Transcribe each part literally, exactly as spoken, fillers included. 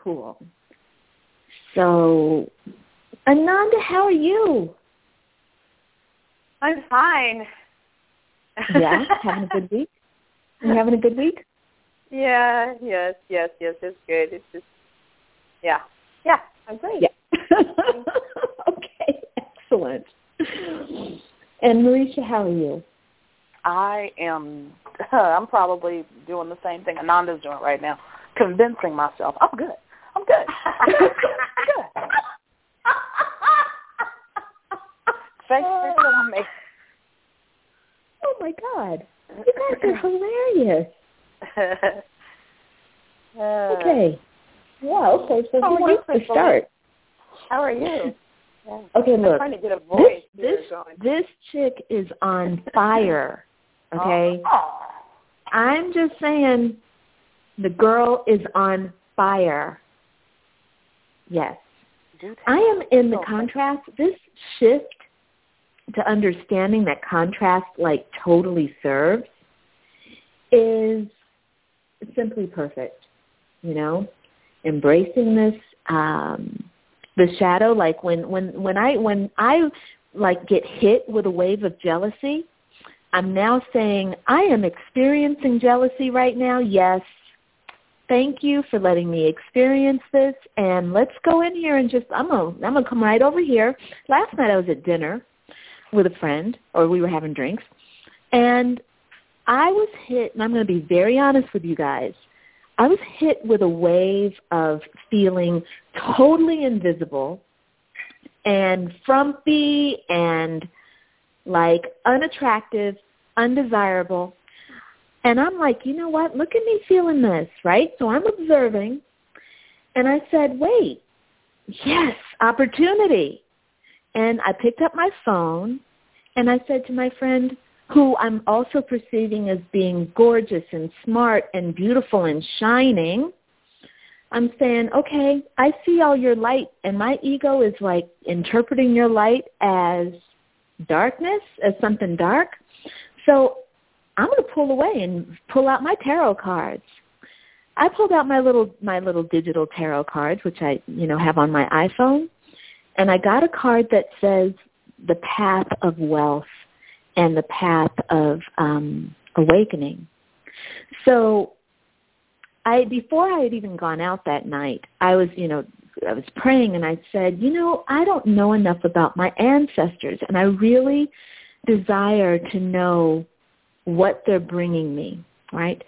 cool. So, Ananda, how are you? I'm fine. Yeah, having a good week? You having a good week? Yeah, yes, yes, yes, it's good. It's just, yeah, yeah, I'm great. Yeah. Okay, excellent. And Marisha, how are you? I am, I'm probably doing the same thing Ananda's doing right now, convincing myself, I'm good, I'm good, I'm good. Thanks for telling me. Oh, my God. You guys are hilarious. uh, okay. Yeah, okay, so who wants to start? How are you? Yeah. Okay, look. I'm trying to get a voice this, this, this chick is on fire, okay? Oh. I'm just saying the girl is on fire. Yes. I am in the contrast. This shift to understanding that contrast, like, totally serves is simply perfect, you know? Embracing this, um, the shadow, like when, when, when I, when I, like, get hit with a wave of jealousy, I'm now saying, I am experiencing jealousy right now, yes. Thank you for letting me experience this, and let's go in here and just, I'm going to I'm gonna come right over here. Last night I was at dinner with a friend, or we were having drinks, and I was hit, and I'm going to be very honest with you guys, I was hit with a wave of feeling totally invisible and frumpy and, like, unattractive, undesirable. And I'm like, you know what? Look at me feeling this, right? So I'm observing, and I said, wait, yes, opportunity. And I picked up my phone, and I said to my friend, who I'm also perceiving as being gorgeous and smart and beautiful and shining, I'm saying, okay, I see all your light, and my ego is like interpreting your light as darkness, as something dark. So I'm going to pull away and pull out my tarot cards. I pulled out my little my little digital tarot cards, which I, you know, have on my iPhone, and I got a card that says the path of wealth and the path of um, awakening. So I, before I had even gone out that night, I was, you know, I was praying, and I said, you know, I don't know enough about my ancestors, and I really desire to know what they're bringing me, right?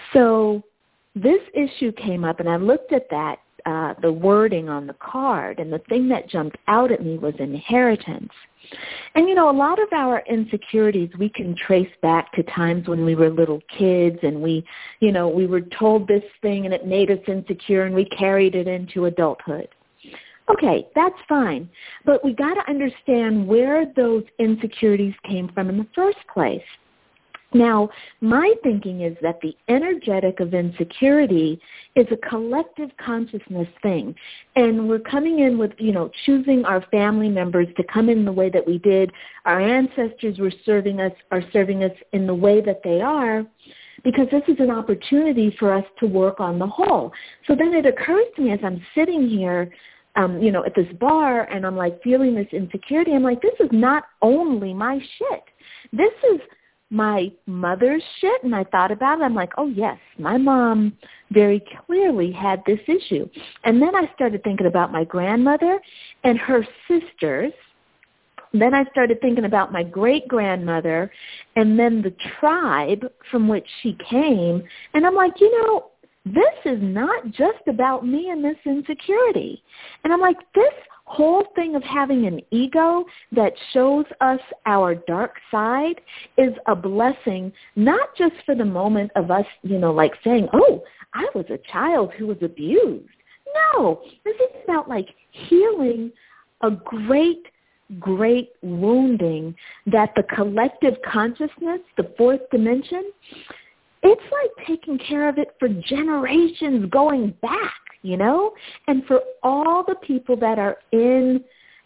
So this issue came up, and I looked at that, uh, the wording on the card, and the thing that jumped out at me was inheritance. And, you know, a lot of our insecurities we can trace back to times when we were little kids, and we, you know, we were told this thing and it made us insecure, and we carried it into adulthood. Okay, that's fine. But we got to understand where those insecurities came from in the first place. Now, my thinking is that the energetic of insecurity is a collective consciousness thing. And we're coming in with, you know, choosing our family members to come in the way that we did. Our ancestors were serving us, are serving us in the way that they are, because this is an opportunity for us to work on the whole. So then it occurs to me as I'm sitting here, um, you know, at this bar, and I'm like feeling this insecurity, I'm like, this is not only my shit. This is my mother's shit. And I thought about it. I'm like, oh, yes, my mom very clearly had this issue. And then I started thinking about my grandmother and her sisters. Then I started thinking about my great-grandmother and then the tribe from which she came. And I'm like, you know, this is not just about me and this insecurity. And I'm like, this whole thing of having an ego that shows us our dark side is a blessing, not just for the moment of us, you know, like saying, oh, I was a child who was abused. No, this is about like healing a great, great wounding that the collective consciousness, the fourth dimension, it's like taking care of it for generations going back, you know, and for all the people that are in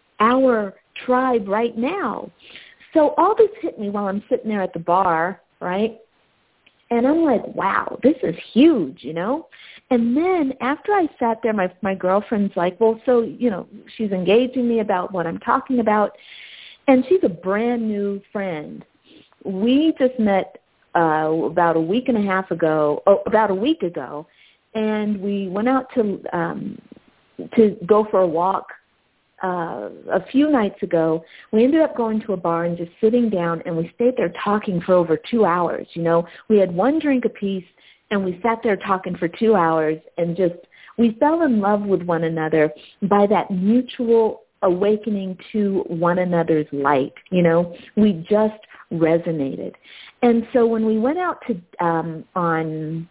our tribe right now. So all this hit me while I'm sitting there at the bar, right? And I'm like, wow, this is huge, you know? And then after I sat there, my my girlfriend's like, well, so, you know, she's engaging me about what I'm talking about. And she's a brand new friend. We just met uh, about a week and a half ago, oh, about a week ago, and we went out to um, to go for a walk uh, a few nights ago. We ended up going to a bar and just sitting down, and we stayed there talking for over two hours. You know, we had one drink apiece, and we sat there talking for two hours, and just we fell in love with one another by that mutual awakening to one another's light. You know, we just resonated. And so when we went out to um, on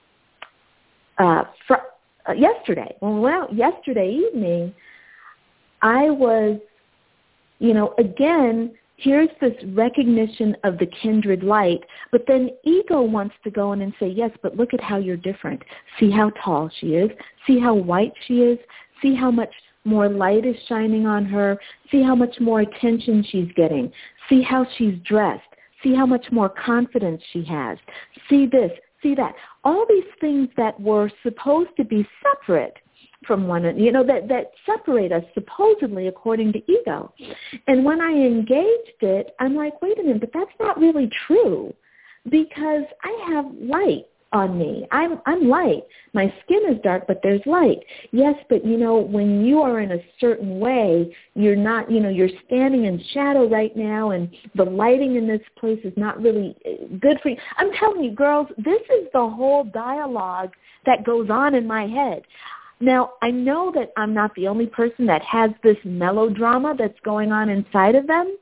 uh, fr- uh, yesterday, when we went out yesterday evening, I was, you know, again, here's this recognition of the kindred light, but then ego wants to go in and say, yes, but look at how you're different. See how tall she is. See how white she is. See how much more light is shining on her. See how much more attention she's getting. See how she's dressed. See how much more confidence she has. See this, see that. All these things that were supposed to be separate from one another, you know, that, that separate us supposedly according to ego. And when I engaged it, I'm like, wait a minute, but that's not really true because I have light on me. I'm I'm light. My skin is dark, but there's light. Yes, but you know, when you are in a certain way, you're not, you know, you're standing in shadow right now, and the lighting in this place is not really good for you. I'm telling you, girls, this is the whole dialogue that goes on in my head. Now, I know that I'm not the only person that has this melodrama that's going on inside of them.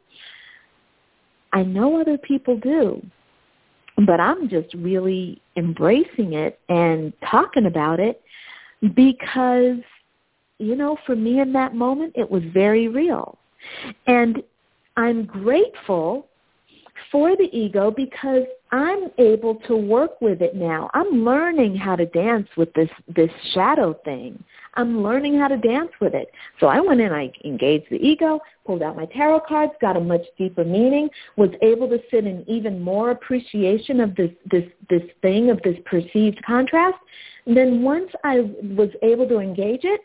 I know other people do. But I'm just really embracing it and talking about it because, you know, for me in that moment, it was very real. And I'm grateful for the ego because I'm able to work with it now. I'm learning how to dance with this, this shadow thing. I'm learning how to dance with it. So I went in, I engaged the ego, pulled out my tarot cards, got a much deeper meaning, was able to sit in even more appreciation of this, this, this thing, of this perceived contrast. And then once I was able to engage it,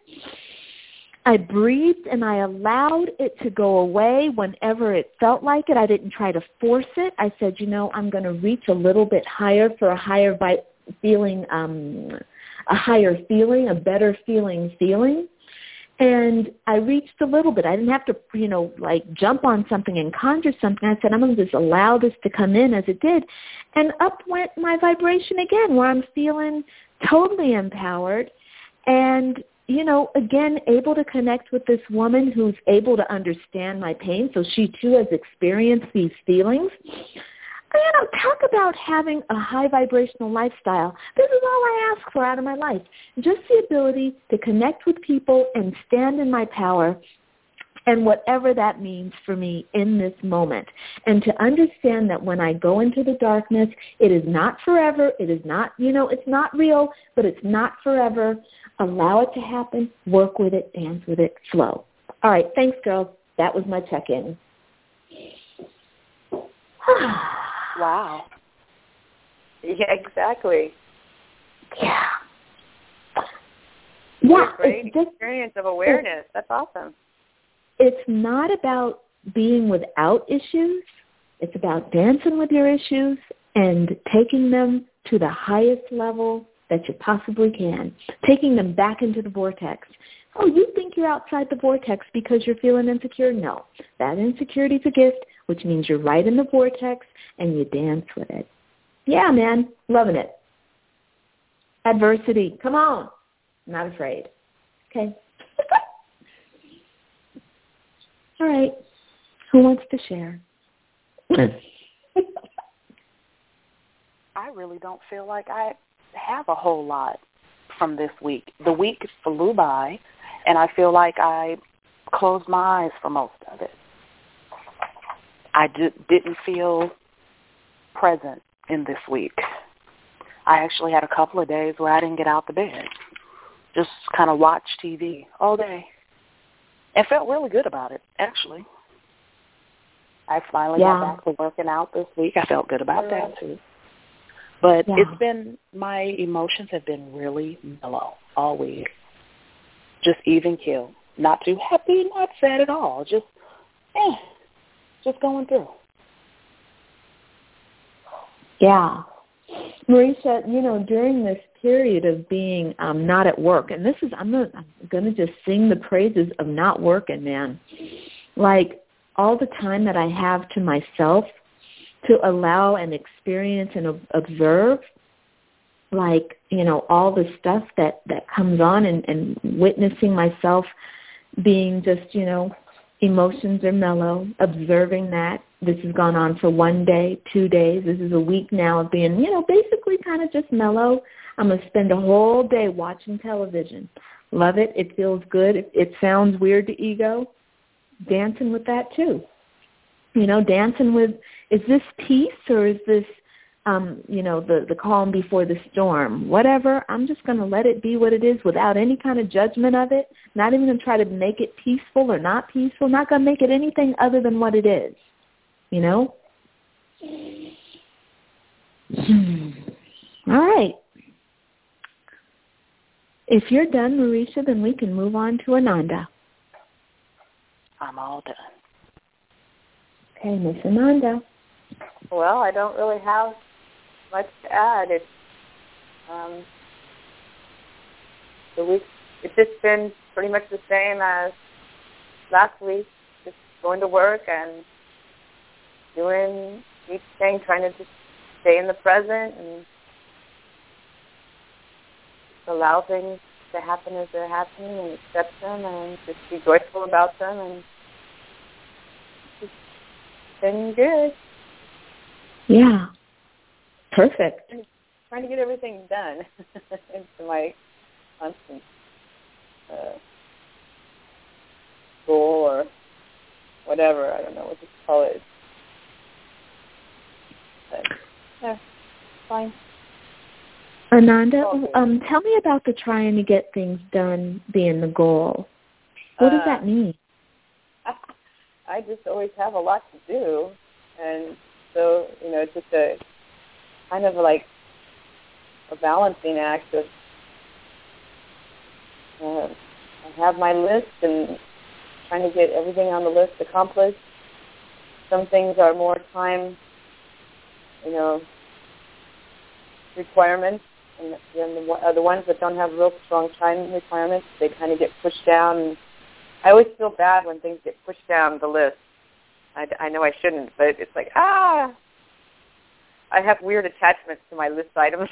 I breathed and I allowed it to go away whenever it felt like it. I didn't try to force it. I said, you know, I'm going to reach a little bit higher for a higher vi- feeling, um, a higher feeling, a better feeling feeling. And I reached a little bit. I didn't have to, you know, like jump on something and conjure something. I said, I'm going to just allow this to come in as it did. And up went my vibration again, where I'm feeling totally empowered and, you know, again, able to connect with this woman who's able to understand my pain. So she, too, has experienced these feelings. You know, talk about having a high vibrational lifestyle. This is all I ask for out of my life. Just the ability to connect with people and stand in my power, and whatever that means for me in this moment. And to understand that when I go into the darkness, it is not forever. It is not, you know, it's not real, but it's not forever. Allow it to happen. Work with it. Dance with it. Flow. All right. Thanks, girls. That was my check-in. Wow. Yeah, exactly. Yeah. What Yeah, a great it's just, experience of awareness. That's awesome. It's not about being without issues. It's about dancing with your issues and taking them to the highest level that you possibly can, taking them back into the vortex. Oh, you think you're outside the vortex because you're feeling insecure? No. That insecurity is a gift, which means you're right in the vortex and you dance with it. Yeah, man, loving it. Adversity, come on. Not afraid. Okay. All right. Who wants to share? I really don't feel like I have a whole lot from this week. The week flew by, and I feel like I closed my eyes for most of it. I d- didn't feel present in this week. I actually had a couple of days where I didn't get out the bed, just kind of watch T V all day, and felt really good about it, actually. I finally yeah. got back to working out this week. I felt good about that, too. But yeah. it's been, my emotions have been really mellow all week. Just even keel. Not too happy, not sad at all. Just, eh, just going through. Yeah. Marisha, you know, during this period of being um, not at work, and this is, I'm going I'm gonna just sing the praises of not working, man. Like, all the time that I have to myself to allow and experience and observe, like, you know, all the stuff that, that comes on and, and witnessing myself being just, you know, emotions are mellow, observing that. This has gone on for one day, two days. This is a week now of being, you know, basically kind of just mellow. I'm going to spend a whole day watching television. Love it. It feels good. It, it sounds weird to ego. Dancing with that too. You know, dancing with, is this peace or is this, um, you know, the, the calm before the storm? Whatever, I'm just going to let it be what it is without any kind of judgment of it. Not even going to try to make it peaceful or not peaceful. Not going to make it anything other than what it is. You know? Hmm. All right. If you're done, Marisha, then we can move on to Ananda. I'm all done. Okay, Miss Ananda. Well, I don't really have much to add. It's um, the week. It's just been pretty much the same as last week. Just going to work and doing each thing, trying to just stay in the present and allow things to happen as they're happening and accept them and just be joyful about them, and it's been good. Yeah. Perfect. I'm trying to get everything done into my constant uh, goal or whatever. I don't know what to call it. But, yeah, fine. Ananda, um, tell me about the trying to get things done being the goal. What does uh, that mean? I just always have a lot to do, and so, you know, it's just a kind of like a balancing act of uh, I have my list and trying to get everything on the list accomplished. Some things are more time, you know, requirements, and then the, uh, the ones that don't have real strong time requirements, they kind of get pushed down. And I always feel bad when things get pushed down the list. I, I know I shouldn't, but it's like, ah, I have weird attachments to my list items.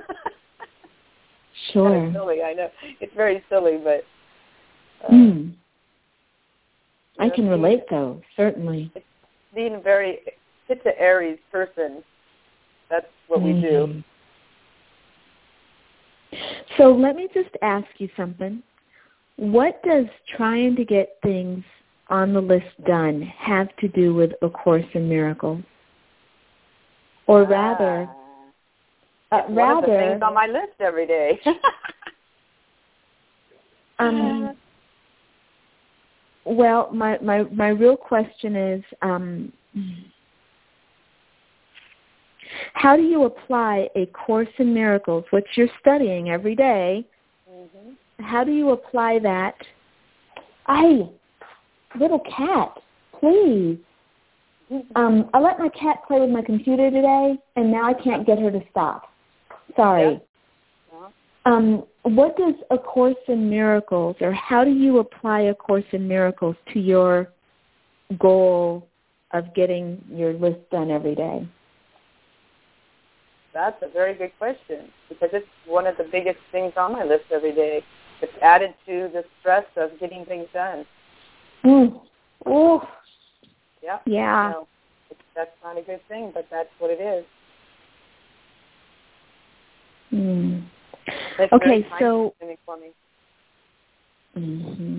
Sure. Kind of silly, I know. It's very silly, but... Uh, mm. I know, can relate, though, certainly. Being a very Pitta Aries person, that's what mm-hmm. we do. So let me just ask you something. What does trying to get things on the list done have to do with A Course in Miracles? Or rather, ah, uh, one rather, of the things on my list every day. um, well, my, my, my real question is, um, how do you apply A Course in Miracles, which you're studying every day? Mm-hmm. How do you apply that? I, little cat, please. Um, I let my cat play with my computer today, and now I can't get her to stop. Sorry. Yeah. Um, what does A Course in Miracles, or how do you apply A Course in Miracles to your goal of getting your list done every day? That's a very good question, because it's one of the biggest things on my list every day. It's added to the stress of getting things done. Mm. Oh. Yeah. Yeah. No, it's, that's not a good thing, but that's what it is. Mm. It's okay, so for me. Mm-hmm.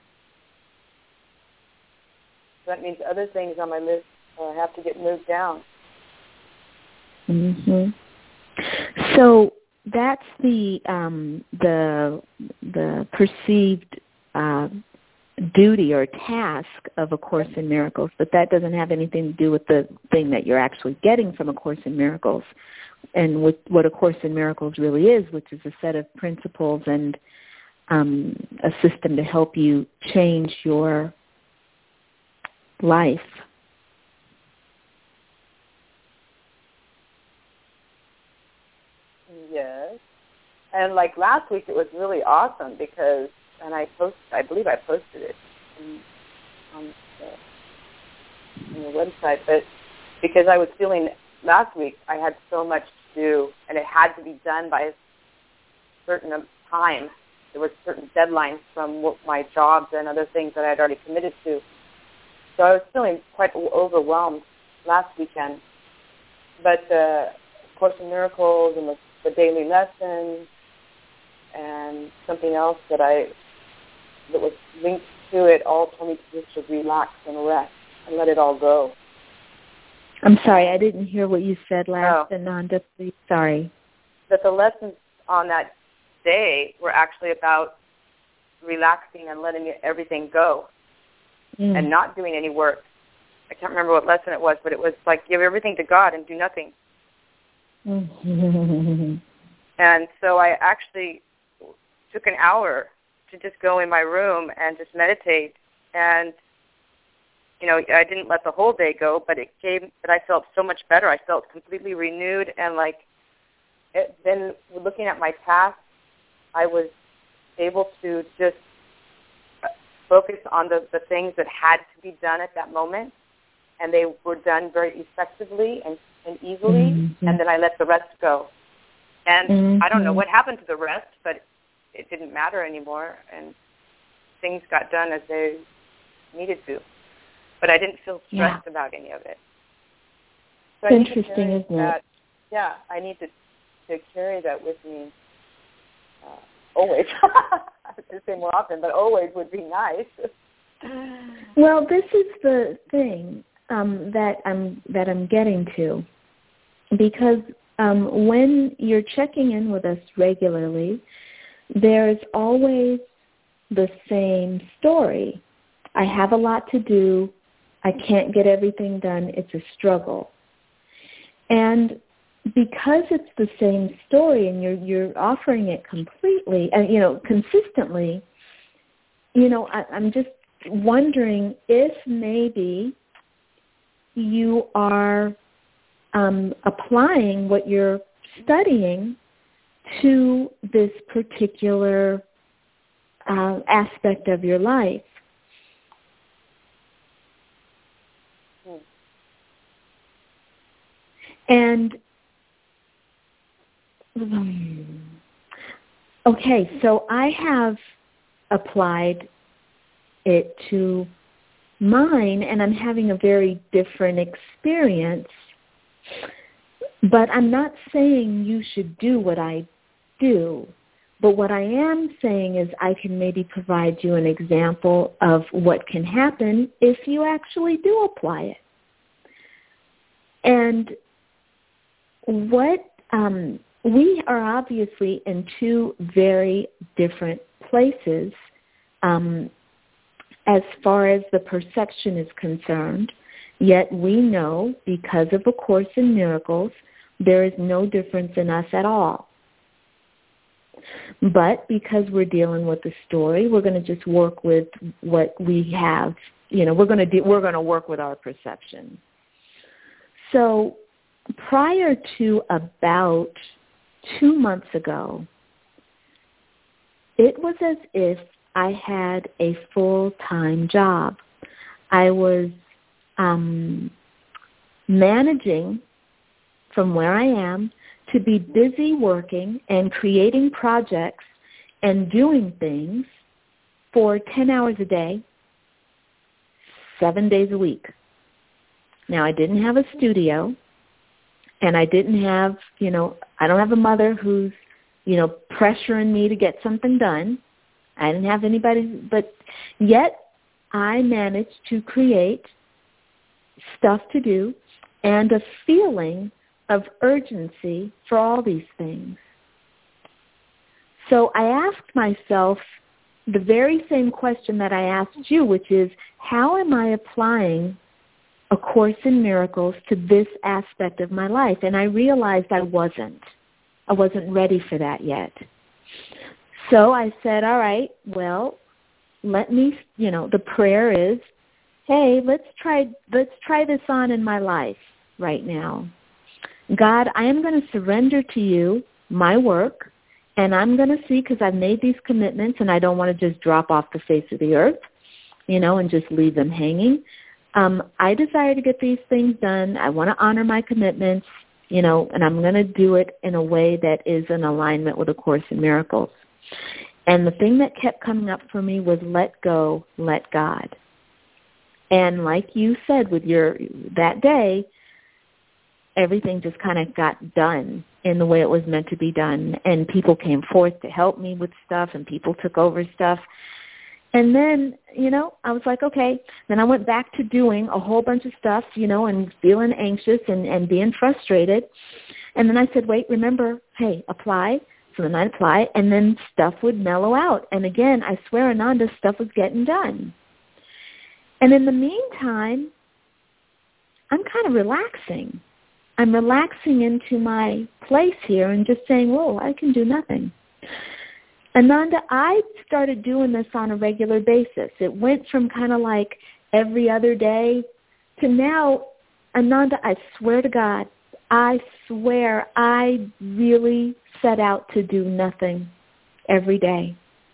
So that means other things on my list uh, have to get moved down. Mm-hmm. So that's the um, the the perceived uh, duty or task of A Course in Miracles, but that doesn't have anything to do with the thing that you're actually getting from A Course in Miracles and with what A Course in Miracles really is, which is a set of principles and um, a system to help you change your life. Yes. And like last week, it was really awesome because, and I post, I believe I posted it in, on, the, on the website, but because I was feeling last week, I had so much to do, and it had to be done by a certain time. There were certain deadlines from what my jobs and other things that I had already committed to. So I was feeling quite overwhelmed last weekend. But uh, Course in Miracles and the, the daily lessons and something else that I that was linked to it all told me to just relax and rest and let it all go. I'm sorry, I didn't hear what you said last, oh. Ananda. Please, sorry. That the lessons on that day were actually about relaxing and letting everything go mm. and not doing any work. I can't remember what lesson it was, but it was like give everything to God and do nothing. Mm-hmm. And so I actually took an hour to just go in my room and just meditate. And, you know, I didn't let the whole day go, but it came, but I felt so much better. I felt completely renewed. And, like, it, then looking at my task, I was able to just focus on the, the things that had to be done at that moment. And they were done very effectively and, and easily. Mm-hmm. And then I let the rest go. And mm-hmm. I don't know what happened to the rest, but it didn't matter anymore, and things got done as they needed to. But I didn't feel stressed yeah. about any of it. So Interesting, isn't that, it? Yeah, I need to, to carry that with me uh, always. I was going to say more often, but always would be nice. Well, this is the thing um, that I'm that I'm getting to, because um, when you're checking in with us regularly, there's always the same story. I have a lot to do. I can't get everything done. It's a struggle. And because it's the same story and you're you're offering it completely, and you know, consistently, you know, I, I'm just wondering if maybe you are um, applying what you're studying to this particular uh, aspect of your life. Hmm. And, um, okay, so I have applied it to mine, and I'm having a very different experience. But I'm not saying you should do what I do. But what I am saying is I can maybe provide you an example of what can happen if you actually do apply it. And what um, we are obviously in two very different places um, as far as the perception is concerned, yet we know because of A Course in Miracles, there is no difference in us at all. But because we're dealing with the story, we're going to just work with what we have. You know, we're going to do, we're going to work with our perception. So prior to about two months ago, it was as if I had a full-time job. I was um, managing from where I am to be busy working and creating projects and doing things for ten hours a day, seven days a week. Now, I didn't have a studio, and I didn't have, you know, I don't have a mother who's, you know, pressuring me to get something done. I didn't have anybody, but yet I managed to create stuff to do and a feeling of urgency for all these things. So I asked myself, the very same question that I asked you, which is, how am I applying A Course in Miracles to this aspect of my life? And I realized I wasn't. I wasn't ready for that yet. So I said, all right, well, let me, you know, the prayer is, hey, let's try, let's try this on in my life right now. God, I am going to surrender to you my work, and I'm going to see, because I've made these commitments and I don't want to just drop off the face of the earth, you know, and just leave them hanging. Um, I desire to get these things done. I want to honor my commitments, you know, and I'm going to do it in a way that is in alignment with A Course in Miracles. And the thing that kept coming up for me was let go, let God. And like you said with your that day, everything just kind of got done in the way it was meant to be done. And people came forth to help me with stuff, and people took over stuff. And then, you know, I was like, okay. Then I went back to doing a whole bunch of stuff, you know, and feeling anxious and, and being frustrated. And then I said, wait, remember, hey, apply. So then I'd apply, and then stuff would mellow out. And again, I swear, Ananda, stuff was getting done. And in the meantime, I'm kind of relaxing. I'm relaxing into my place here and just saying, whoa, I can do nothing. Ananda, I started doing this on a regular basis. It went from kind of like every other day to now, Ananda, I swear to God, I swear I really set out to do nothing every day.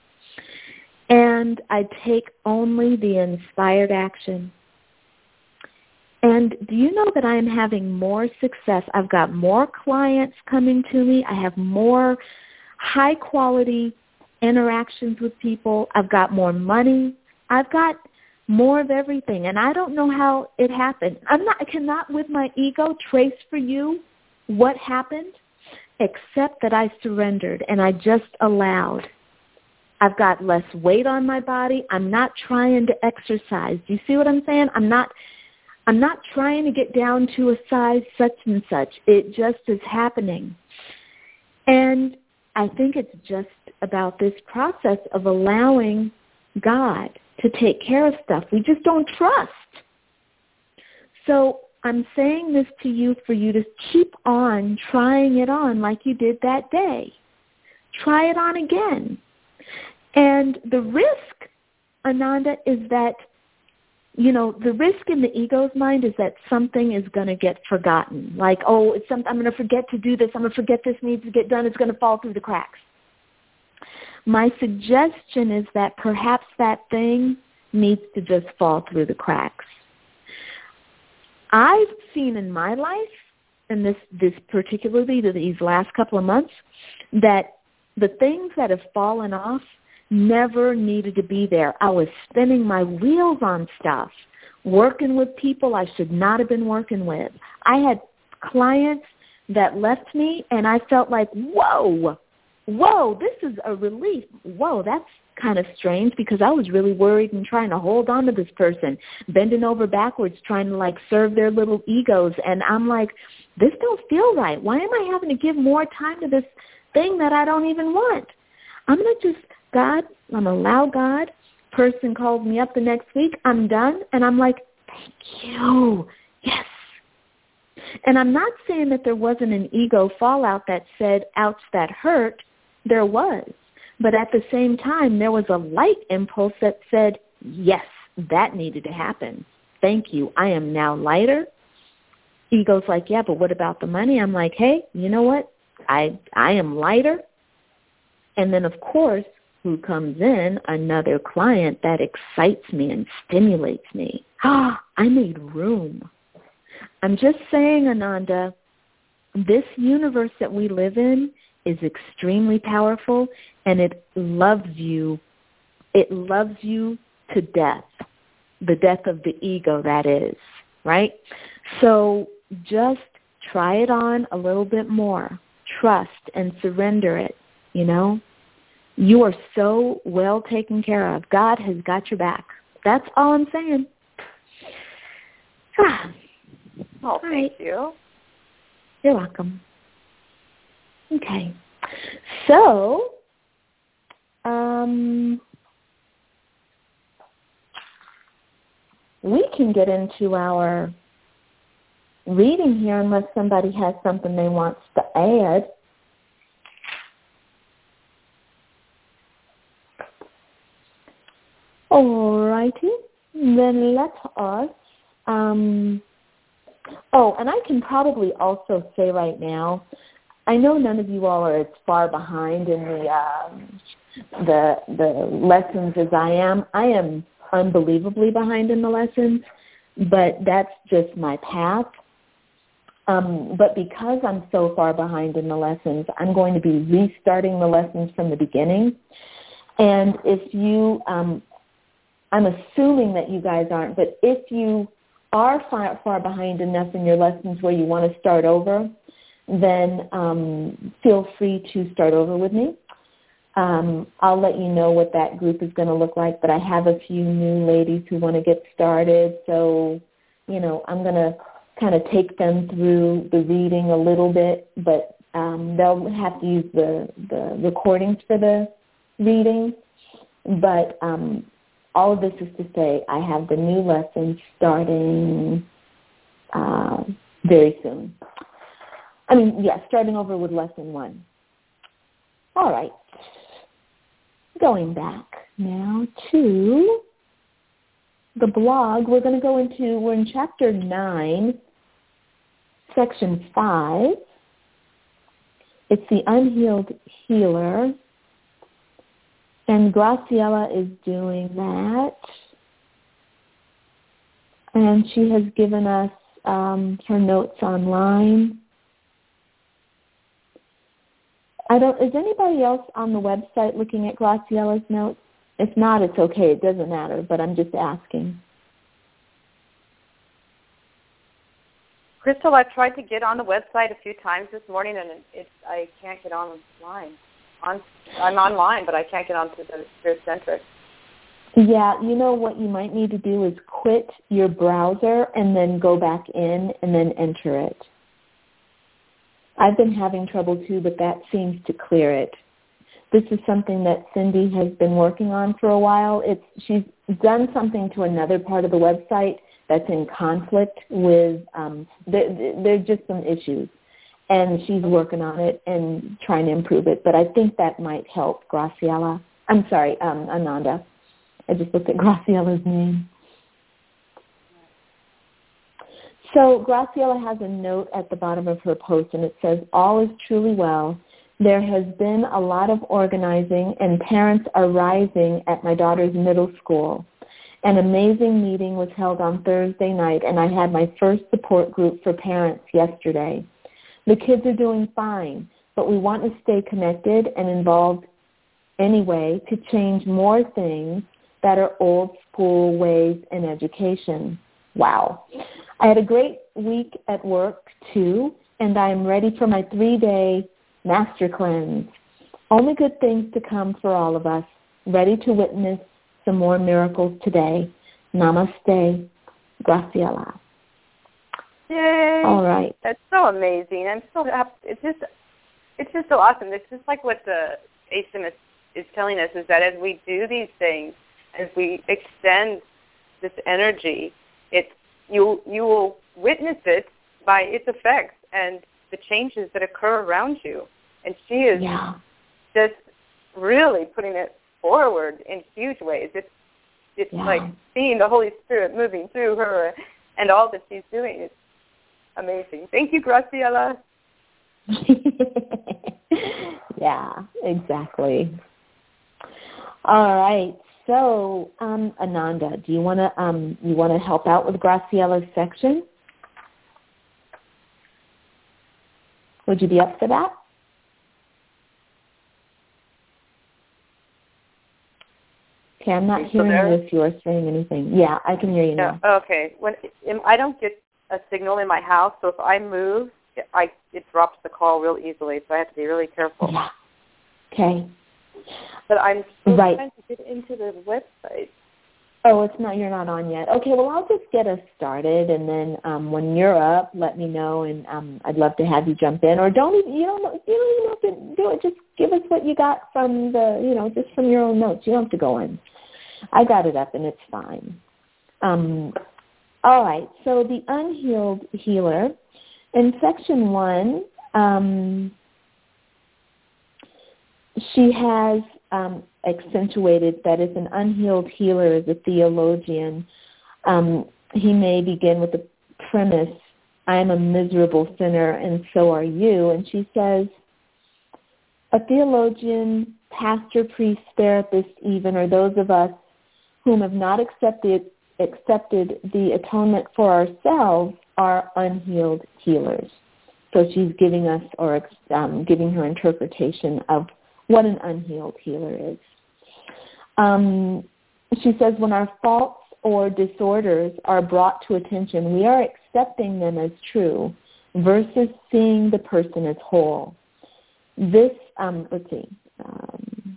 And I take only the inspired action. And do you know that I'm having more success? I've got more clients coming to me. I have more high-quality interactions with people. I've got more money. I've got more of everything. And I don't know how it happened. I'm not, I cannot with my ego trace for you what happened, except that I surrendered and I just allowed. I've got less weight on my body. I'm not trying to exercise. Do you see what I'm saying? I'm not I'm not trying to get down to a size such and such. It just is happening. And I think it's just about this process of allowing God to take care of stuff. We just don't trust. So I'm saying this to you for you to keep on trying it on like you did that day. Try it on again. And the risk, Ananda, is that, you know, the risk in the ego's mind is that something is going to get forgotten. Like, oh, it's some, I'm going to forget to do this. I'm going to forget this needs to get done. It's going to fall through the cracks. My suggestion is that perhaps that thing needs to just fall through the cracks. I've seen in my life, and this, this particularly these last couple of months, that the things that have fallen off never needed to be there. I was spinning my wheels on stuff, working with people I should not have been working with. I had clients that left me, and I felt like, whoa, whoa, this is a relief. Whoa, that's kind of strange, because I was really worried and trying to hold on to this person, bending over backwards, trying to like serve their little egos. And I'm like, this don't feel right. Why am I having to give more time to this thing that I don't even want? I'm going to just, God, I'm going to allow God. Person calls me up the next week. I'm done. And I'm like, thank you. Yes. And I'm not saying that there wasn't an ego fallout that said, ouch, that hurt. There was. But at the same time, there was a light impulse that said, yes, that needed to happen. Thank you. I am now lighter. Ego's like, yeah, but what about the money? I'm like, hey, you know what? I I am lighter. And then, of course, who comes in? Another client that excites me and stimulates me. Ah, I made room. I'm just saying, Ananda, this universe that we live in is extremely powerful, and it loves you. It loves you to death, the death of the ego, that is, right? So just try it on a little bit more. Trust and surrender it, you know. You are so well taken care of. God has got your back. That's all I'm saying. Ah. Oh, thank right. you. You're welcome. Okay. So, um, we can get into our reading here unless somebody has something they want to add. All righty. Then let us, um, oh, and I can probably also say right now, I know none of you all are as far behind in the um, the the lessons as I am. I am unbelievably behind in the lessons, but that's just my path. Um, but because I'm so far behind in the lessons, I'm going to be restarting the lessons from the beginning. And if you, um, I'm assuming that you guys aren't, but if you are far, far behind enough in your lessons where you want to start over, then um, feel free to start over with me. Um, I'll let you know what that group is going to look like, but I have a few new ladies who want to get started, so, you know, I'm going to kind of take them through the reading a little bit, but um, they'll have to use the, the recordings for the reading. But um, all of this is to say I have the new lessons starting uh, very soon. I mean, yeah, starting over with lesson one. All right. Going back now to the blog, we're going to go into, we're in chapter nine, section five. It's the unhealed healer. And Graciela is doing that. And she has given us um, her notes online. I don't, is anybody else on the website looking at Graciela's notes? If not, it's okay. It doesn't matter, but I'm just asking. Crystal, I've tried to get on the website a few times this morning, and it, it's I can't get online. On, I'm online, but I can't get onto the Spirit Centric. Yeah, you know what you might need to do is quit your browser and then go back in and then enter it. I've been having trouble too, but that seems to clear it. This is something that Cindy has been working on for a while. It's she's done something to another part of the website that's in conflict with, um, there, there's just some issues. And she's working on it and trying to improve it. But I think that might help Graciela. I'm sorry, um, Ananda. I just looked at Graciela's name. So Graciela has a note at the bottom of her post, and it says, all is truly well. There has been a lot of organizing, and parents are rising at my daughter's middle school. An amazing meeting was held on Thursday night, and I had my first support group for parents yesterday. The kids are doing fine, but we want to stay connected and involved anyway to change more things that are old school ways in education. Wow. I had a great week at work, too, and I am ready for my three-day master cleanse. Only good things to come for all of us. Ready to witness some more miracles today. Namaste, Graciela. Yay! All right. That's so amazing. I'm so happy. It's just, it's just so awesome. It's just like what the A S I M is, is telling us, is that as we do these things, as we extend this energy, it's you you will witness it by its effects and the changes that occur around you. And she is yeah. just really putting it forward in huge ways. It's it's yeah. like seeing the Holy Spirit moving through her and all that she's doing. It's amazing. Thank you, Graciela. Yeah, exactly. All right. So, um, Ananda, do you want to um, you want to help out with Graciela's section? Would you be up for that? Okay, I'm not hearing you if you are saying anything. Yeah, I can hear you now. Yeah, okay. When I don't get a signal in my house, so if I move, it, I, it drops the call real easily, so I have to be really careful. Yeah. Okay. But I'm still right. trying to get into the website. Oh, it's not. You're not on yet. Okay. Well, I'll just get us started, and then um, when you're up, let me know, and um, I'd love to have you jump in. Or don't even you don't you don't even have to do it. Just give us what you got from the you know just from your own notes. You don't have to go in. I got it up, and it's fine. Um, all right, so the unhealed healer, in section one, um, she has um, accentuated that if an unhealed healer is a theologian, um, he may begin with the premise, I am a miserable sinner and so are you. And she says, a theologian, pastor, priest, therapist even, or those of us whom have not accepted accepted the atonement for ourselves are unhealed healers. So she's giving us, or um, giving her interpretation of what an unhealed healer is. Um, she says, when our faults or disorders are brought to attention, we are accepting them as true versus seeing the person as whole. This, um, let's see. Um,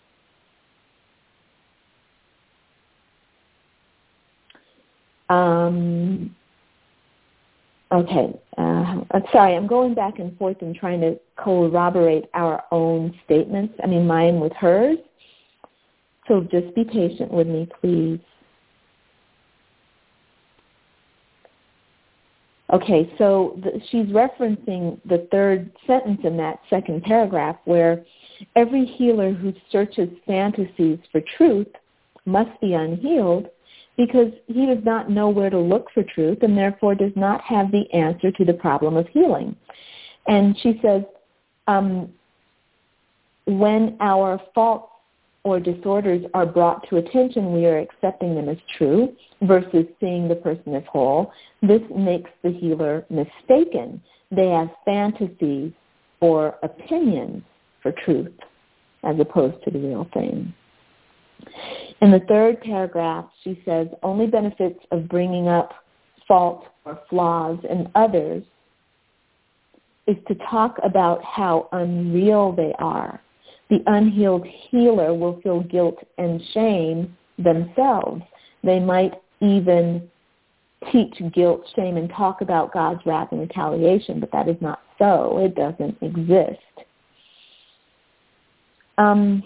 um, okay. Uh, I'm sorry, I'm going back and forth and trying to corroborate our own statements. I mean, mine with hers. So just be patient with me, please. Okay, so the, she's referencing the third sentence in that second paragraph where every healer who searches fantasies for truth must be unhealed because he does not know where to look for truth and therefore does not have the answer to the problem of healing. And she says, um, when our faults or disorders are brought to attention, we are accepting them as true versus seeing the person as whole. This makes the healer mistaken. They have fantasies or opinions for truth as opposed to the real thing. In the third paragraph, she says, only benefits of bringing up faults or flaws in others is to talk about how unreal they are. The unhealed healer will feel guilt and shame themselves. They might even teach guilt, shame, and talk about God's wrath and retaliation, but that is not so. It doesn't exist. Um,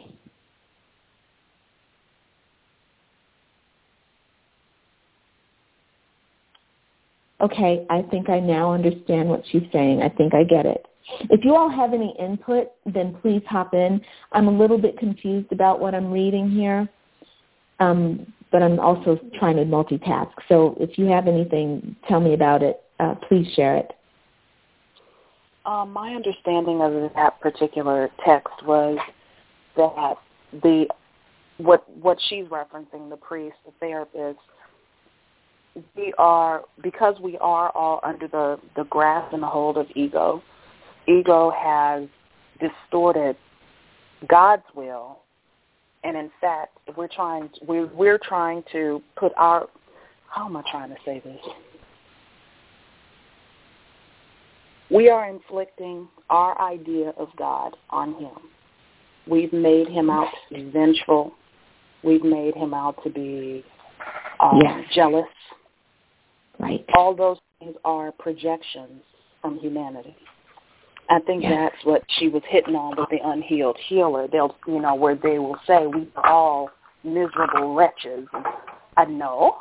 okay, I think I now understand what she's saying. I think I get it. If you all have any input, then please hop in. I'm a little bit confused about what I'm reading here, um, but I'm also trying to multitask. So if you have anything, tell me about it. Uh, please share it. Um, my understanding of that particular text was that the what what she's referencing, the priest, the therapist, we are, because we are all under the, the grasp and the hold of ego, ego has distorted God's will, and in fact, we're trying we're we're trying to put our how am I trying to say this? We are inflicting our idea of God on him. We've made him out to be vengeful. We've made him out to be um, yes. jealous. Right. All those things are projections from humanity. I think yes. that's what she was hitting on with the unhealed healer. They'll, you know, where they will say we are all miserable wretches. I know.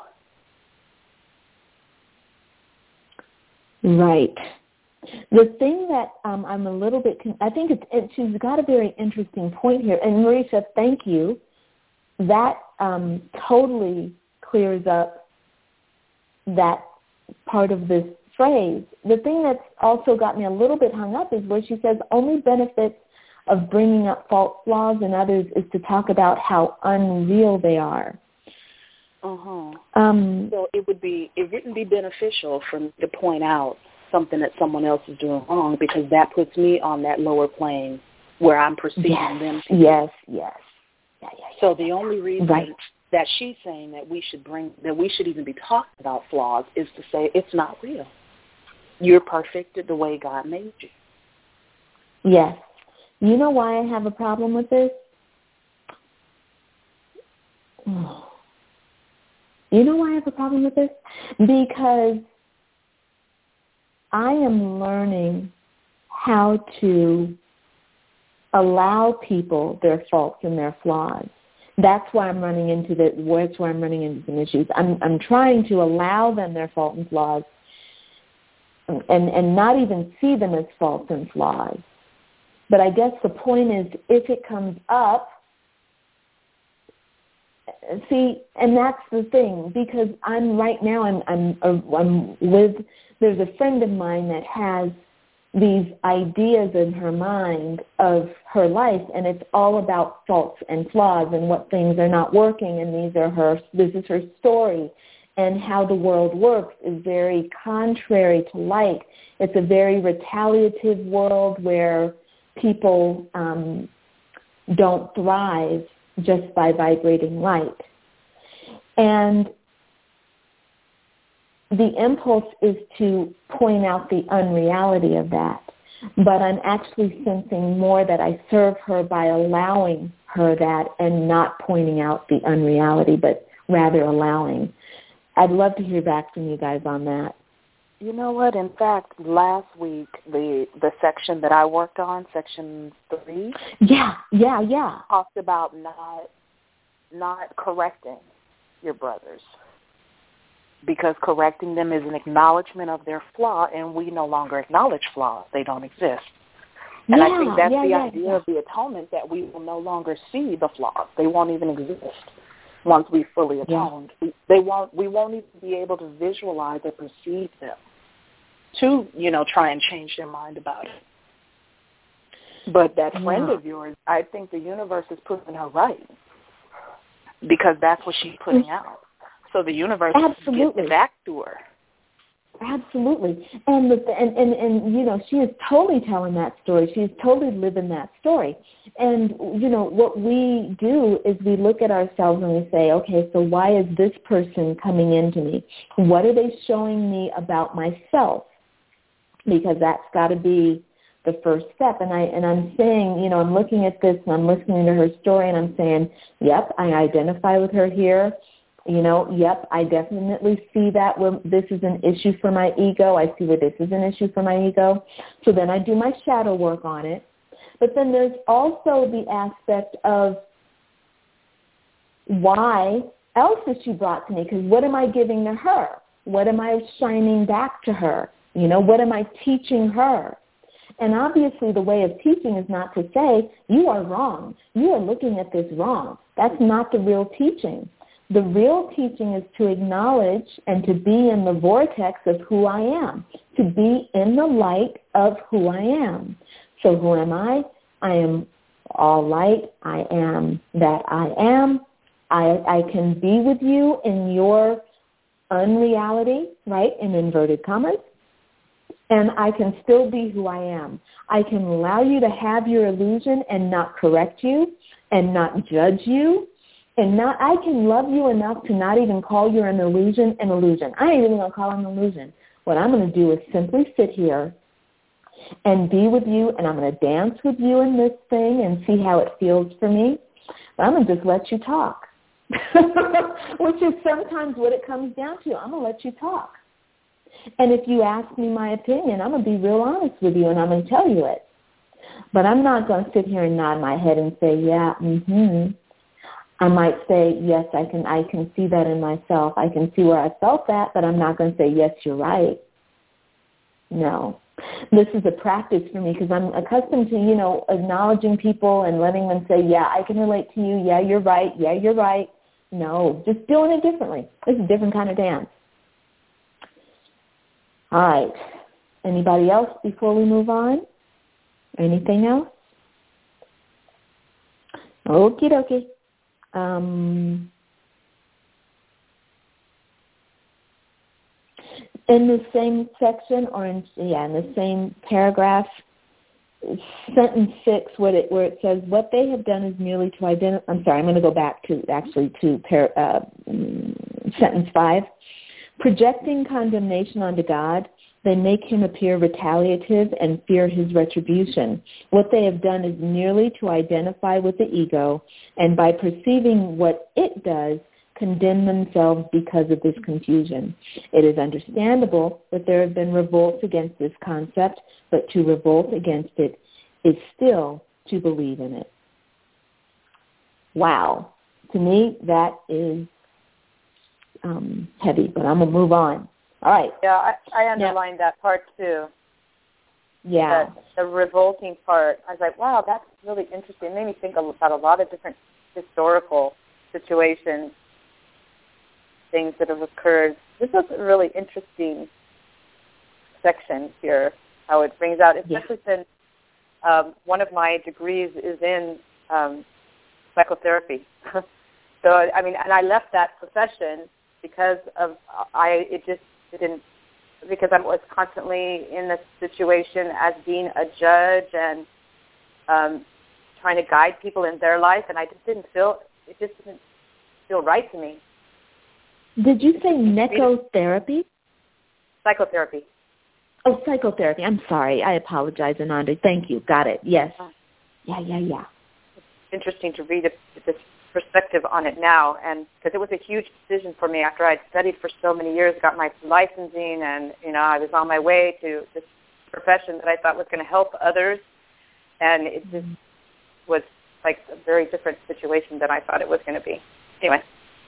Right. The thing that um, I'm a little bit, con- I think it's, it, she's got a very interesting point here. And Marisha, thank you. That um, totally clears up that part of this phrase. The thing that's also got me a little bit hung up is where she says only benefits of bringing up fault, flaws in others is to talk about how unreal they are. Uh-huh. Um, so it would be, it wouldn't be beneficial for me to point out something that someone else is doing wrong because that puts me on that lower plane where I'm perceiving yes, them to yes, yes, yeah, yeah, yeah. So the only reason right. that she's saying that we should bring, that we should even be talking about flaws is to say it's not real. You're perfected the way God made you. Yes. You know why I have a problem with this? You know why I have a problem with this? Because I am learning how to allow people their faults and their flaws. That's why I'm running into the. That's where I'm running into some issues. I'm I'm trying to allow them their faults and flaws, and and not even see them as faults and flaws. But I guess the point is, if it comes up, see, and that's the thing, because I'm right now. I'm I'm I'm with. There's a friend of mine that has these ideas in her mind of her life, and it's all about faults and flaws and what things are not working, and these are her, this is her story, and how the world works is very contrary to light. It's a very retaliative world where people um, don't thrive just by vibrating light. And the impulse is to point out the unreality of that. But I'm actually sensing more that I serve her by allowing her that and not pointing out the unreality, but rather allowing. I'd love to hear back from you guys on that. You know what? In fact, last week, the the section that I worked on, section three, yeah, yeah, yeah, talked about not not correcting your brothers, because correcting them is an acknowledgement of their flaw, and we no longer acknowledge flaws. They don't exist. And yeah, I think that's yeah, the yeah, idea yeah. of the atonement, that we will no longer see the flaws. They won't even exist once we fully atoned. Yeah. They won't. We won't even be able to visualize or perceive them to, you know, try and change their mind about it. But that friend yeah. of yours, I think the universe is proving her right, because that's what she's putting out. So the universe Absolutely. gets back to her. Absolutely. And, the, and, and, and, you know, she is totally telling that story. She's totally living that story. And, you know, what we do is we look at ourselves and we say, okay, so why is this person coming into me? What are they showing me about myself? Because that's got to be the first step. And, I, and I'm saying, you know, I'm looking at this and I'm listening to her story and I'm saying, yep, I identify with her here. You know, yep, I definitely see that where this is an issue for my ego. I see where this is an issue for my ego. So then I do my shadow work on it. But then there's also the aspect of why else is she brought to me? Because what am I giving to her? What am I shining back to her? You know, what am I teaching her? And obviously the way of teaching is not to say, you are wrong. You are looking at this wrong. That's not the real teaching. The real teaching is to acknowledge and to be in the vortex of who I am, to be in the light of who I am. So who am I? I am all light. I am that I am. I, I can be with you in your unreality, right, in inverted commas, and I can still be who I am. I can allow you to have your illusion and not correct you and not judge you. And not, I can love you enough to not even call your an illusion an illusion. I ain't even going to call it an illusion. What I'm going to do is simply sit here and be with you, and I'm going to dance with you in this thing and see how it feels for me. But I'm going to just let you talk, which is sometimes what it comes down to. I'm going to let you talk. And if you ask me my opinion, I'm going to be real honest with you, and I'm going to tell you it. But I'm not going to sit here and nod my head and say, yeah, mm-hmm. I might say, yes, I can I can see that in myself. I can see where I felt that, but I'm not going to say, yes, you're right. No. This is a practice for me because I'm accustomed to, you know, acknowledging people and letting them say, yeah, I can relate to you. Yeah, you're right. Yeah, you're right. No, just doing it differently. It's a different kind of dance. All right. Anybody else before we move on? Anything else? Okie dokie. Um, in the same section, or in yeah, in the same paragraph, sentence six, what it, where it says, "What they have done is merely to identify." I'm sorry, I'm going to go back to actually to par, uh, sentence five. Projecting condemnation onto God, they make him appear retaliative and fear his retribution. What they have done is merely to identify with the ego, and by perceiving what it does, condemn themselves because of this confusion. It is understandable that there have been revolts against this concept, but to revolt against it is still to believe in it. Wow. to me, that is um, heavy, but I'm going to move on. All right. Yeah, I, I underlined now, that part too. Yeah. The, the revolting part. I was like, wow, that's really interesting. It made me think about a lot of different historical situations, things that have occurred. This was a really interesting section here, how it brings out, especially yeah. since um, one of my degrees is in um, psychotherapy. So, I mean, and I left that profession because of, I, it just didn't, because I was constantly in this situation as being a judge and um, trying to guide people in their life, and I just didn't feel, it just didn't feel right to me. Did you say necrotherapy? Psychotherapy. Oh, psychotherapy. I'm sorry. I apologize, Ananda. Thank you. Got it. Yes. Yeah, yeah, yeah. It's interesting to read this perspective on it now, and because it was a huge decision for me after I'd studied for so many years, got my licensing, and you know I was on my way to this profession that I thought was going to help others, and it just was like a very different situation than I thought it was going to be. Anyway.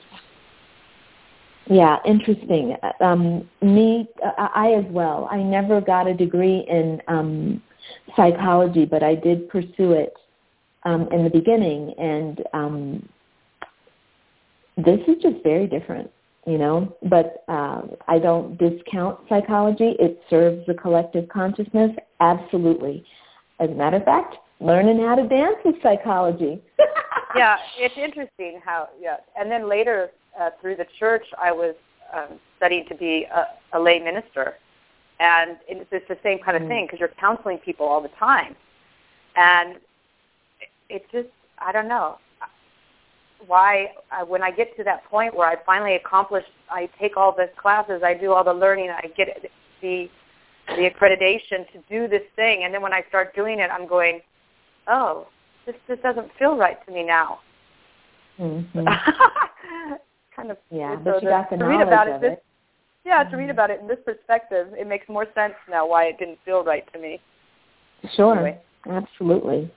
Yeah, interesting. Um, me, uh, I as well. I never got a degree in um, psychology, but I did pursue it um, in the beginning, and um, this is just very different, you know. But uh, I don't discount psychology. It serves the collective consciousness, absolutely. As a matter of fact, learning how to dance is psychology. Yeah, it's interesting how, yeah. And then later, uh, through the church, I was um, studying to be a, a lay minister. And it's, it's the same kind of mm. thing because you're counseling people all the time. And it just, I don't know, why I, when I get to that point where I finally accomplish, I take all the classes, I do all the learning, I get the the accreditation to do this thing, and then when I start doing it, I'm going, oh, this this doesn't feel right to me now. Mm-hmm. kind of. Yeah, so but you got the to knowledge read about of it. This, it. Yeah, mm-hmm. to read about it in this perspective, it makes more sense now why it didn't feel right to me. Sure, anyway. Absolutely.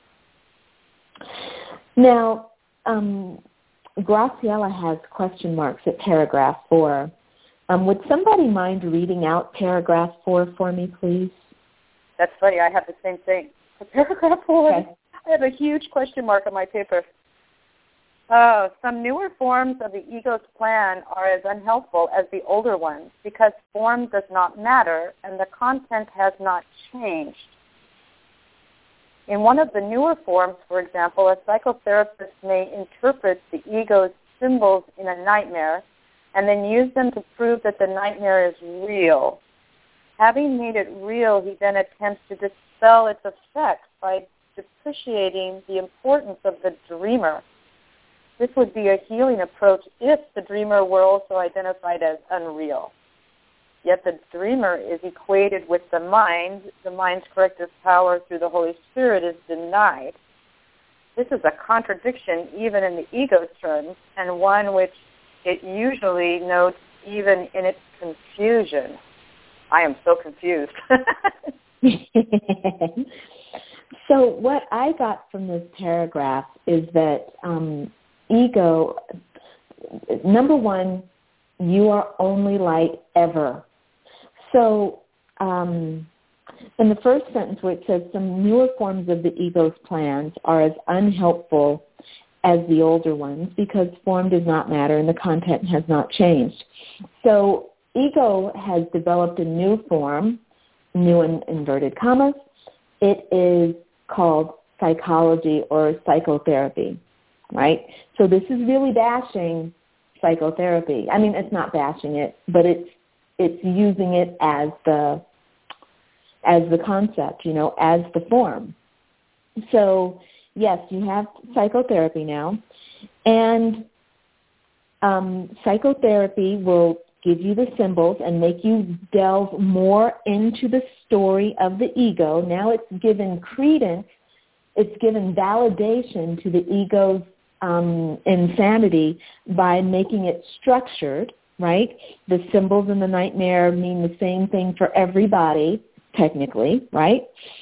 Now, um, Graciela has question marks at paragraph four. Um, would somebody mind reading out paragraph four for me, please? That's funny. I have the same thing. Paragraph four. Okay. I have a huge question mark on my paper. Uh, some newer forms of the ego's plan are as unhelpful as the older ones because form does not matter and the content has not changed. In one of the newer forms, for example, a psychotherapist may interpret the ego's symbols in a nightmare and then use them to prove that the nightmare is real. Having made it real, he then attempts to dispel its effects by depreciating the importance of the dreamer. This would be a healing approach if the dreamer were also identified as unreal. Yet the dreamer is equated with the mind. The mind's corrective power through the Holy Spirit is denied. This is a contradiction even in the ego's terms, and one which it usually notes even in its confusion. I am so confused. So what I got from this paragraph is that um, ego, number one, you are only light ever. So um, in the first sentence where it says some newer forms of the ego's plans are as unhelpful as the older ones because form does not matter and the content has not changed. So ego has developed a new form, new in inverted commas. It is called psychology or psychotherapy, right? So this is really bashing psychotherapy. I mean, it's not bashing it, but it's it's using it as the as the concept, you know, as the form. So yes, you have psychotherapy now, and um, psychotherapy will give you the symbols and make you delve more into the story of the ego. Now it's given credence, it's given validation to the ego's um, insanity by making it structured, right? The symbols in the nightmare mean the same thing for everybody, technically, right?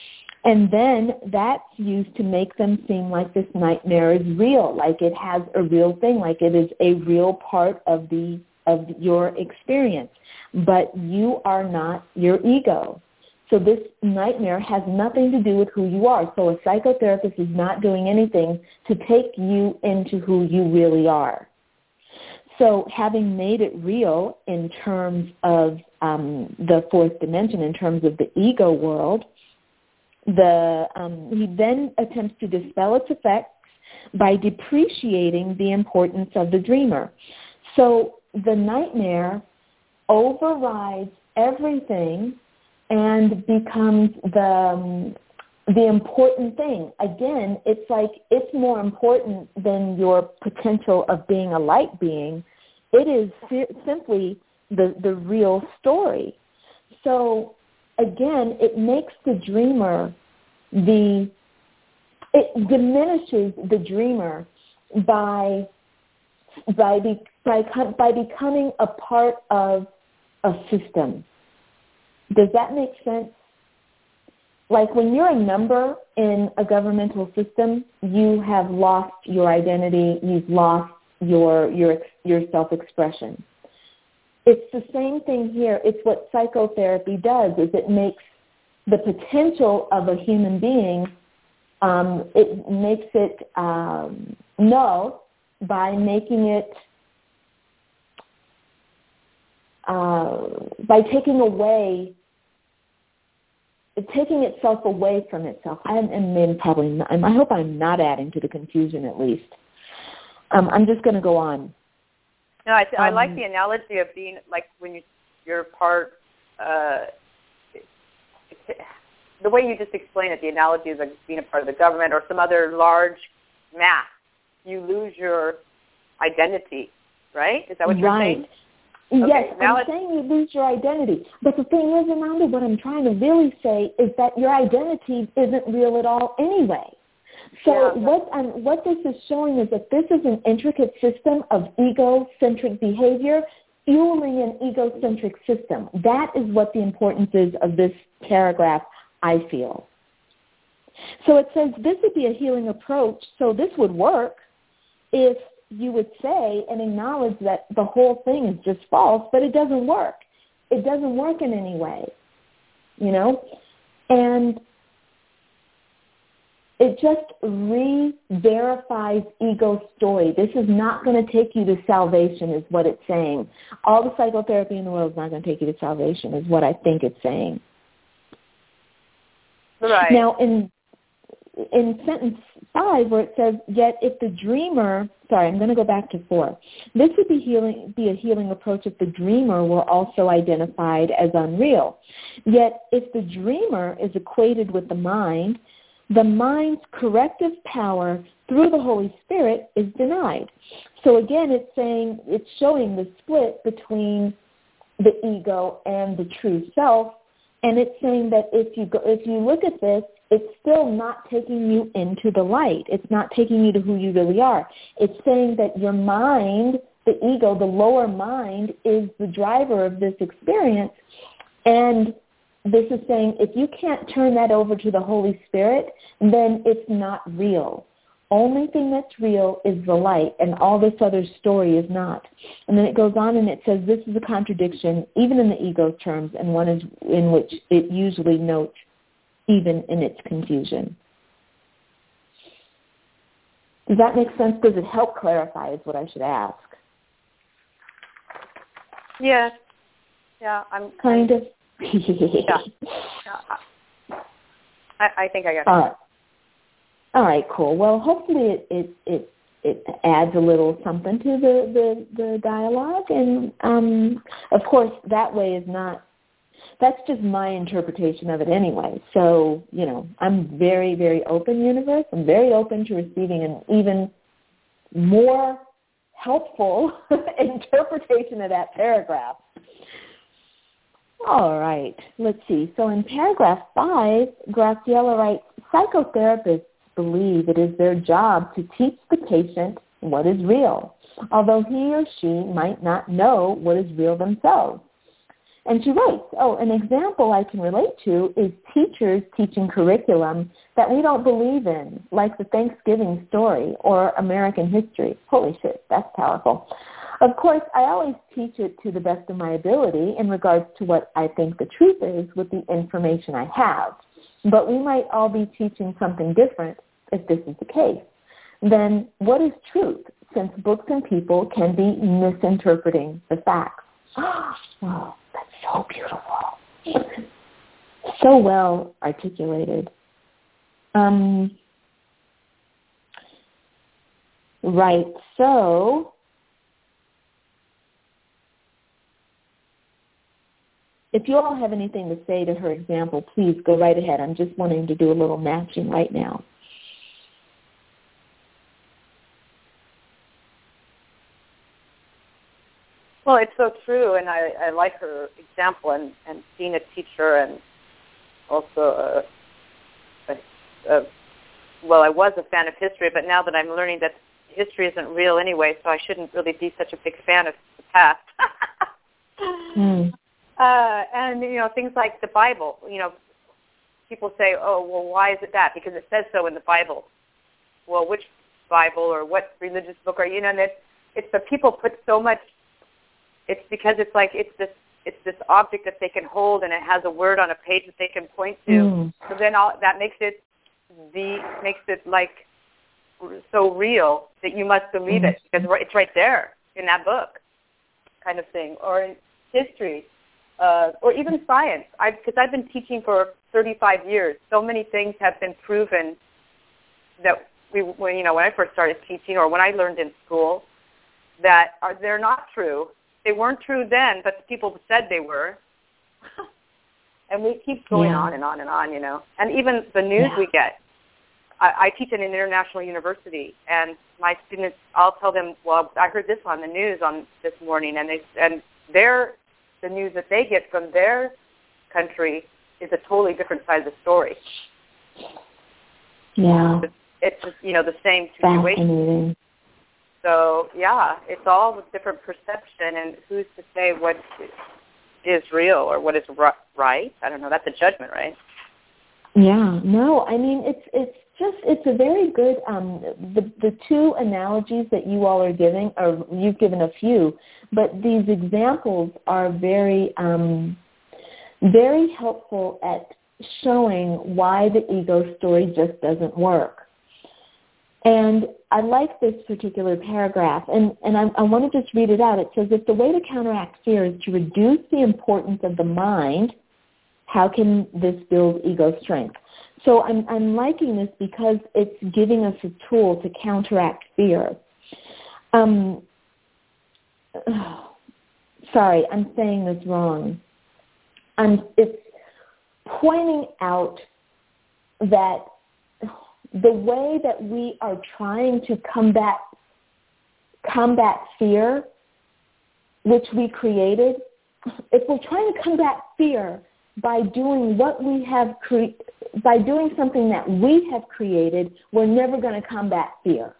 And then that's used to make them seem like this nightmare is real, like it has a real thing, like it is a real part of the of your experience. But you are not your ego. So this nightmare has nothing to do with who you are. So a psychotherapist is not doing anything to take you into who you really are. So having made it real in terms of um, the fourth dimension, in terms of the ego world, the um, he then attempts to dispel its effects by depreciating the importance of the dreamer. So the nightmare overrides everything and becomes the um, the important thing. Again, it's like it's more important than your potential of being a light being. It is si- simply the, the real story. So again, it makes the dreamer the, it diminishes the dreamer by, by, be, by, by becoming a part of a system. Does that make sense? Like when you're a number in a governmental system, you have lost your identity, you've lost your your your self-expression. It's the same thing here. It's what psychotherapy does, is it makes the potential of a human being, um, it makes it um, null by making it, uh, by taking away taking itself away from itself. I am probably not, I hope I'm not adding to the confusion at least. Um, I'm just going to go on. No, I, th- um, I like the analogy of being like when you, you're part, uh, the way you just explained it, the analogy is like being a part of the government or some other large mass. You lose your identity, right? Is that what you're right. saying? Yes, okay, I'm it's... saying you lose your identity. But the thing is, Ananda, what I'm trying to really say is that your identity isn't real at all anyway. So yeah, what I'm, what this is showing is that this is an intricate system of egocentric behavior fueling an egocentric system. That is what the importance is of this paragraph, I feel. So it says this would be a healing approach, so this would work if you would say and acknowledge that the whole thing is just false, but it doesn't work. It doesn't work in any way, you know? And it just re-verifies ego's story. This is not going to take you to salvation is what it's saying. All the psychotherapy in the world is not going to take you to salvation is what I think it's saying. Right. Now, in in sentence five, where it says, yet if the dreamer, sorry, I'm going to go back to four. This would be healing, be a healing approach if the dreamer were also identified as unreal. Yet if the dreamer is equated with the mind, the mind's corrective power through the Holy Spirit is denied. So again, it's saying, it's showing the split between the ego and the true self, and it's saying that if you go, if you look at this, it's still not taking you into the light. It's not taking you to who you really are. It's saying that your mind, the ego, the lower mind, is the driver of this experience. And this is saying if you can't turn that over to the Holy Spirit, then it's not real. Only thing that's real is the light, and all this other story is not. And then it goes on and it says this is a contradiction, even in the ego's terms, and one is in which it usually notes even in its confusion. Does that make sense? Does it help clarify is what I should ask. Yes. Yeah, I'm... Kind I'm, of. yeah. yeah. I, I think I got it. All right. All right, cool. Well, hopefully it, it, it, it adds a little something to the, the, the dialogue. And, um, of course, that way is not, that's just my interpretation of it anyway. So, you know, I'm very, very open, universe. I'm very open to receiving an even more helpful interpretation of that paragraph. All right, let's see. So in paragraph five, Graciela writes, psychotherapists believe it is their job to teach the patient what is real, although he or she might not know what is real themselves. And she writes, oh, an example I can relate to is teachers teaching curriculum that we don't believe in, like the Thanksgiving story or American history. Holy shit, that's powerful. Of course, I always teach it to the best of my ability in regards to what I think the truth is with the information I have. But we might all be teaching something different if this is the case. Then what is truth, since books and people can be misinterpreting the facts? Oh, that's so beautiful. So well articulated. Um, right, so if you all have anything to say to her example, please go right ahead. I'm just wanting to do a little matching right now. Well, it's so true, and I, I like her example, and, and being a teacher and also, a, a, a, well, I was a fan of history, but now that I'm learning that history isn't real anyway, so I shouldn't really be such a big fan of the past. mm. uh, and, you know, things like the Bible, you know, people say, oh, well, why is it that? Because it says so in the Bible. Well, which Bible or what religious book are you? You know, and it's, it's the people put so much. It's because it's like it's this it's this object that they can hold, and it has a word on a page that they can point to. Mm. So then all, that makes it the makes it like so real that you must believe mm. it because it's right there in that book, kind of thing. Or in history, uh, or even science. I because I've been teaching for thirty-five years. So many things have been proven that we when you know when I first started teaching or when I learned in school that are they're not true. They weren't true then, but the people said they were. And we keep going yeah. on and on and on, you know. And even the news yeah. we get. I, I teach at an international university, and my students, I'll tell them, well, I heard this on the news on this morning, and they and their the news that they get from their country is a totally different side of the story. Yeah. It's, it's just, you know, the same situation. So, yeah, it's all with different perception, and who's to say what is real or what is right? I don't know. That's a judgment, right? Yeah. No, I mean, it's it's just, it's a very good, um, the, the two analogies that you all are giving, or you've given a few, but these examples are very, um, very helpful at showing why the ego story just doesn't work. And I like this particular paragraph, and, and I, I want to just read it out. It says, if the way to counteract fear is to reduce the importance of the mind, how can this build ego strength? So I'm, I'm liking this because it's giving us a tool to counteract fear. Um, oh, sorry, I'm saying this wrong. I'm, it's pointing out that the way that we are trying to combat combat fear, which we created, if we're trying to combat fear by doing what we have cre- by doing something that we have created, we're never going to combat fear.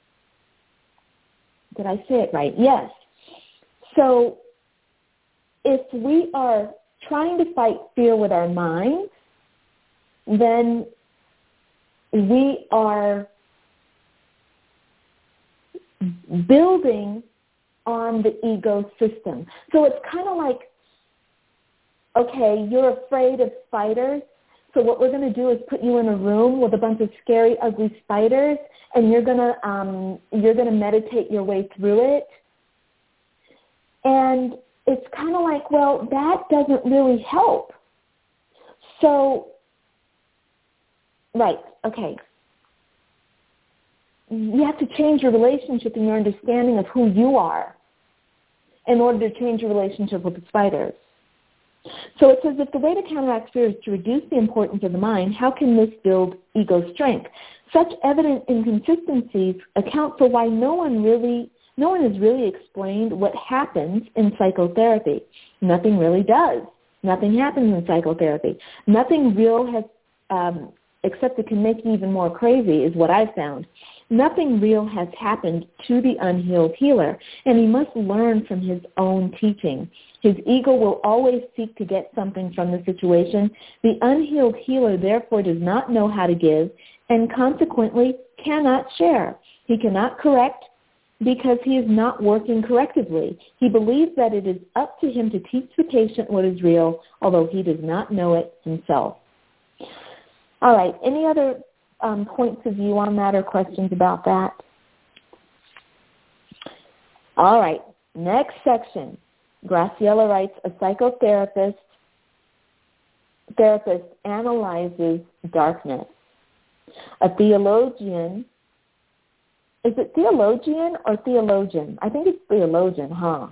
Did I say it right? Yes. So if we are trying to fight fear with our minds, then we are building on the ego system. So it's kind of like, okay, you're afraid of spiders, so what we're going to do is put you in a room with a bunch of scary, ugly spiders, and you're going to um, you're going to meditate your way through it. And it's kind of like, well, that doesn't really help. So, right, okay. You have to change your relationship and your understanding of who you are in order to change your relationship with the spiders. So it says, if the way to counteract fear is to reduce the importance of the mind, how can this build ego strength? Such evident inconsistencies account for why no one really, no one has really explained what happens in psychotherapy. Nothing really does. Nothing happens in psychotherapy. Nothing real has, um, except it can make you even more crazy, is what I've found. Nothing real has happened to the unhealed healer, and he must learn from his own teaching. His ego will always seek to get something from the situation. The unhealed healer therefore does not know how to give and consequently cannot share. He cannot correct because he is not working correctively. He believes that it is up to him to teach the patient what is real, although he does not know it himself. All right, any other um, points of view on that or questions about that? All right, next section. Graciela writes, a psychotherapist therapist analyzes darkness. A theologian, is it theologian or theologian? I think it's theologian, huh?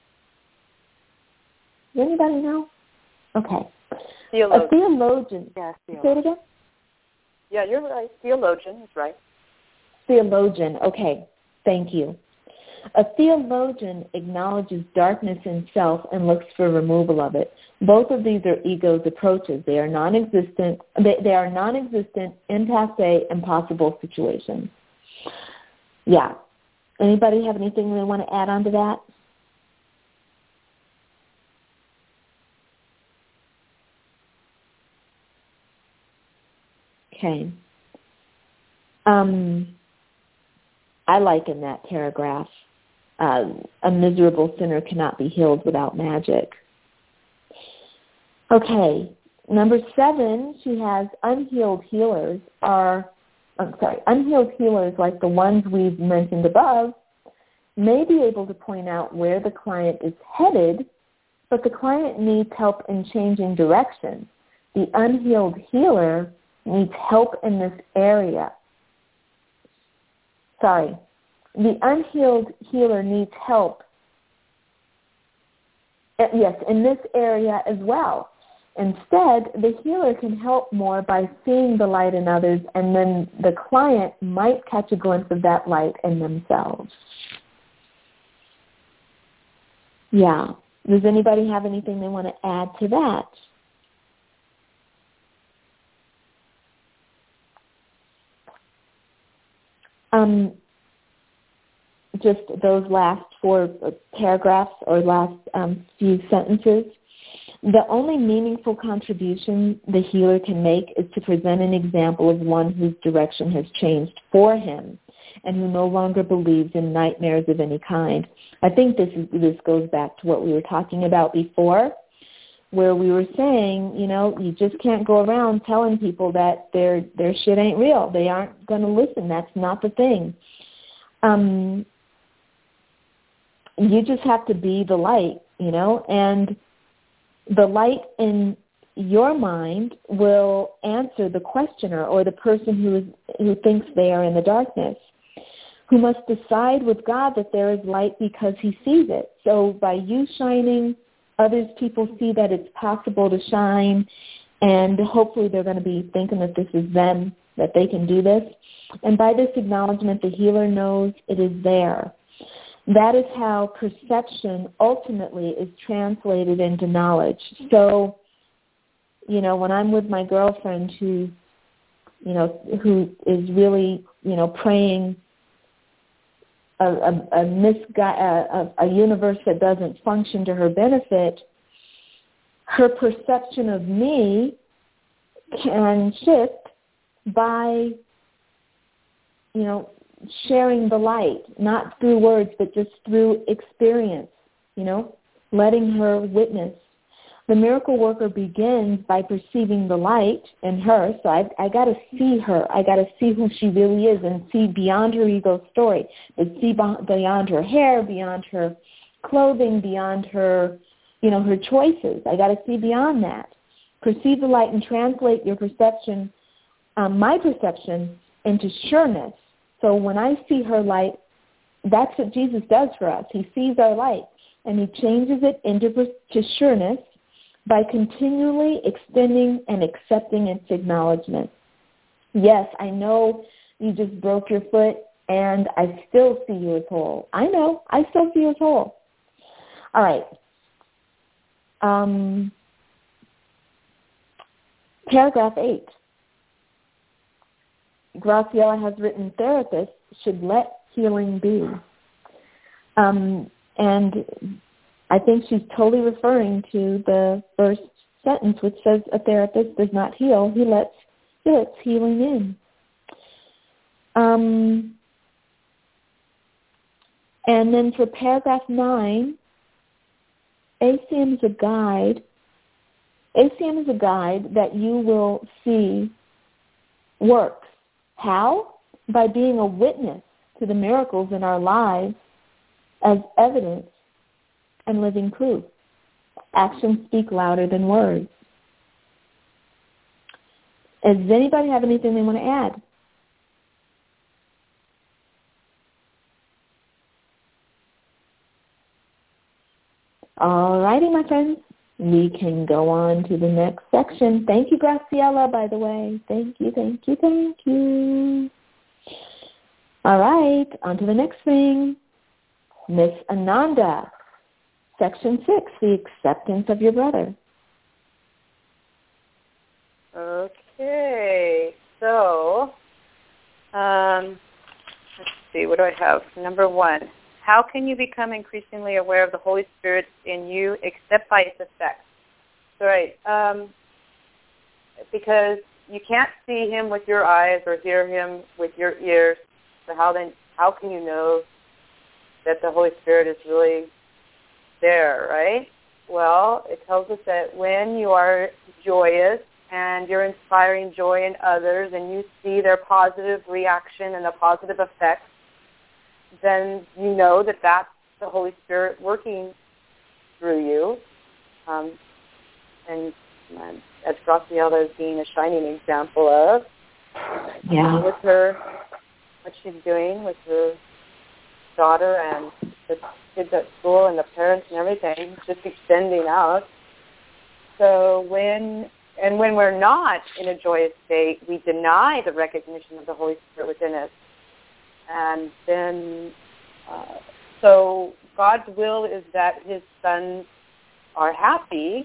Does anybody know? Okay. Theologian. A theologian. Yeah, theologian. Say it again? Yeah, you're right. Theologian is right. Theologian. Okay. Thank you. A theologian acknowledges darkness in self and looks for removal of it. Both of these are ego's approaches. They are non-existent. They, they are non-existent, impasse, impossible situations. Yeah. Anybody have anything they want to add on to that? Okay. Um, I liken that paragraph. Uh, a miserable sinner cannot be healed without magic. Okay. Number seven, she has unhealed healers are, I'm sorry, unhealed healers like the ones we've mentioned above may be able to point out where the client is headed, but the client needs help in changing direction. The unhealed healer needs help in this area. Sorry. The unhealed healer needs help, yes, in this area as well. Instead, the healer can help more by seeing the light in others, and then the client might catch a glimpse of that light in themselves. Yeah. Does anybody have anything they want to add to that? Um, just those last four paragraphs or last um, few sentences. The only meaningful contribution the healer can make is to present an example of one whose direction has changed for him and who no longer believes in nightmares of any kind. I think this is, this goes back to what we were talking about before, where we were saying, you know, you just can't go around telling people that their their shit ain't real. They aren't going to listen. That's not the thing. Um, you just have to be the light, you know, and the light in your mind will answer the questioner or the person who is who thinks they are in the darkness, who must decide with God that there is light because he sees it. So by you shining, others people see that it's possible to shine, and hopefully they're going to be thinking that this is them, that they can do this. And by this acknowledgement, the healer knows it is there. That is how perception ultimately is translated into knowledge. So, you know, when I'm with my girlfriend who, you know, who is really, you know, praying a, a, a, misgu- a, a universe that doesn't function to her benefit, her perception of me can shift by, you know, sharing the light, not through words, but just through experience, you know, letting her witness. The miracle worker begins by perceiving the light in her, so I, I got to see her. I got to see who she really is and see beyond her ego story, but see beyond her hair, beyond her clothing, beyond her, you know, her choices. I got to see beyond that. Perceive the light and translate your perception, um, my perception, into sureness. So when I see her light, that's what Jesus does for us. He sees our light, and he changes it into to sureness by continually extending and accepting its acknowledgement. Yes, I know you just broke your foot, and I still see you as whole. I know. I still see you as whole. All right. Um, paragraph eight. Graciela has written, therapists should let healing be. Um, and I think she's totally referring to the first sentence, which says a therapist does not heal. He lets, he lets healing in. Um, and then for paragraph nine, A C M is a guide. A C M is a guide that you will see works. How? By being a witness to the miracles in our lives as evidence and living proof. Actions speak louder than words. Does anybody have anything they want to add? All righty, my friends. We can go on to the next section. Thank you, Graciela, by the way. Thank you, thank you, thank you. All right, on to the next thing. Miss Ananda, section six, the acceptance of your brother. Okay, so um, let's see, what do I have? Number one. How can you become increasingly aware of the Holy Spirit in you except by its effects? So, right, um, because you can't see him with your eyes or hear him with your ears. So how then? How can you know that the Holy Spirit is really there, right? Well, it tells us that when you are joyous and you're inspiring joy in others and you see their positive reaction and the positive effects, then you know that that's the Holy Spirit working through you. Um, and um, as Graciela is being a shining example of, yeah. uh, with her, what she's doing with her daughter and the kids at school and the parents and everything, just extending out. So when, and when we're not in a joyous state, we deny the recognition of the Holy Spirit within us. And then, uh, so God's will is that his sons are happy,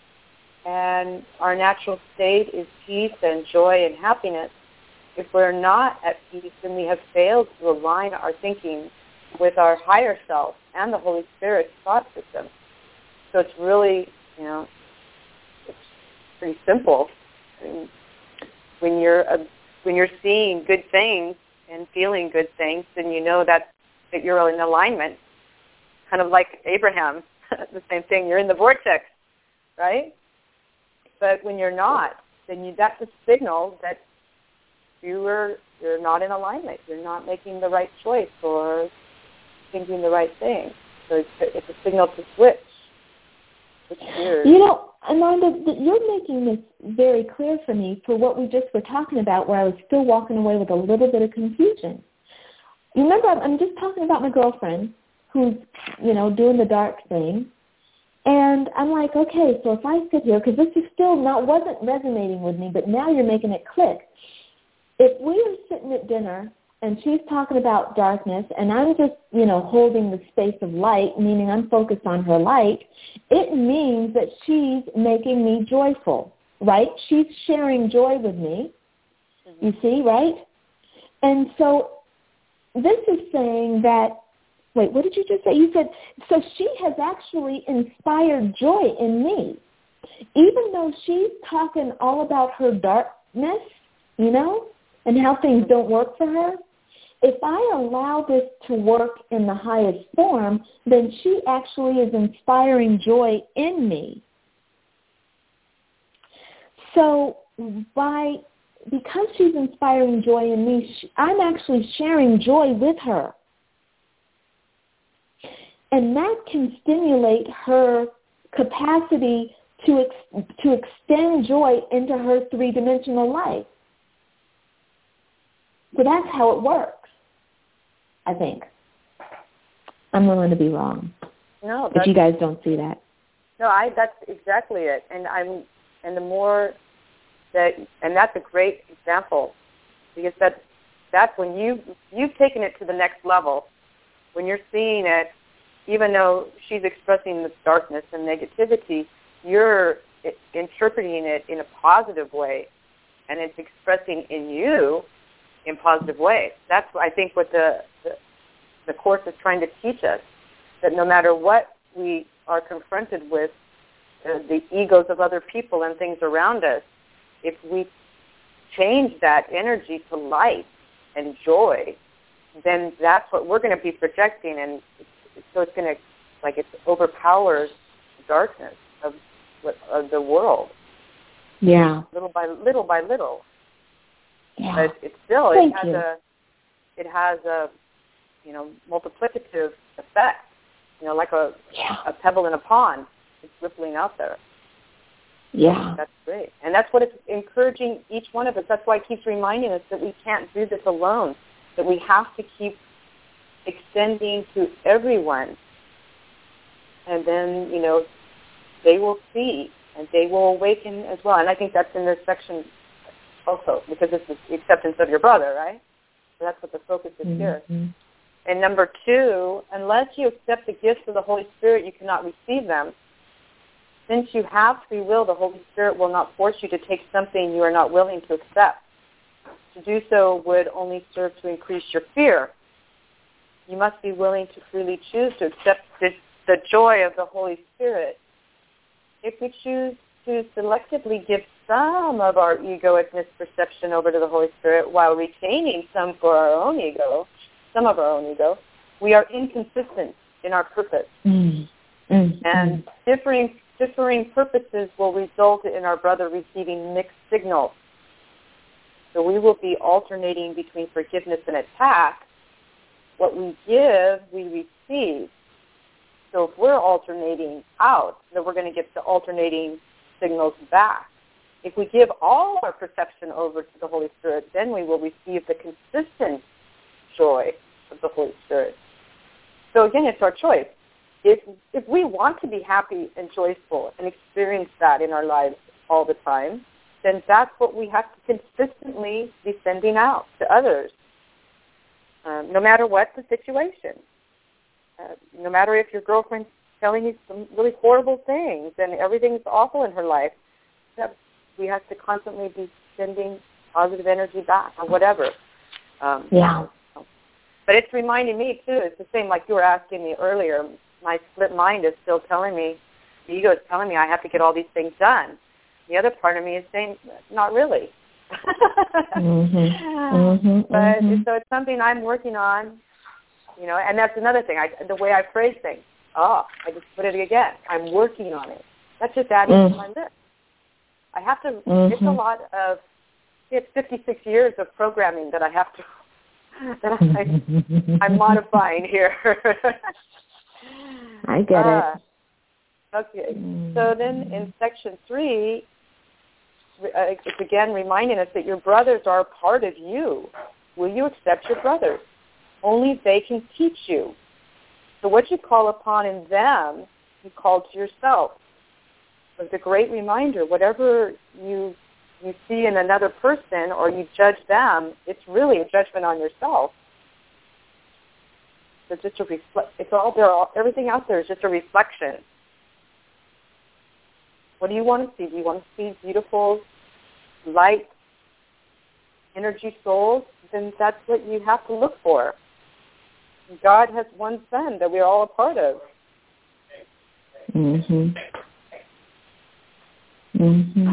and our natural state is peace and joy and happiness. If we're not at peace, then we have failed to align our thinking with our higher self and the Holy Spirit's thought system. So it's really, you know, it's pretty simple. I mean, when you're a, when you're seeing good things and feeling good things, then you know that, that you're in alignment. Kind of like Abraham, the same thing. You're in the vortex, right? But when you're not, then you, that's a signal that you are, you're not in alignment. You're not making the right choice or thinking the right thing. So it's, it's a signal to switch. It's weird. You know, Ananda, you're making this very clear for me for what we just were talking about, where I was still walking away with a little bit of confusion. You remember, I'm just talking about my girlfriend who's, you know, doing the dark thing. And I'm like, okay, so if I sit here, because this is still not, wasn't resonating with me, but now you're making it click. If we are sitting at dinner and she's talking about darkness and I'm just, you know, holding the space of light, meaning I'm focused on her light, it means that she's making me joyful, right? She's sharing joy with me, mm-hmm. You see, right? And so this is saying that, wait, what did you just say? You said, so she has actually inspired joy in me. Even though she's talking all about her darkness, you know, and how things don't work for her, if I allow this to work in the highest form, then she actually is inspiring joy in me. So by because she's inspiring joy in me, I'm actually sharing joy with her. And that can stimulate her capacity to ex- to extend joy into her three-dimensional life. So that's how it works, I think. I'm willing to be wrong. No, if you guys don't see that. No, I. That's exactly it. And I'm, and the more that, and that's a great example, because that's that's when you you've taken it to the next level. When you're seeing it, even though she's expressing this darkness and negativity, you're interpreting it in a positive way, and it's expressing in you in positive ways. That's, I think, what the, the, the Course is trying to teach us, that no matter what we are confronted with, uh, the egos of other people and things around us, if we change that energy to light and joy, then that's what we're going to be projecting, and so it's going to, like, it overpowers the darkness of, of the world. Yeah. Little by little by little. Yeah. But it's still, Thank it has you. a, it has a, you know, multiplicative effect. You know, like a, yeah. a pebble in a pond. It's rippling out there. Yeah. That's great. And that's what it's encouraging each one of us. That's why it keeps reminding us that we can't do this alone, that we have to keep extending to everyone. And then, you know, they will see and they will awaken as well. And I think that's in this section also, because it's the acceptance of your brother, right? So that's what the focus is mm-hmm. here. And number two, unless you accept the gifts of the Holy Spirit, you cannot receive them. Since you have free will, the Holy Spirit will not force you to take something you are not willing to accept. To do so would only serve to increase your fear. You must be willing to freely choose to accept the, the joy of the Holy Spirit. If we choose to selectively give some of our egoic misperception over to the Holy Spirit while retaining some for our own ego, some of our own ego, we are inconsistent in our purpose. Mm. Mm. And differing differing purposes will result in our brother receiving mixed signals. So we will be alternating between forgiveness and attack. What we give, we receive. So if we're alternating out, then we're going to get the alternating signals back. If we give all our perception over to the Holy Spirit, then we will receive the consistent joy of the Holy Spirit. So again, it's our choice. If if we want to be happy and joyful and experience that in our lives all the time, then that's what we have to consistently be sending out to others, um, no matter what the situation. Uh, no matter if your girlfriend's telling you some really horrible things and everything's awful in her life, that we have to constantly be sending positive energy back or whatever. Um, yeah. But it's reminding me, too, it's the same like you were asking me earlier. My split mind is still telling me, the ego is telling me I have to get all these things done. The other part of me is saying, not really. mm-hmm. Mm-hmm. But mm-hmm. so it's something I'm working on, you know, and that's another thing, I, the way I phrase things. Oh, I just put it again. I'm working on it. That's just adding mm. to my list. I have to, mm-hmm. it's a lot of, it's fifty-six years of programming that I have to, that I, I'm modifying here. I get uh, it. Okay. Mm. So then in section three, uh, it's again reminding us that your brothers are a part of you. Will you accept your brothers? Only they can teach you. So what you call upon in them, you call to yourself. It's a great reminder. Whatever you you see in another person or you judge them, it's really a judgment on yourself. It's just a reflect. It's all there. All, everything out there is just a reflection. What do you want to see? Do you want to see beautiful, light, energy souls? Then that's what you have to look for. God has one son that we're all a part of. Mhm. Mhm.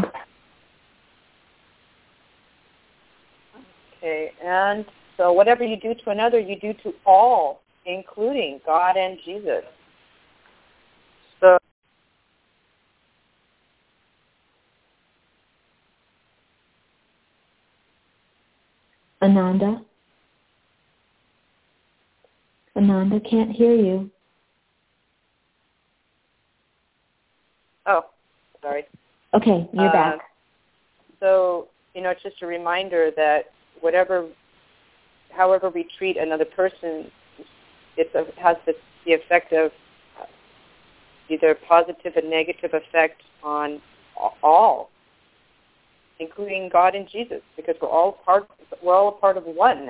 Okay, and so whatever you do to another, you do to all, including God and Jesus. So Ananda? Ananda, can't hear you. Oh, sorry. Okay, you're uh, back. So, you know, it's just a reminder that whatever, however we treat another person, it has the, the effect of either positive and negative effect on all, including God and Jesus, because we're all part. We're all a part of one.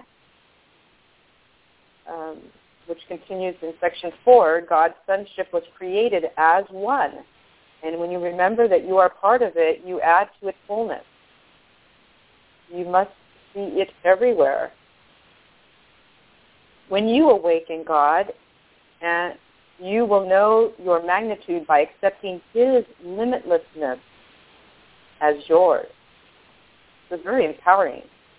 Um, which continues in section four. God's sonship was created as one, and when you remember that you are part of it, you add to its fullness. You must see it everywhere. when you awaken God, and you will know your magnitude by accepting his limitlessness as yours. It's very empowering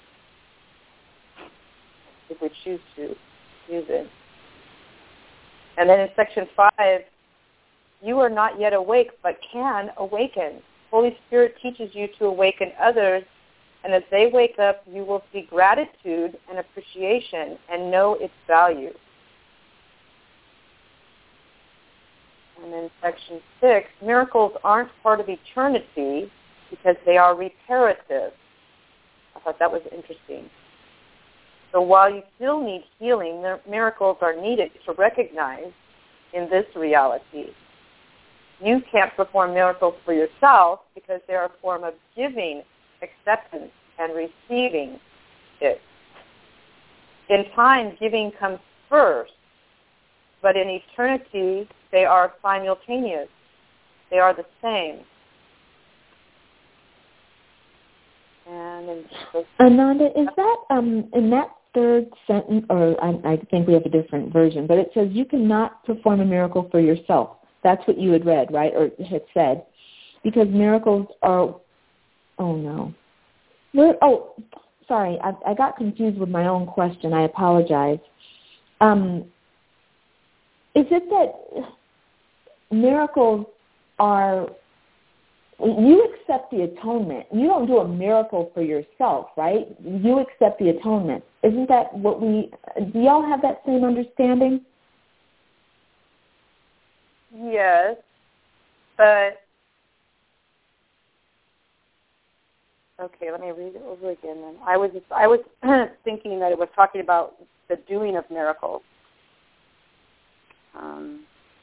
if we choose to use it. And then in section five, you are not yet awake, but can awaken. Holy Spirit teaches you to awaken others, and as they wake up, you will see gratitude and appreciation and know its value. And then section six, miracles aren't part of eternity because they are reparative. I thought that was interesting. So while you still need healing, miracles are needed to recognize in this reality. You can't perform miracles for yourself because they're a form of giving, acceptance, and receiving it. In time, giving comes first, but in eternity, they are simultaneous. They are the same. And in Ananda, is that um, in that third sentence, or I, I think we have a different version, but it says you cannot perform a miracle for yourself. That's what you had read, right, or had said, because miracles are. Oh no. Where, oh, sorry, I, I got confused with my own question. I apologize. Um, is it that miracles are, you accept the atonement. You don't do a miracle for yourself, right? You accept the atonement. Isn't that what we, do y'all have that same understanding? Yes, but, okay, let me read it over again then. I was, I was thinking that it was talking about the doing of miracles. Um,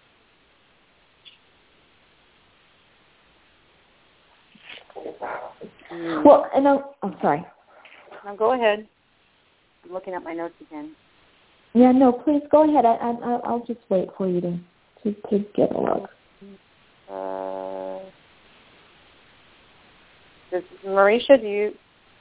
Well, and I'm, I'm sorry. No, go ahead. I'm looking at my notes again. Yeah, no, please go ahead. I, I, I'll just wait for you to, to, to get a look. Uh, does, Marisha, do you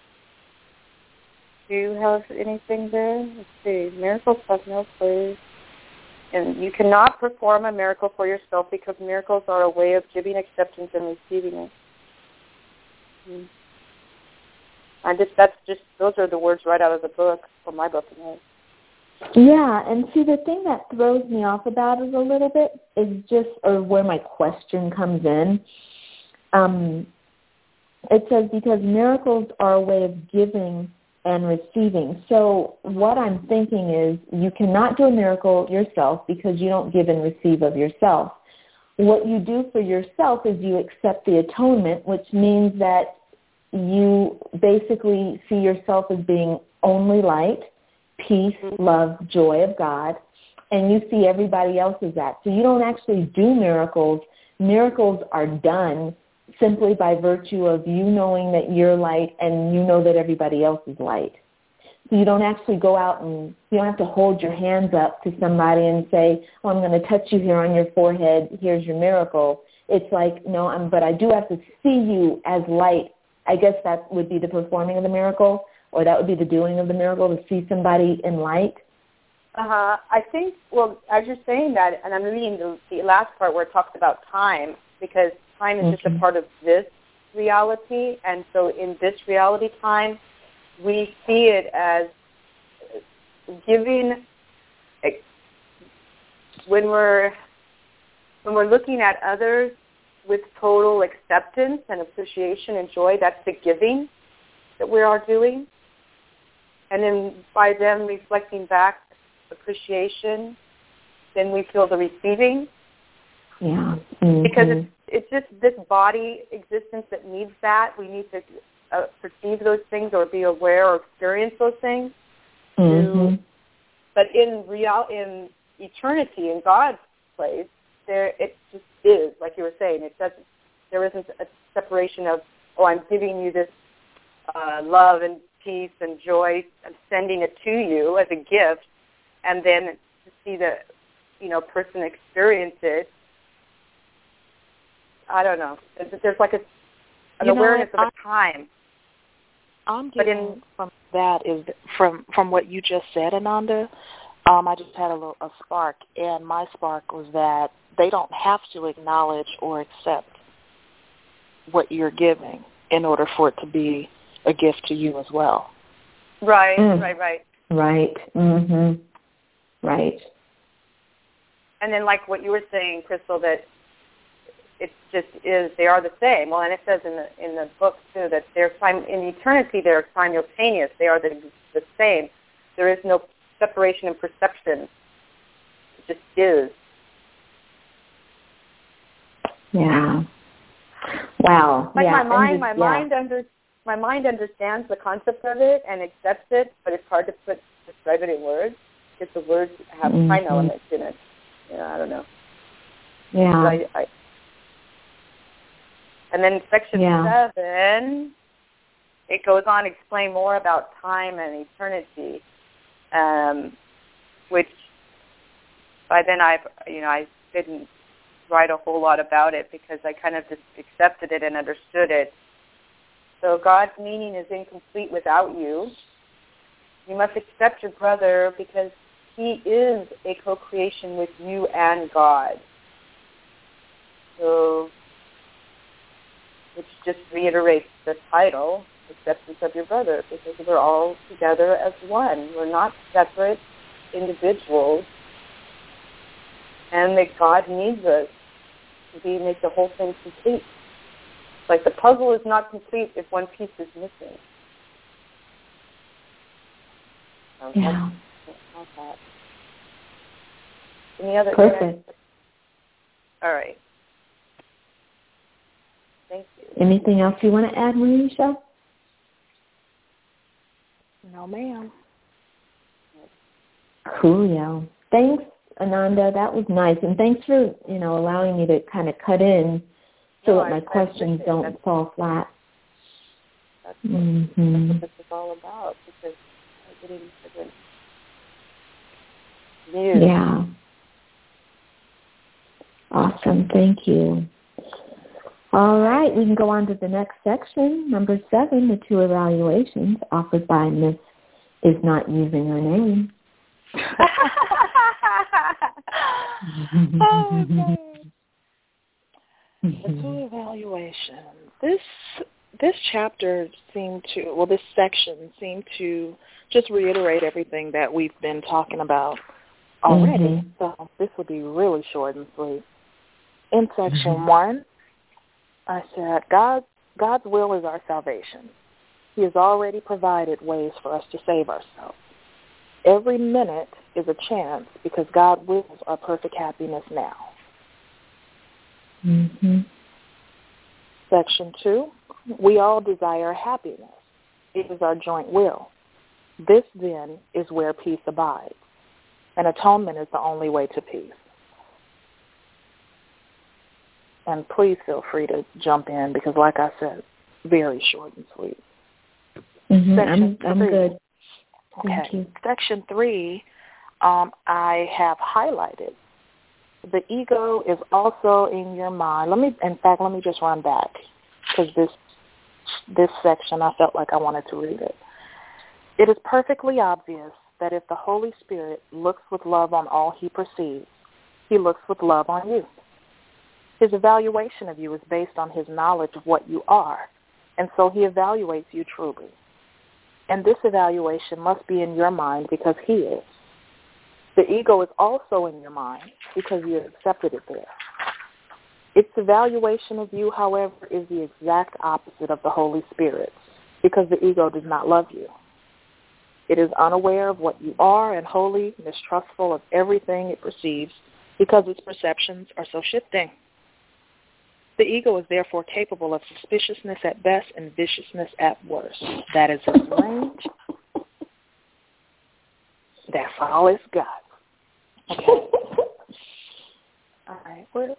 do you have anything there? Let's see. Miracles have no place. And you cannot perform a miracle for yourself because miracles are a way of giving acceptance and receiving it. Hmm. I just that's just those are the words right out of the book from my book. Yeah, and see, the thing that throws me off about it a little bit is just, or where my question comes in. Um, it says because miracles are a way of giving and receiving. So what I'm thinking is you cannot do a miracle yourself because you don't give and receive of yourself. What you do for yourself is you accept the atonement, which means that you basically see yourself as being only light, peace, love, joy of God, and you see everybody else as that. So you don't actually do miracles. Miracles are done simply by virtue of you knowing that you're light and you know that everybody else is light. So you don't actually go out and you don't have to hold your hands up to somebody and say, oh, I'm going to touch you here on your forehead. Here's your miracle. It's like, no, I'm, but I do have to see you as light. I guess that would be the performing of the miracle, or that would be the doing of the miracle, to see somebody in light. Uh-huh. I think, well, as you're saying that, and I'm reading the, the last part where it talks about time, because time is mm-hmm. just a part of this reality, and so in this reality time, we see it as giving, when we're when we're looking at others with total acceptance and appreciation and joy, that's the giving that we are doing. And then by them reflecting back appreciation, then we feel the receiving. Yeah. Mm-hmm. Because it's, it's just this body existence that needs that. We need to uh, perceive those things or be aware or experience those things. Mm-hmm. To, but in real, in eternity, in God's place, there it just is, like you were saying. It doesn't. There isn't a separation of, oh, I'm giving you this uh, love and peace and joy. I'm sending it to you as a gift, and then to see the, you know, person experience it. I don't know. There's like a, an you awareness know, of a time. I'm getting in, from that is from from what you just said, Ananda. Um, I just had a little a spark, and my spark was that they don't have to acknowledge or accept what you're giving in order for it to be a gift to you as well. Right, mm. right, right. Right. Mhm. Right. And then like what you were saying, Crystal, that it just is, they are the same. Well, and it says in the in the book, too, that they're sim- in eternity they're simultaneous. They are the, the same. There is no separation in perception. It just is. Yeah. Wow. Like yeah. my mind, just, my yeah. mind under, my mind understands the concept of it and accepts it, but it's hard to put describe it in words because the words have mm-hmm. time elements in it. Yeah, I don't know. Yeah. I, I, and then section yeah. seven, it goes on to explain more about time and eternity, um, which by then I've, you know, I didn't write a whole lot about it because I kind of just accepted it and understood it. So God's meaning is incomplete without you. You must accept your brother because he is a co-creation with you and God. So, which just reiterates the title, Acceptance of Your Brother, because we're all together as one. We're not separate individuals, and that God needs us to be, make the whole thing complete. Like the puzzle is not complete if one piece is missing. So yeah. that's, that's that. Any other? Perfect. All right. Thank you. Anything else you want to add, Marisha? No, ma'am. Coolio. Thanks, Ananda. That was nice. And thanks for, you know, allowing me to kind of cut in so no, that my I, questions I don't that's, fall flat. That's, mm-hmm. that's what this is all about, because I didn't even Yeah. Awesome. Thank you. All right. We can go on to the next section, number seven, the two evaluations offered by Miss Is Not Using Her Name. Oh, God. The two evaluations. This this chapter seemed to, well, this section seemed to just reiterate everything that we've been talking about already. Mm-hmm. So this will be really short and sweet. In section mm-hmm. one, I said, God, God's will is our salvation. He has already provided ways for us to save ourselves. Every minute is a chance because God wills our perfect happiness now. Mm-hmm. Section two, we all desire happiness. It is our joint will. This, then, is where peace abides. And atonement is the only way to peace. And please feel free to jump in because, like I said, very short and sweet. Mm-hmm. Section I'm, I'm three. good. Okay. Thank you. Section three, um, I have highlighted. The ego is also in your mind. Let me, in fact, let me just run back because this this section I felt like I wanted to read it. It is perfectly obvious that if the Holy Spirit looks with love on all he perceives, he looks with love on you. His evaluation of you is based on his knowledge of what you are, and so he evaluates you truly. And this evaluation must be in your mind because he is. The ego is also in your mind because you have accepted it there. Its evaluation of you, however, is the exact opposite of the Holy Spirit's because the ego does not love you. It is unaware of what you are and wholly mistrustful of everything it perceives because its perceptions are so shifting. The ego is therefore capable of suspiciousness at best and viciousness at worst. That is its range. That's all it's got. Okay. All right. Where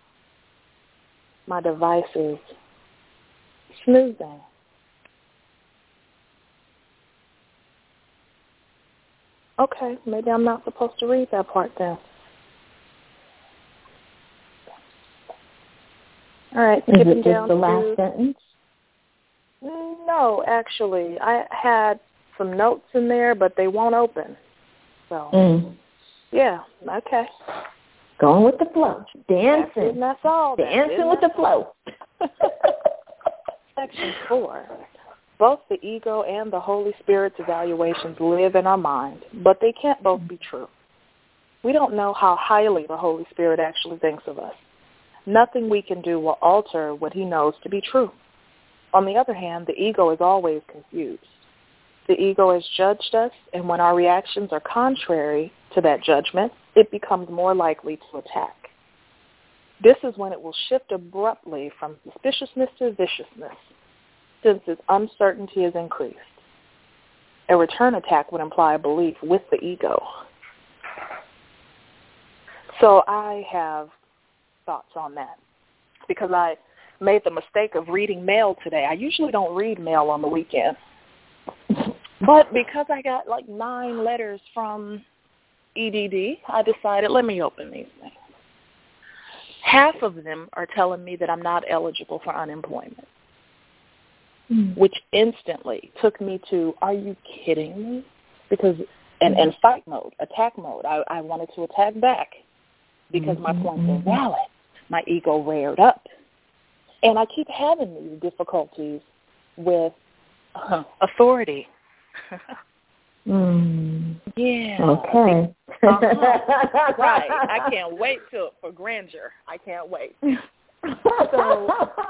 my device is snoozing. Okay, maybe I'm not supposed to read that part then. All right, is it just the last to, sentence? No, actually, I had some notes in there, but they won't open. So, mm. yeah, okay. Going with the flow. Dancing. That's it, that's all. Dancing that's with the flow. Section four. Both the ego and the Holy Spirit's evaluations live in our mind, but they can't both be true. We don't know how highly the Holy Spirit actually thinks of us. Nothing we can do will alter what he knows to be true. On the other hand, the ego is always confused. The ego has judged us, and when our reactions are contrary to that judgment, it becomes more likely to attack. This is when it will shift abruptly from suspiciousness to viciousness, since its uncertainty is increased. A return attack would imply a belief with the ego. So I have thoughts on that because I made the mistake of reading mail today. I usually don't read mail on the weekend. But because I got like nine letters from E D D, I decided, let me open these things. Half of them are telling me that I'm not eligible for unemployment, mm. which instantly took me to, are you kidding me? Because, and, and fight mode, attack mode. I, I wanted to attack back because mm-hmm. my points are valid. My ego reared up. And I keep having these difficulties with uh, authority. mm. Yeah. Okay. uh-huh. Right. I can't wait till for grandeur. I can't wait. So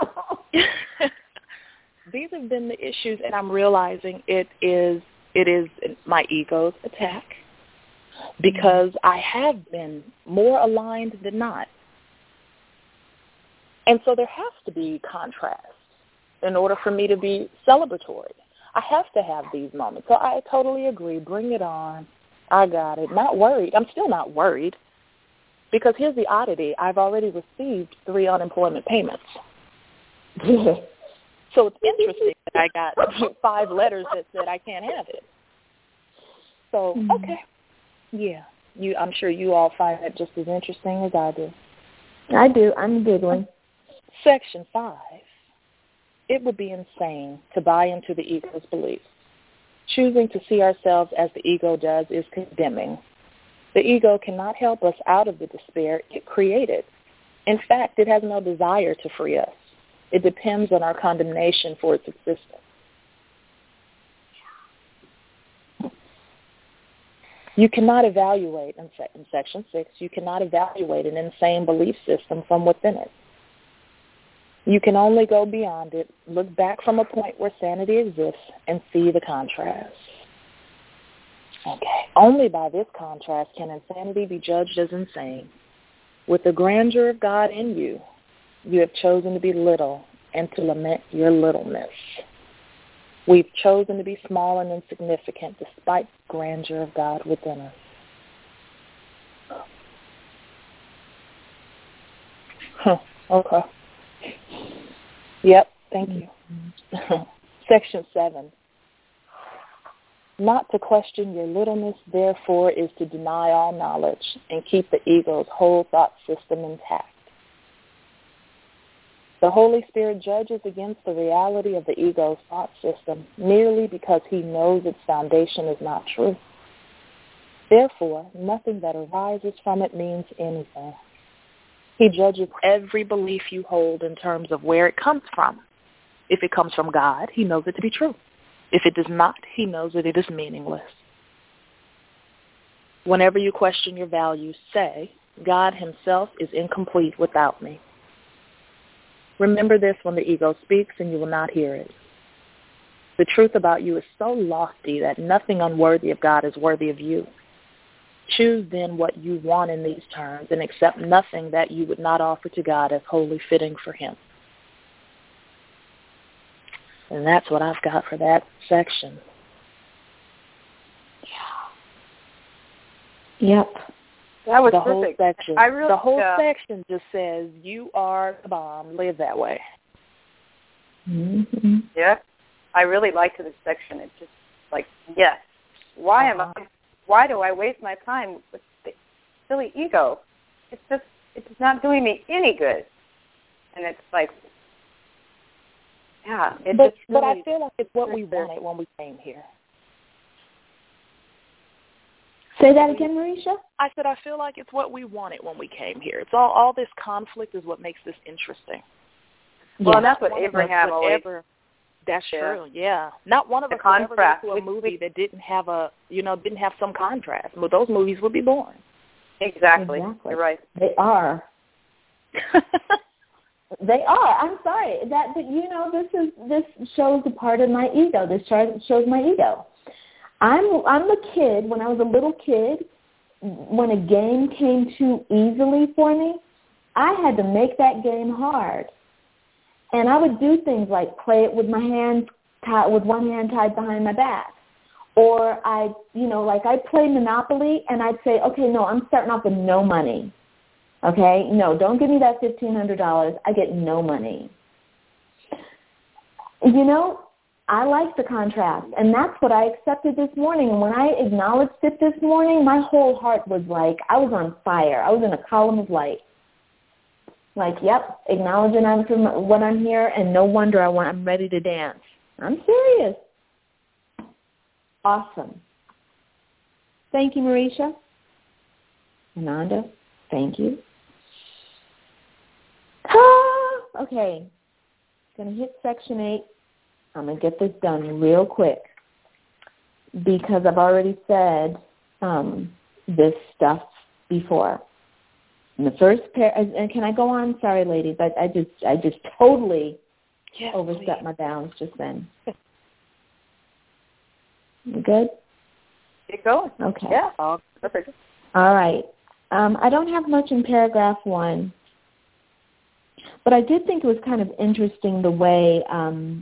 these have been the issues, and I'm realizing it is it is my ego's attack because I have been more aligned than not. And so there has to be contrast in order for me to be celebratory. I have to have these moments. So I totally agree. Bring it on. I got it. Not worried. I'm still not worried because here's the oddity. I've already received three unemployment payments. So it's interesting that I got five letters that said I can't have it. So, okay. Yeah. You. I'm sure you all find that just as interesting as I do. I do. I'm giggling. Section five. It would be insane to buy into the ego's beliefs. Choosing to see ourselves as the ego does is condemning. The ego cannot help us out of the despair it created. In fact, it has no desire to free us. It depends on our condemnation for its existence. You cannot evaluate, in Section six, you cannot evaluate an insane belief system from within it. You can only go beyond it, look back from a point where sanity exists, and see the contrast. Okay. Only by this contrast can insanity be judged as insane. With the grandeur of God in you, you have chosen to be little and to lament your littleness. We've chosen to be small and insignificant despite the grandeur of God within us. Huh. Okay. Yep, thank you. Section seven. Not to question your littleness, therefore, is to deny all knowledge and keep the ego's whole thought system intact. The Holy Spirit judges against the reality of the ego's thought system merely because he knows its foundation is not true. Therefore, nothing that arises from it means anything. He judges every belief you hold in terms of where it comes from. If it comes from God, he knows it to be true. If it does not, he knows that it is meaningless. Whenever you question your values, say, God himself is incomplete without me. Remember this when the ego speaks and you will not hear it. The truth about you is so lofty that nothing unworthy of God is worthy of you. Choose then what you want in these terms and accept nothing that you would not offer to God as wholly fitting for him. And that's what I've got for that section. Yeah. Yep. That was the perfect. Whole section, I really, the whole uh, section just says, you are the bomb. Live that way. Mm-hmm. Yeah. I really liked this section. It's just like, yes. Why uh-huh. am I, why do I waste my time with the silly ego? It's just, it's not doing me any good. And it's like, yeah. It but, just really, but I feel like it's what we wanted when we came here. Say that again, Marisha? I said I feel like it's what we wanted when we came here. It's all all this conflict is what makes this interesting. Well, yeah. and that's what Abraham always. Ever, that's yeah. true. Yeah, not one of the us would ever contrast. go to a movie that didn't have a you know didn't have some contrast. But those movies would be boring. Exactly. exactly. You're right. They are. They are. I'm sorry. That, but you know, this is this shows a part of my ego. This shows my ego. I'm I'm a kid. When I was a little kid, when a game came too easily for me, I had to make that game hard. And I would do things like play it with my hands tied, with one hand tied behind my back. Or I, you know, like I'd play Monopoly and I'd say, okay, no, I'm starting off with no money. Okay, no, don't give me that fifteen hundred dollars. I get no money. You know, I like the contrast, and that's what I accepted this morning. And when I acknowledged it this morning, my whole heart was like, I was on fire. I was in a column of light. Like, yep, acknowledging I'm from what I'm here, and no wonder I want, I'm ready to dance. I'm serious. Awesome. Thank you, Marisha. Ananda, thank you. Ah, okay, going to hit section eight. I'm going to get this done real quick because I've already said um, this stuff before. In the first pair, and can I go on? Sorry, ladies, I, I just I just totally yes, overstepped please. my bounds just then. You good? Keep going. Okay. Yeah. Oh, perfect. All right. Um, I don't have much in paragraph one, but I did think it was kind of interesting the way um,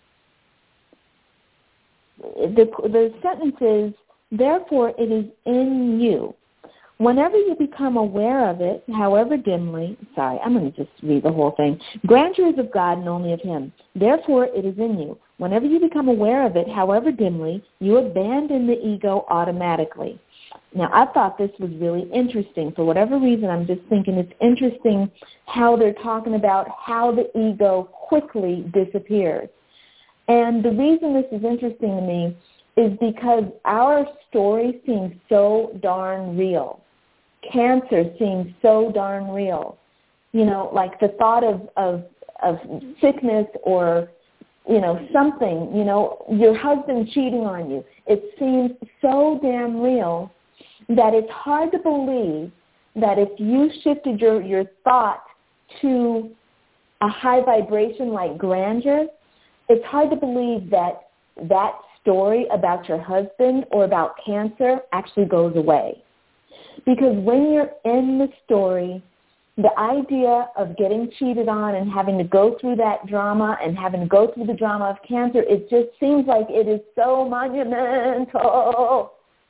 the the sentence is, therefore it is in you. Whenever you become aware of it, however dimly, sorry, I'm going to just read the whole thing. Grandeur is of God and only of him. Therefore it is in you. Whenever you become aware of it, however dimly, you abandon the ego automatically. Now, I thought this was really interesting. For whatever reason, I'm just thinking it's interesting how they're talking about how the ego quickly disappears. And the reason this is interesting to me is because our story seems so darn real. Cancer seems so darn real. You know, like the thought of, of, of sickness or, you know, something, you know, your husband cheating on you. It seems so damn real that it's hard to believe that if you shifted your, your thought to a high vibration like grandeur, it's hard to believe that that story about your husband or about cancer actually goes away. Because when you're in the story, the idea of getting cheated on and having to go through that drama and having to go through the drama of cancer, it just seems like it is so monumental.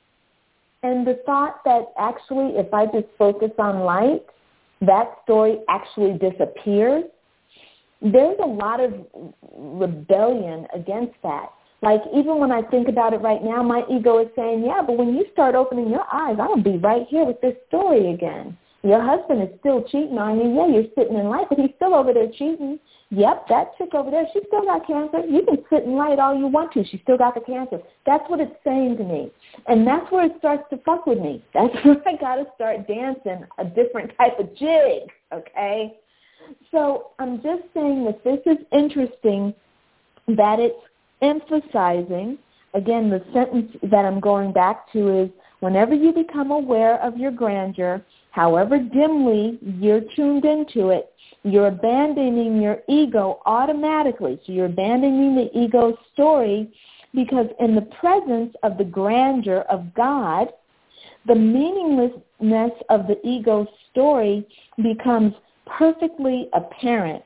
And the thought that actually if I just focus on light, that story actually disappears, there's a lot of rebellion against that. Like, even when I think about it right now, my ego is saying, yeah, but when you start opening your eyes, I'm going to be right here with this story again. Your husband is still cheating on you. Yeah, you're sitting in light, but he's still over there cheating. Yep, that chick over there, she still got cancer. You can sit in light all you want to. She still got the cancer. That's what it's saying to me. And that's where it starts to fuck with me. That's where I got to start dancing a different type of jig, okay? So I'm just saying that this is interesting, that it's emphasizing, again, the sentence that I'm going back to is, whenever you become aware of your grandeur, however dimly you're tuned into it, you're abandoning your ego automatically. So you're abandoning the ego story because in the presence of the grandeur of God, the meaninglessness of the ego story becomes perfectly apparent.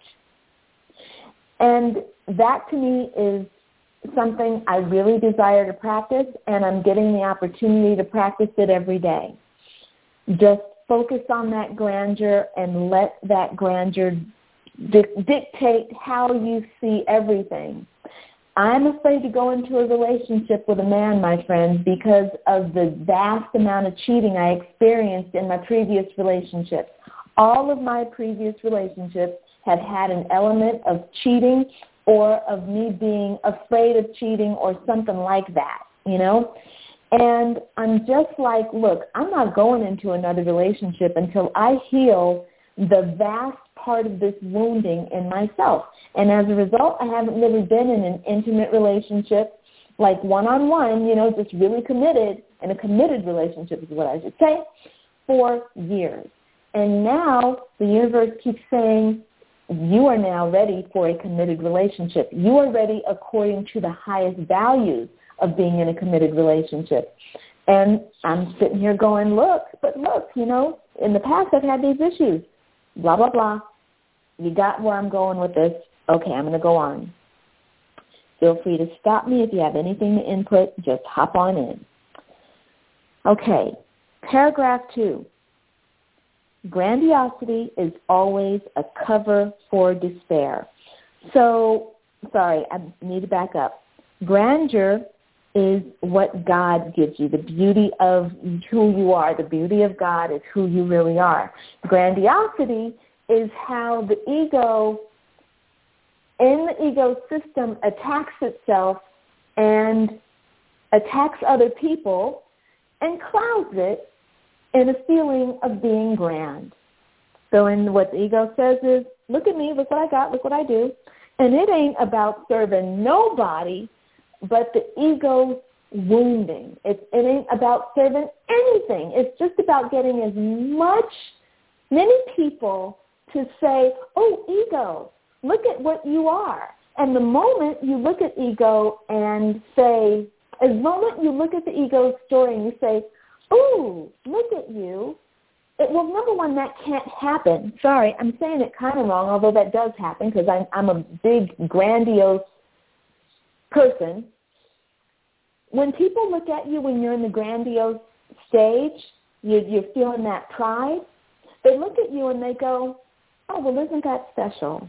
And that to me is something I really desire to practice, and I'm getting the opportunity to practice it every day. Just focus on that grandeur and let that grandeur di- dictate how you see everything. I'm afraid to go into a relationship with a man, my friends, because of the vast amount of cheating I experienced in my previous relationships. All of my previous relationships have had an element of cheating or of me being afraid of cheating or something like that, you know. And I'm just like, look, I'm not going into another relationship until I heal the vast part of this wounding in myself. And as a result, I haven't really been in an intimate relationship, like one-on-one, you know, just really committed, and a committed relationship is what I should say, for years. And now the universe keeps saying, you are now ready for a committed relationship. You are ready according to the highest values of being in a committed relationship. And I'm sitting here going, look, but look, you know, in the past I've had these issues. Blah, blah, blah. You got where I'm going with this. Okay, I'm going to go on. Feel free to stop me if you have anything to input. Just hop on in. Okay, paragraph two. Grandiosity is always a cover for despair. So, sorry, I need to back up. Grandeur is what God gives you, the beauty of who you are. The beauty of God is who you really are. Grandiosity is how the ego, in the ego system, attacks itself and attacks other people and clouds it in a feeling of being grand. So in what the ego says is, look at me, look what I got, look what I do. And it ain't about serving nobody but the ego's wounding. It, it ain't about serving anything. It's just about getting as much, many people to say, oh, ego, look at what you are. And the moment you look at ego and say, the moment you look at the ego's story and you say, ooh, look at you, it, well, number one, that can't happen. Sorry, I'm saying it kind of wrong, although that does happen because I'm, I'm a big, grandiose person. When people look at you when you're in the grandiose stage, you, you're feeling that pride, they look at you and they go, oh, well, isn't that special?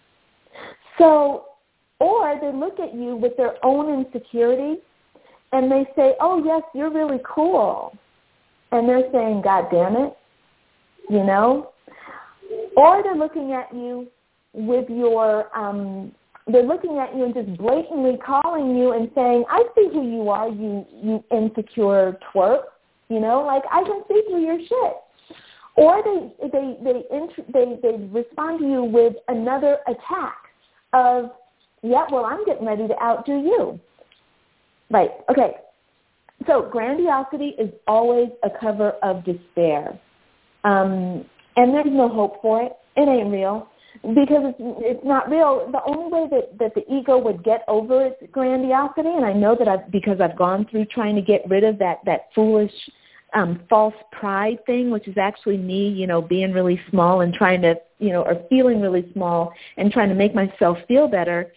So, or they look at you with their own insecurity and they say, oh, yes, you're really cool. And they're saying, God damn it, you know? Or they're looking at you with your, um, they're looking at you and just blatantly calling you and saying, I see who you are, you, you insecure twerp, you know? Like, I can see through your shit. Or they they they int- they they respond to you with another attack of, yeah, well, I'm getting ready to outdo you. Right, okay. So grandiosity is always a cover of despair. Um, and there's no hope for it. It ain't real. Because it's, it's not real. The only way that, that the ego would get over its grandiosity, and I know that I've, because I've gone through trying to get rid of that, that foolish um, false pride thing, which is actually me, you know, being really small and trying to, you know, or feeling really small and trying to make myself feel better.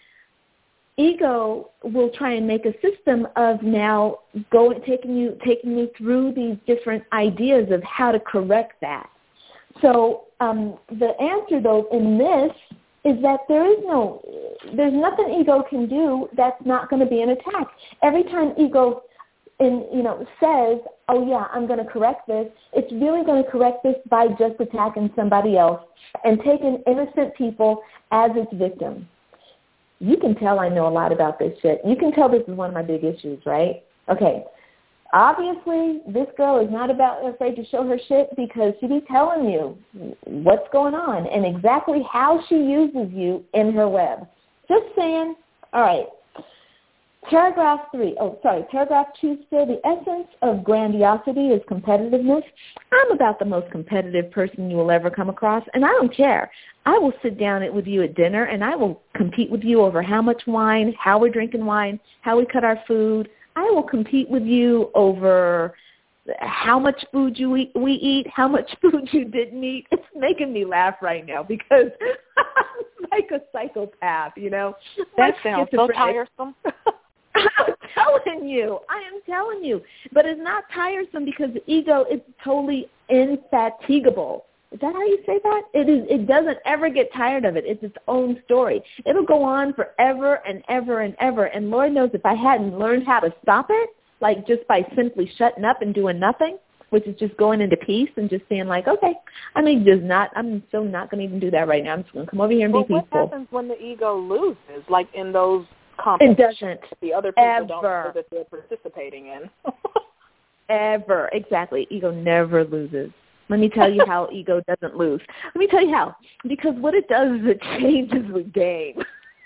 Ego will try and make a system of now going, taking you, taking you through these different ideas of how to correct that. So um, the answer, though, in this is that there is no, there's nothing ego can do that's not going to be an attack. Every time ego, in, you know, says, oh, yeah, I'm going to correct this, it's really going to correct this by just attacking somebody else and taking innocent people as its victim. You can tell I know a lot about this shit. You can tell this is one of my big issues, right? Okay. Obviously, this girl is not about afraid to show her shit because she be telling you what's going on and exactly how she uses you in her web. Just saying. All right. Paragraph three. Oh, sorry. Paragraph two still. The essence of grandiosity is competitiveness. I'm about the most competitive person you will ever come across, and I don't care. I will sit down with you at dinner, and I will compete with you over how much wine, how we're drinking wine, how we cut our food. I will compete with you over how much food you eat, we eat, how much food you didn't eat. It's making me laugh right now because I'm like a psychopath, you know. That sounds so tiresome. I'm telling you. I am telling you. But it's not tiresome because the ego is totally infatigable. Is that how you say that? It is. It doesn't ever get tired of it. It's its own story. It'll go on forever and ever and ever. And Lord knows if I hadn't learned how to stop it, like just by simply shutting up and doing nothing, which is just going into peace and just saying like, okay, I mean, just not. I'm still not going to even do that right now. I'm just going to come over here and well, be peaceful. What happens when the ego loses, like in those competition it doesn't. that the other people Ever. don't know that they're participating in. Ever. Exactly. Ego never loses. Let me tell you how ego doesn't lose. Let me tell you how. Because what it does is it changes the game.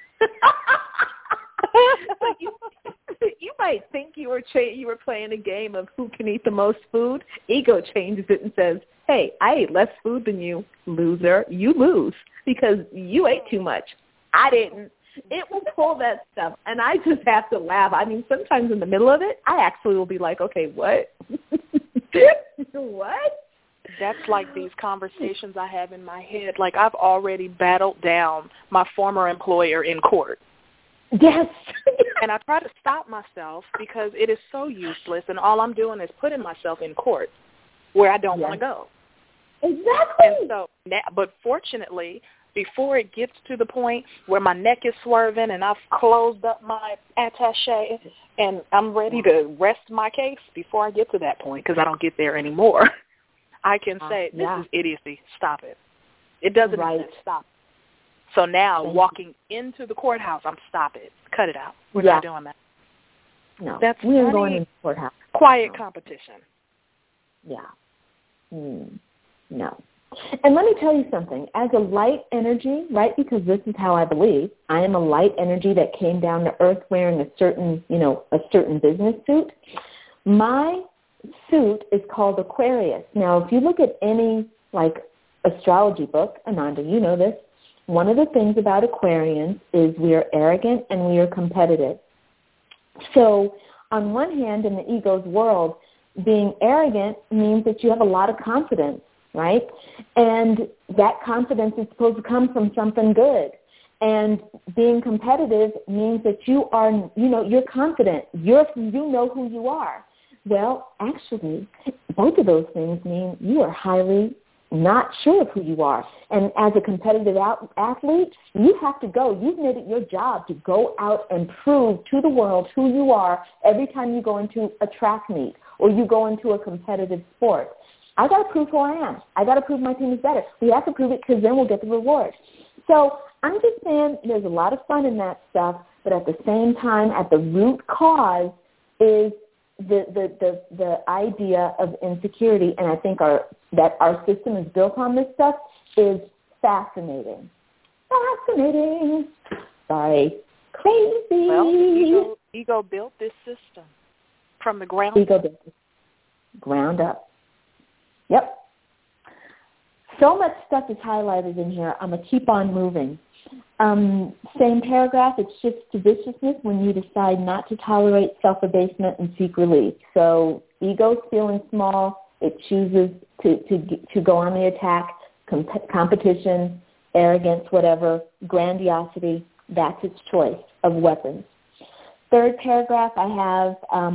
So you, you might think you were cha- you were playing a game of who can eat the most food. Ego changes it and says, hey, I ate less food than you, loser. You lose because you ate too much. I didn't. It will pull that stuff, and I just have to laugh. I mean, sometimes in the middle of it, I actually will be like, okay, what? What? That's like these conversations I have in my head. Like I've already battled down my former employer in court. Yes. And I try to stop myself because it is so useless, and all I'm doing is putting myself in court where I don't yes. want to go. Exactly. And so, but fortunately, before it gets to the point where my neck is swerving and I've closed up my attaché and I'm ready to rest my case, before I get to that point, because I don't get there anymore, I can say, this yeah. is idiocy. Stop it. It doesn't right. exist. Stop it. So now, Thank walking you. into the courthouse, I'm stop it. Cut it out. We're yeah. not doing that. No, That's we are funny. going into the courthouse. Quiet no. competition. Yeah. Mm. No. And let me tell you something. As a light energy, right, because this is how I believe, I am a light energy that came down to earth wearing a certain, you know, a certain business suit. My suit is called Aquarius. Now, if you look at any, like, astrology book, Ananda, you know this, one of the things about Aquarians is we are arrogant and we are competitive. So on one hand, in the ego's world, being arrogant means that you have a lot of confidence, right? And that confidence is supposed to come from something good. And being competitive means that you are, you know, you're confident. You're, you know who you are. Well, actually, both of those things mean you are highly not sure of who you are. And as a competitive out- athlete, you have to go. You've made it your job to go out and prove to the world who you are every time you go into a track meet or you go into a competitive sport. I got to prove who I am. I got to prove my team is better. We have to prove it because then we'll get the reward. So I'm just saying there's a lot of fun in that stuff, but at the same time, at the root cause is the the the, the idea of insecurity, and I think our that our system is built on this stuff is fascinating. Fascinating. Sorry. Crazy. Well, ego, ego built this system from the ground ego up. Built it. Ground up. Yep. So much stuff is highlighted in here. I'm going to keep on moving. Um, same paragraph, it shifts to viciousness when you decide not to tolerate self-abasement and seek relief. So ego's feeling small. It chooses to, to, to go on the attack, comp- competition, arrogance, whatever, grandiosity. That's its choice of weapons. Third paragraph, I have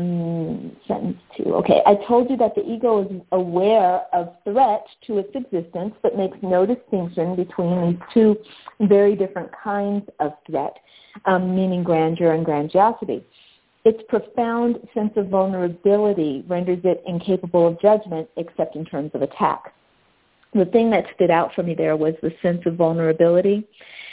um, sentence two. Okay, I told you that the ego is aware of threat to its existence, but makes no distinction between these two very different kinds of threat, um, meaning grandeur and grandiosity. Its profound sense of vulnerability renders it incapable of judgment except in terms of attack. The thing that stood out for me there was the sense of vulnerability.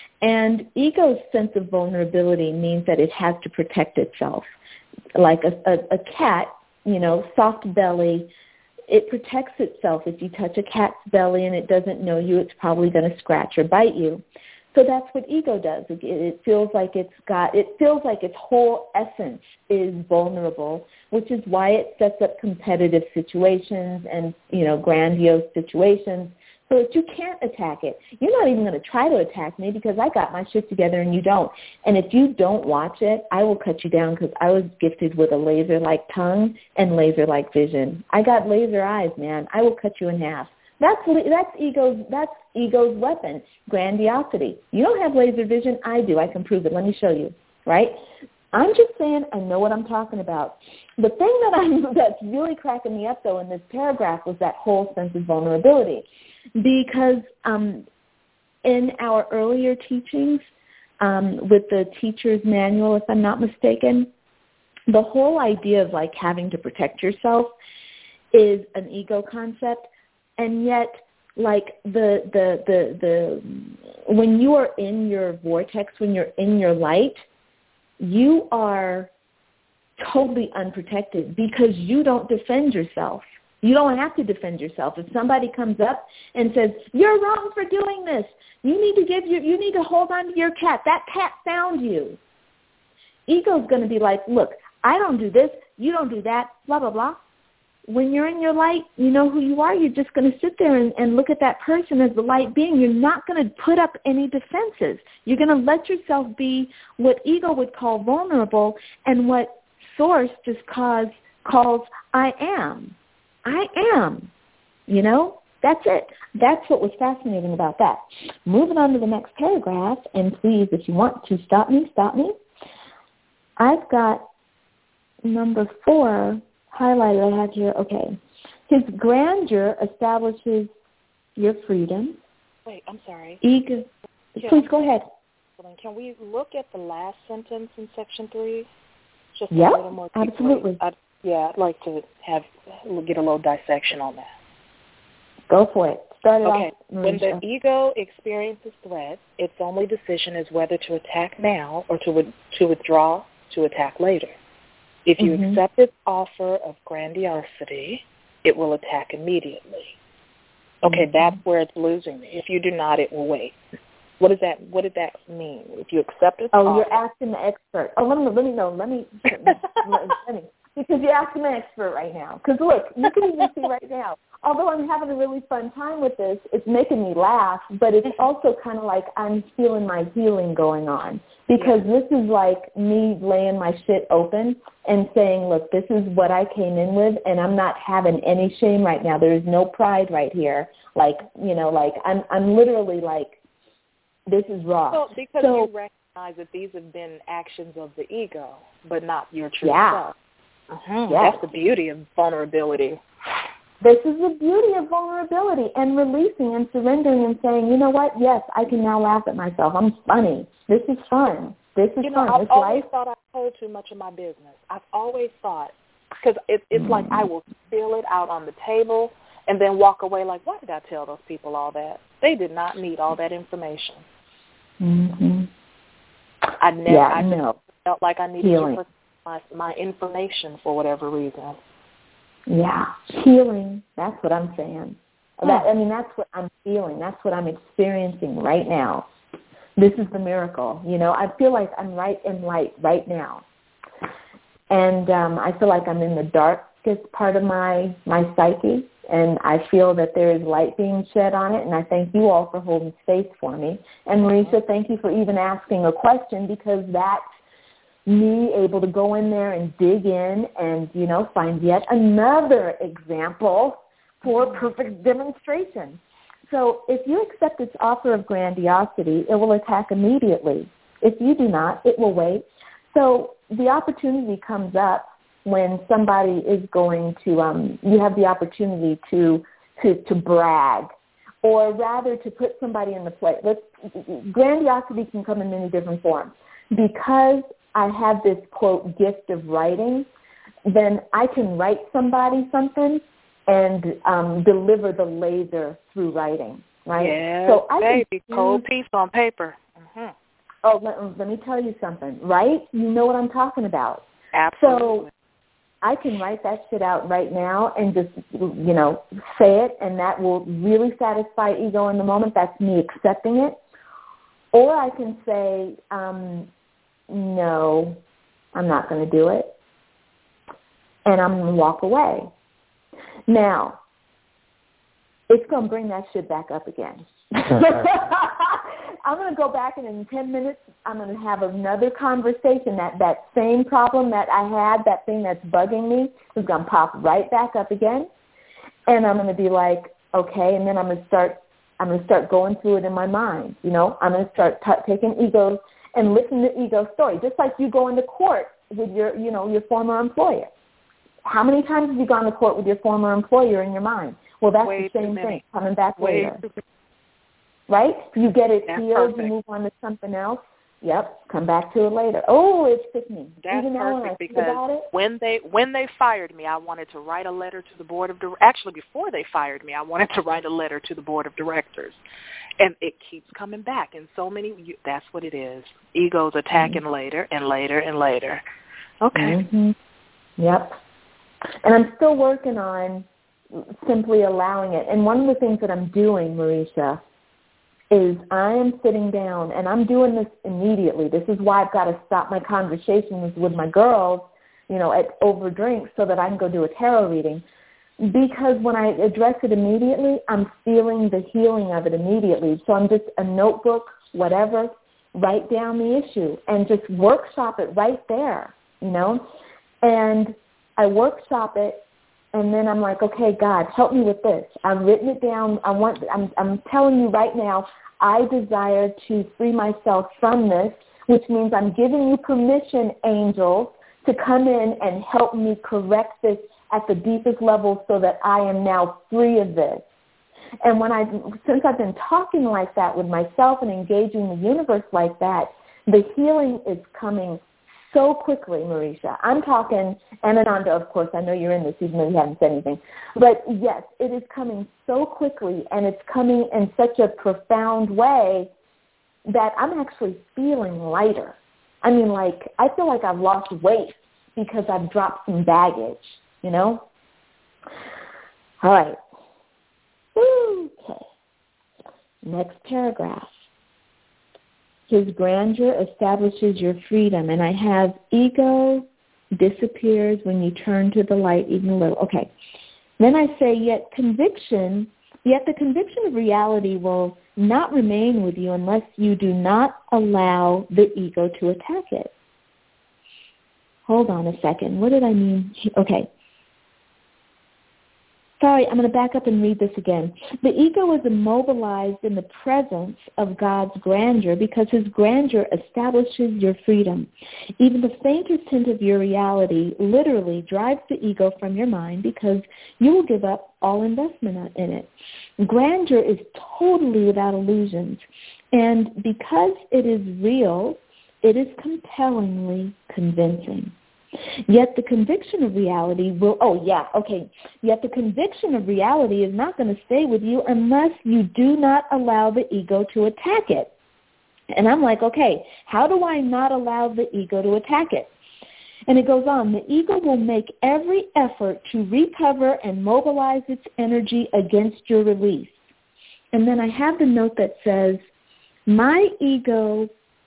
And ego's sense of vulnerability means that it has to protect itself. Like a, a, a cat, you know, soft belly, it protects itself. If you touch a cat's belly and it doesn't know you, it's probably going to scratch or bite you. So that's what ego does. It, it feels like it's got, it feels like its whole essence is vulnerable, which is why it sets up competitive situations and, you know, grandiose situations, so that you can't attack it. You're not even going to try to attack me because I got my shit together and you don't. And if you don't watch it, I will cut you down because I was gifted with a laser-like tongue and laser-like vision. I got laser eyes, man. I will cut you in half. That's that's ego's that's ego's weapon, grandiosity. You don't have laser vision. I do. I can prove it. Let me show you. Right? I'm just saying I know what I'm talking about. The thing that I'm that's really cracking me up though in this paragraph was that whole sense of vulnerability. Because um, in our earlier teachings, um, with the teacher's manual, if I'm not mistaken, the whole idea of like having to protect yourself is an ego concept, and yet like the the the the when you are in your vortex, when you're in your light, you are totally unprotected because you don't defend yourself. You don't have to defend yourself. If somebody comes up and says, you're wrong for doing this, you need to give your, you need to hold on to your cat. That cat found you. Ego's going to be like, look, I don't do this, you don't do that, blah, blah, blah. When you're in your light, you know who you are. You're just going to sit there and, and look at that person as the light being. You're not going to put up any defenses. You're going to let yourself be what ego would call vulnerable and what Source just cause, calls I am. I am. You know, that's it. That's what was fascinating about that. Moving on to the next paragraph, and please, if you want to stop me, stop me. I've got number four highlighted. I have here, okay. His grandeur establishes your freedom. Wait, I'm sorry. Ego. Yeah. Please go ahead. Can we look at the last sentence in section three? Just yep, a little more deeply. Absolutely. I'd, yeah, I'd like to have get a little dissection on that. Go for it. Start it okay. off. When the ego experiences threat, its only decision is whether to attack now or to to withdraw to attack later. If you mm-hmm. accept its offer of grandiosity, it will attack immediately. Okay, mm-hmm. that's where it's losing me. If you do not, it will wait. What does that? What did that mean? If you accept its oh, offer, you're asking the expert. Oh, let me let me know. Let me, let me, let me because you're asking the expert right now. Because look, you can even see right now. Although I'm having a really fun time with this, it's making me laugh, but it's also kind of like I'm feeling my healing going on. Because yeah. this is like me laying my shit open and saying, look, this is what I came in with, and I'm not having any shame right now. There is no pride right here. Like, you know, like I'm I'm literally like, this is raw. So because so, you recognize that these have been actions of the ego, but not your true yeah. self. Uh-huh. Yeah. That's the beauty of vulnerability. This is the beauty of vulnerability and releasing and surrendering and saying, you know what, yes, I can now laugh at myself. I'm funny. This is fun. This is you know, fun. I've this always life. thought I told too much of my business. I've always thought, because it, it's mm. like I will spill it out on the table and then walk away like, why did I tell those people all that? They did not need all that information. Mm-hmm. I never yeah, I just no. felt like I needed Healing. to put my, my information for whatever reason. Yeah, healing. That's what I'm saying. That, I mean, that's what I'm feeling. That's what I'm experiencing right now. This is the miracle. You know, I feel like I'm right in light right now. And um, I feel like I'm in the darkest part of my, my psyche, and I feel that there is light being shed on it, and I thank you all for holding space for me. And Marisha, thank you for even asking a question, because that's me able to go in there and dig in and, you know, find yet another example for perfect demonstration. So if you accept its offer of grandiosity, it will attack immediately. If you do not, it will wait. So the opportunity comes up when somebody is going to, um, you have the opportunity to, to, to brag, or rather to put somebody in the place. Let's, grandiosity can come in many different forms. Because I have this, quote, gift of writing, then I can write somebody something and um, deliver the laser through writing, right? Yeah, so I baby, can, cold piece on paper. Mm-hmm. Oh, let, let me tell you something, right? You know what I'm talking about. Absolutely. So I can write that shit out right now and just, you know, say it, and that will really satisfy ego in the moment. That's me accepting it. Or I can say, um, no, I'm not going to do it, and I'm going to walk away. Now, it's going to bring that shit back up again. I'm going to go back, and in ten minutes, I'm going to have another conversation. That, that same problem that I had, that thing that's bugging me, is going to pop right back up again, and I'm going to be like, okay, and then I'm going to start I'm going to start going through it in my mind. You know, I'm going to start t- taking egos and listening to ego story, just like you go into court with your, you know, your former employer. How many times have you gone to court with your former employer in your mind? Well, that's Way the same thing, coming back Way later. Right? You get it that's healed, perfect. You move on to something else. Yep, come back to it later. Oh, it's sickening. That's Even now when I perfect, think because about it, when they when they fired me, I wanted to write a letter to the board of directors. Actually, before they fired me, I wanted to write a letter to the board of directors. And it keeps coming back. And so many, you, that's what it is. Ego's attacking mm-hmm. later and later and later. Okay. Mm-hmm. Yep. And I'm still working on simply allowing it. And one of the things that I'm doing, Marisha, is I am sitting down, and I'm doing this immediately. This is why I've got to stop my conversations with my girls, you know, at over drinks so that I can go do a tarot reading. Because when I address it immediately, I'm feeling the healing of it immediately. So I'm just a notebook, whatever, write down the issue and just workshop it right there, you know. And I workshop it, and then I'm like, okay, God, help me with this. I've written it down. I want. I'm, I'm telling you right now, I desire to free myself from this, which means I'm giving you permission, angels, to come in and help me correct this at the deepest level so that I am now free of this. And when I, since I've been talking like that with myself and engaging the universe like that, the healing is coming so quickly, Marisha. I'm talking, and Ananda, of course, I know you're in this even though you haven't said anything. But yes, it is coming so quickly, and it's coming in such a profound way that I'm actually feeling lighter. I mean, like, I feel like I've lost weight because I've dropped some baggage, you know? All right. Okay. Next paragraph. His grandeur establishes your freedom. And I have ego disappears when you turn to the light even a little. Okay. Then I say, yet conviction, yet the conviction of reality will not remain with you unless you do not allow the ego to attack it. Hold on a second. What did I mean? Okay. Sorry, I'm going to back up and read this again. The ego is immobilized in the presence of God's grandeur because his grandeur establishes your freedom. Even the faintest hint of your reality literally drives the ego from your mind because you will give up all investment in it. Grandeur is totally without illusions, and because it is real, it is compellingly convincing. Yet the conviction of reality will, oh yeah, okay, yet the conviction of reality is not going to stay with you unless you do not allow the ego to attack it. And I'm like, okay, how do I not allow the ego to attack it? And it goes on, the ego will make every effort to recover and mobilize its energy against your release. And then I have the note that says, my ego,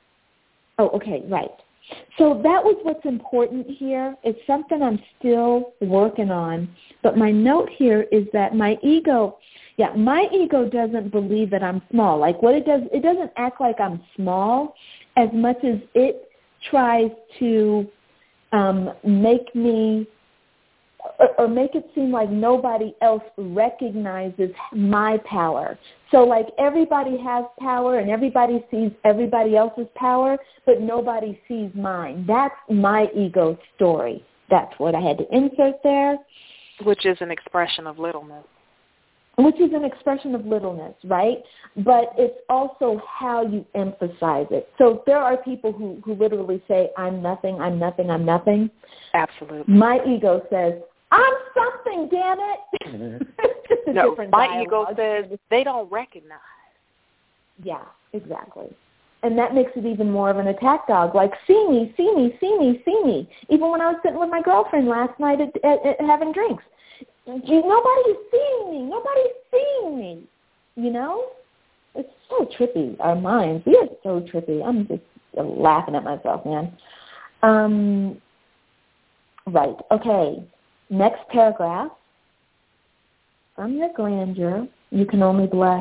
oh, okay, right. So that was what's important here. It's something I'm still working on. But my note here is that my ego, yeah, my ego doesn't believe that I'm small. Like what it does, it doesn't act like I'm small as much as it tries to um, make me or, or make it seem like nobody else recognizes my power. So like everybody has power and everybody sees everybody else's power, but nobody sees mine. That's my ego story. That's what I had to insert there. Which is an expression of littleness. Which is an expression of littleness, right? But it's also how you emphasize it. So there are people who, who literally say, I'm nothing, I'm nothing, I'm nothing. Absolutely. My ego says, I'm something, damn it. Just a no, different my dialogue. ego says they don't recognize. Yeah, exactly. And that makes it even more of an attack dog. Like, see me, see me, see me, see me. Even when I was sitting with my girlfriend last night at, at, at having drinks. Nobody's seeing me. Nobody's seeing me. You know? It's so trippy, our minds. We are so trippy. I'm just laughing at myself, man. Um, right, okay. Next paragraph. From your grandeur, you can only bless.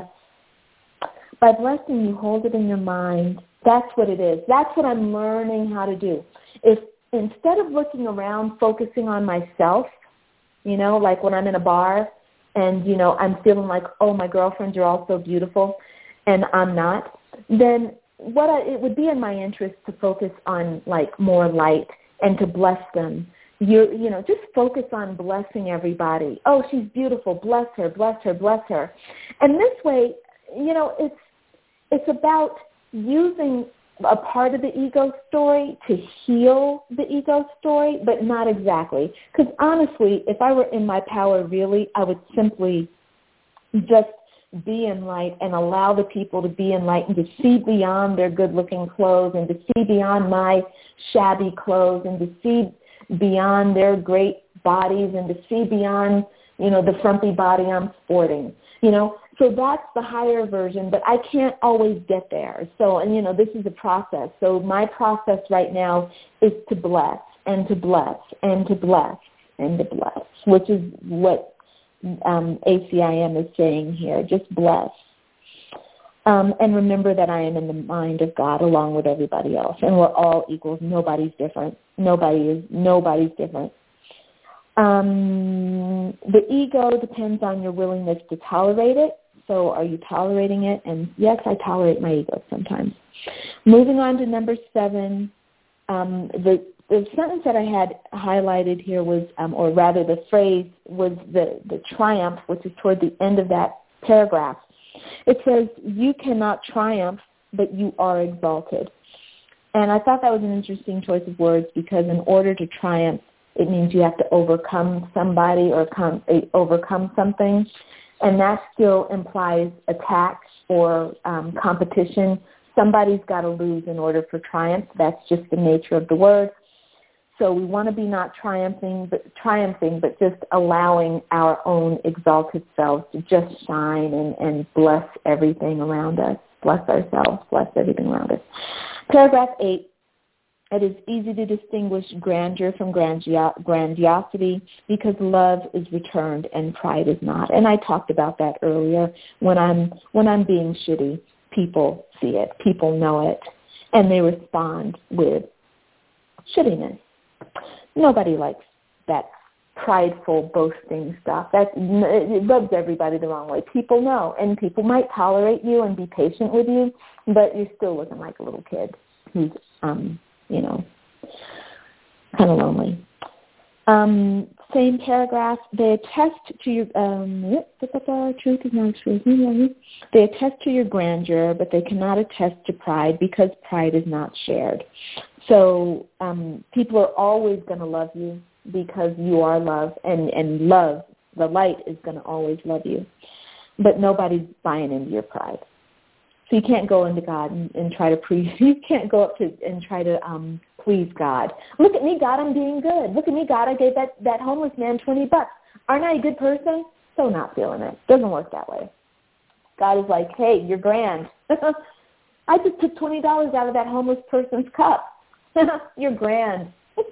By blessing, you hold it in your mind. That's what it is. That's what I'm learning how to do. If instead of looking around, focusing on myself, you know, like when I'm in a bar and, you know, I'm feeling like, oh, my girlfriends are all so beautiful and I'm not, then what I, it would be in my interest to focus on, like, more light and to bless them. You you know, just focus on blessing everybody. Oh, she's beautiful. Bless her, bless her, bless her. And this way, you know, it's it's about using a part of the ego story to heal the ego story, but not exactly. Because honestly, if I were in my power really, I would simply just be in light and allow the people to be in light and to see beyond their good-looking clothes and to see beyond my shabby clothes and to see beyond their great bodies and to see beyond, you know, the frumpy body I'm sporting, you know. So that's the higher version, but I can't always get there. So, and, you know, this is a process. So my process right now is to bless and to bless and to bless and to bless, which is what um, A C I M is saying here. Just bless. Um, and remember that I am in the mind of God along with everybody else, and we're all equals. Nobody's different. Nobody is. Nobody's different. Um, the ego depends on your willingness to tolerate it. So are you tolerating it? And yes, I tolerate my ego sometimes. Moving on to number seven, um, the, the sentence that I had highlighted here was, um, or rather the phrase was the, the triumph, which is toward the end of that paragraph. It says, you cannot triumph, but you are exalted. And I thought that was an interesting choice of words because in order to triumph, it means you have to overcome somebody or come, overcome something. And that still implies attack or um, competition. Somebody's got to lose in order for triumph. That's just the nature of the word. So we want to be not triumphing, but triumphing, but just allowing our own exalted selves to just shine and, and bless everything around us. Bless ourselves, bless everything around us. Paragraph eight. It is easy to distinguish grandeur from grandio- grandiosity because love is returned and pride is not. And I talked about that earlier. When I'm when I'm being shitty, people see it, people know it, and they respond with shittiness. Nobody likes that prideful, boasting stuff. That it rubs everybody the wrong way. People know, and people might tolerate you and be patient with you, but you're still looking like a little kid who's um. you know, kind of lonely. Um, same paragraph. They attest to your um, truth is not truth. They attest to your grandeur, but they cannot attest to pride because pride is not shared. So um, people are always going to love you because you are love, and, and love, the light is going to always love you. But nobody's buying into your pride. So you can't go into God and, and try to please. You can't go up to and try to um, please God. Look at me, God, I'm being good. Look at me, God, I gave that, that homeless man twenty bucks. Aren't I a good person? So not feeling it. Doesn't work that way. God is like, hey, you're grand. I just took twenty dollars out of that homeless person's cup. You're grand.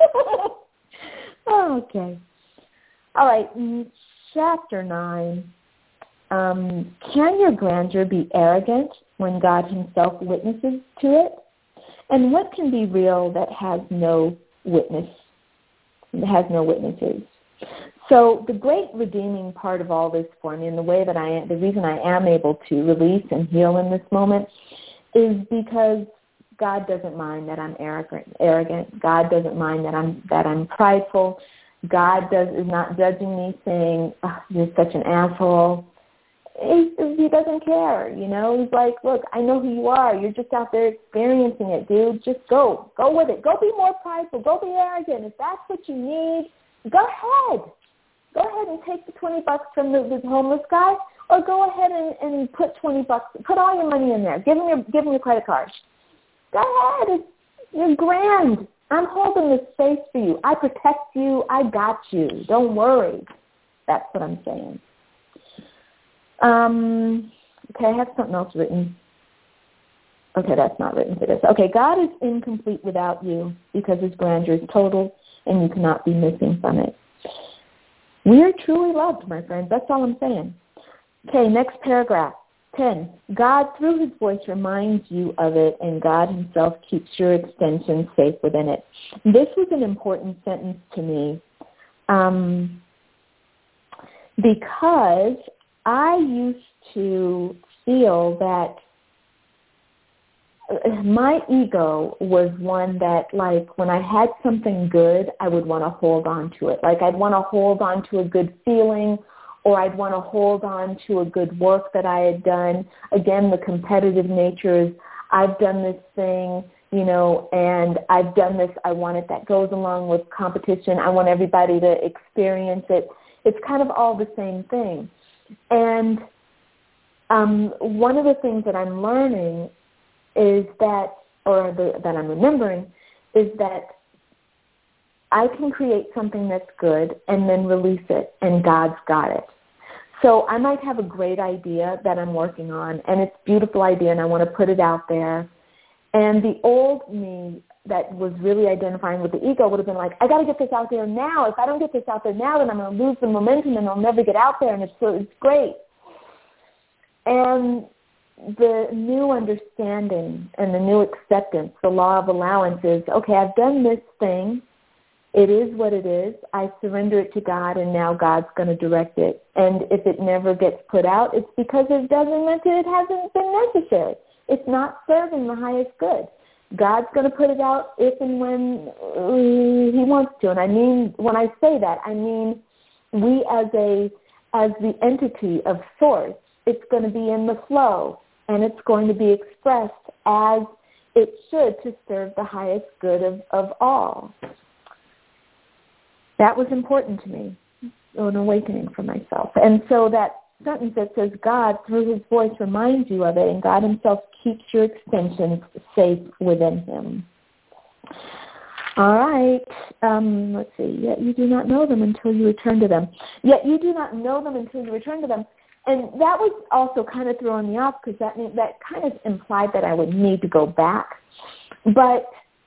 Okay. All right, chapter nine. Um, can your grandeur be arrogant when God himself witnesses to it? And what can be real that has no witness, has no witnesses? So the great redeeming part of all this for me, and the way that I am, the reason I am able to release and heal in this moment, is because God doesn't mind that I'm arrogant. Arrogant. God doesn't mind that I'm that I'm prideful. God does is not judging me, saying, oh, "You're such an asshole." He, he doesn't care, you know. He's like, look, I know who you are. You're just out there experiencing it, dude. Just go. Go with it. Go be more prideful. Go be arrogant. If that's what you need, go ahead. Go ahead and take the twenty bucks from the, the homeless guy, or go ahead and, and put twenty bucks, put all your money in there. Give him your, give him your credit card. Go ahead. It's, you're grand. I'm holding this space for you. I protect you. I got you. Don't worry. That's what I'm saying. Um, okay, I have something else written. Okay, that's not written for this. Okay, God is incomplete without you because his grandeur is total and you cannot be missing from it. We are truly loved, my friends. That's all I'm saying. Okay, next paragraph. ten. God, through his voice, reminds you of it, and God himself keeps your extension safe within it. This was an important sentence to me um, because I used to feel that my ego was one that, like, when I had something good, I would want to hold on to it. Like, I'd want to hold on to a good feeling, or I'd want to hold on to a good work that I had done. Again, the competitive nature is, I've done this thing, you know, and I've done this, I want it. That goes along with competition. I want everybody to experience it. It's kind of all the same thing. And um, one of the things that I'm learning is that, or the, that I'm remembering, is that I can create something that's good and then release it, and God's got it. So I might have a great idea that I'm working on, and it's a beautiful idea, and I want to put it out there. And the old me that was really identifying with the ego would have been like, I got to get this out there now. If I don't get this out there now, then I'm going to lose the momentum, and I'll never get out there, and it's, it's great. And the new understanding and the new acceptance, the law of allowance is, okay, I've done this thing. It is what it is. I surrender it to God, and now God's going to direct it. And if it never gets put out, it's because it doesn't it hasn't been necessary. It's not serving the highest good. God's going to put it out if and when uh, He wants to. And I mean, when I say that, I mean we as a as the entity of Source, it's going to be in the flow, and it's going to be expressed as it should to serve the highest good of, of all. That was important to me, an awakening for myself. And so that sentence that says God, through His voice, reminds you of it, and God Himself keeps your extensions safe within Him. All right. Um, let's see. Yet you do not know them until you return to them. Yet you do not know them until you return to them. And that was also kind of throwing me off because that, that kind of implied that I would need to go back. But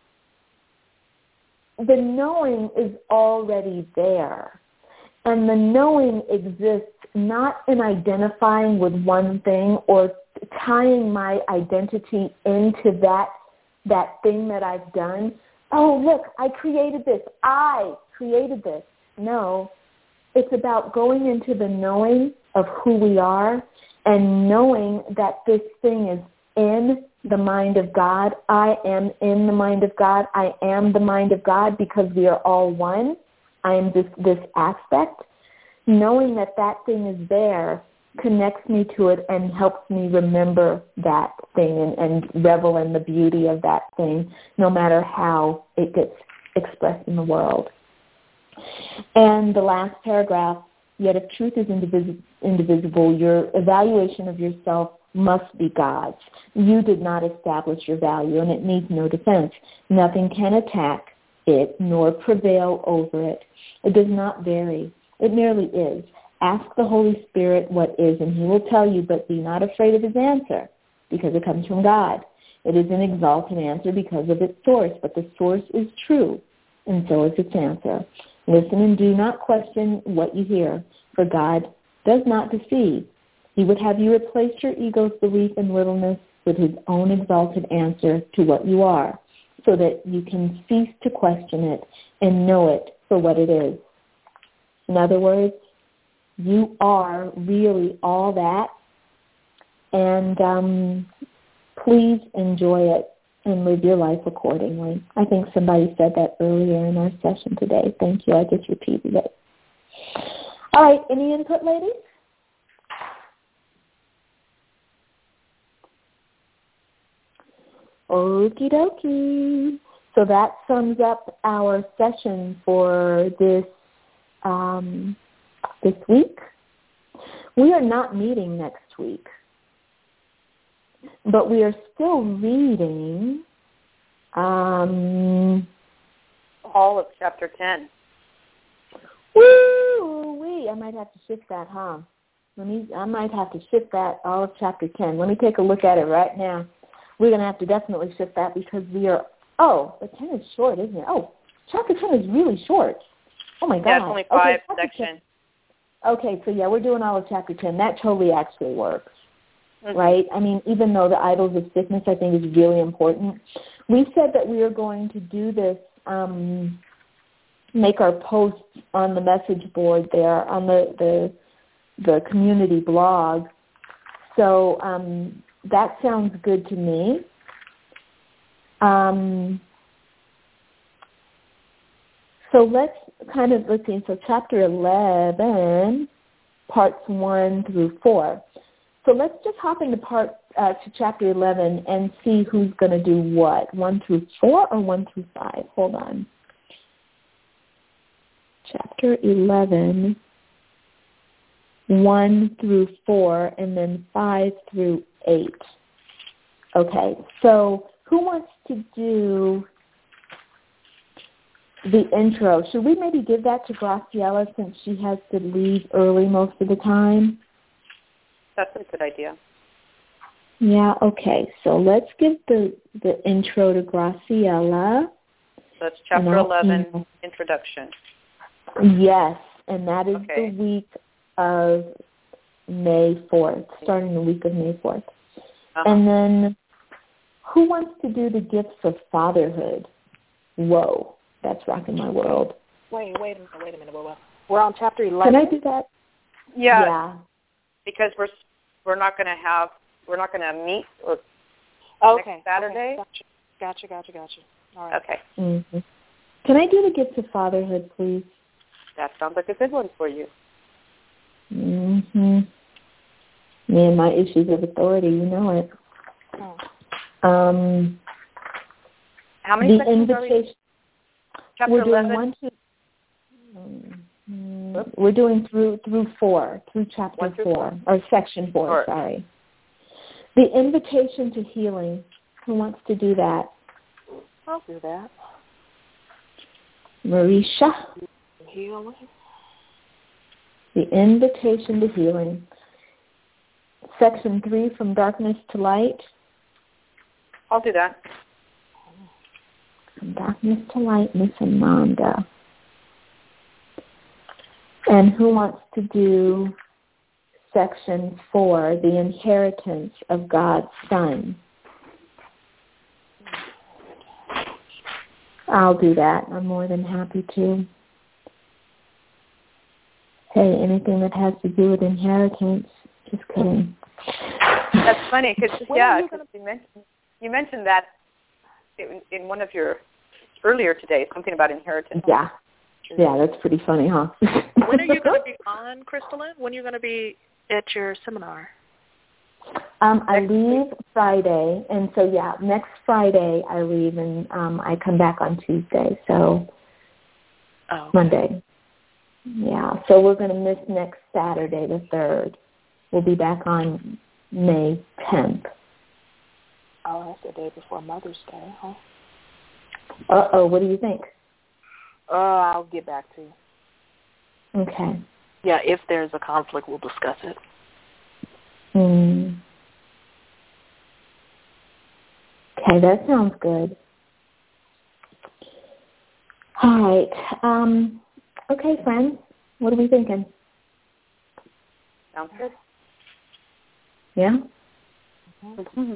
the knowing is already there. And the knowing exists not in identifying with one thing or tying my identity into that that thing that I've done. Oh, look, I created this. I created this. No, it's about going into the knowing of who we are and knowing that this thing is in the mind of God. I am in the mind of God. I am the mind of God because we are all one. I am this, this aspect. Knowing that that thing is there connects me to it and helps me remember that thing and, and revel in the beauty of that thing, no matter how it gets expressed in the world. And the last paragraph, yet if truth is indivis- indivisible, your evaluation of yourself must be God's. You did not establish your value, and it needs no defense. Nothing can attack it nor prevail over it. It does not vary. It merely is. Ask the Holy Spirit what is, and He will tell you, but be not afraid of His answer, because it comes from God. It is an exalted answer because of its source, but the source is true, and so is its answer. Listen and do not question what you hear, for God does not deceive. He would have you replace your ego's belief in littleness with His own exalted answer to what you are, so that you can cease to question it and know it for what it is. In other words, you are really all that, and um, please enjoy it and live your life accordingly. I think somebody said that earlier in our session today. Thank you. I just repeated it. All right. Any input, ladies? Okie dokie. So that sums up our session for this um, this week. We are not meeting next week, but we are still reading um, all of chapter ten. Woo-wee. I might have to shift that, huh? Let me. I might have to shift that, all of chapter ten. Let me take a look at it right now. We're going to have to definitely shift that because we are, oh, but ten is short, isn't it? Oh, chapter ten is really short. Oh, my God. Yeah, it's only five okay, sections. Okay, so, yeah, we're doing all of chapter ten. That totally actually works, mm-hmm. right? I mean, even though the idols of sickness, I think, is really important. We said that we are going to do this, um, make our posts on the message board there, on the, the, the community blog. So, um that sounds good to me. Um, so let's kind of, let's see, so chapter eleven, parts one through four. So let's just hop into part, uh, to chapter eleven and see who's going to do what, one through four or one through five? Hold on. Chapter eleven. one through four, and then five through eight. Okay, so who wants to do the intro? Should we maybe give that to Graciela since she has to leave early most of the time? That's a good idea. Yeah, okay. So let's give the, the intro to Graciela. So it's chapter eleven, email. Introduction. Yes, and that is okay. the week of May fourth, starting the week of May fourth. Uh-huh. And then who wants to do the gifts of fatherhood? Whoa, that's rocking my world. Wait, wait a minute, wait a minute. Whoa, whoa. We're on chapter eleven? Can I do that? Yeah. Yeah. Because we're we're not going to have, we're not going to meet or okay. next Saturday. Okay. Gotcha, gotcha, gotcha. All right. Okay. Mm-hmm. Can I do the gifts of fatherhood, please? That sounds like a good one for you. Mm-hmm. Me and my issues of authority, you know it. Oh. Um, How many the sections invitation, are we? Chapter we're doing eleven? one, two, mm, we're doing through through four, through chapter through four, four, or section four, four, sorry. The invitation to healing. Who wants to do that? I'll do that. Marisha. Healing. The invitation to healing. Section three, from darkness to light. I'll do that. From darkness to light, Miss Amanda. And who wants to do section four, the inheritance of God's Son? I'll do that. I'm more than happy to. Hey, anything that has to do with inheritance, just kidding. That's funny because yeah, cause you mentioned you mentioned that in, in one of your earlier today, something about inheritance. Yeah, yeah, that's pretty funny, huh? When are you going to be on, Crystalline? When are you going to be at your seminar? Um, I leave Friday, and so yeah, next Friday I leave, and um, I come back on Tuesday. So oh, okay. Monday. Yeah, so we're going to miss next Saturday, the third. We'll be back on May tenth. Oh, that's the day before Mother's Day, huh? Uh-oh, what do you think? Oh, uh, I'll get back to you. Okay. Yeah, if there's a conflict, we'll discuss it. Hmm. Okay, that sounds good. All right. Um, okay, friends, what are we thinking? Sounds good. Yeah? Mm-hmm.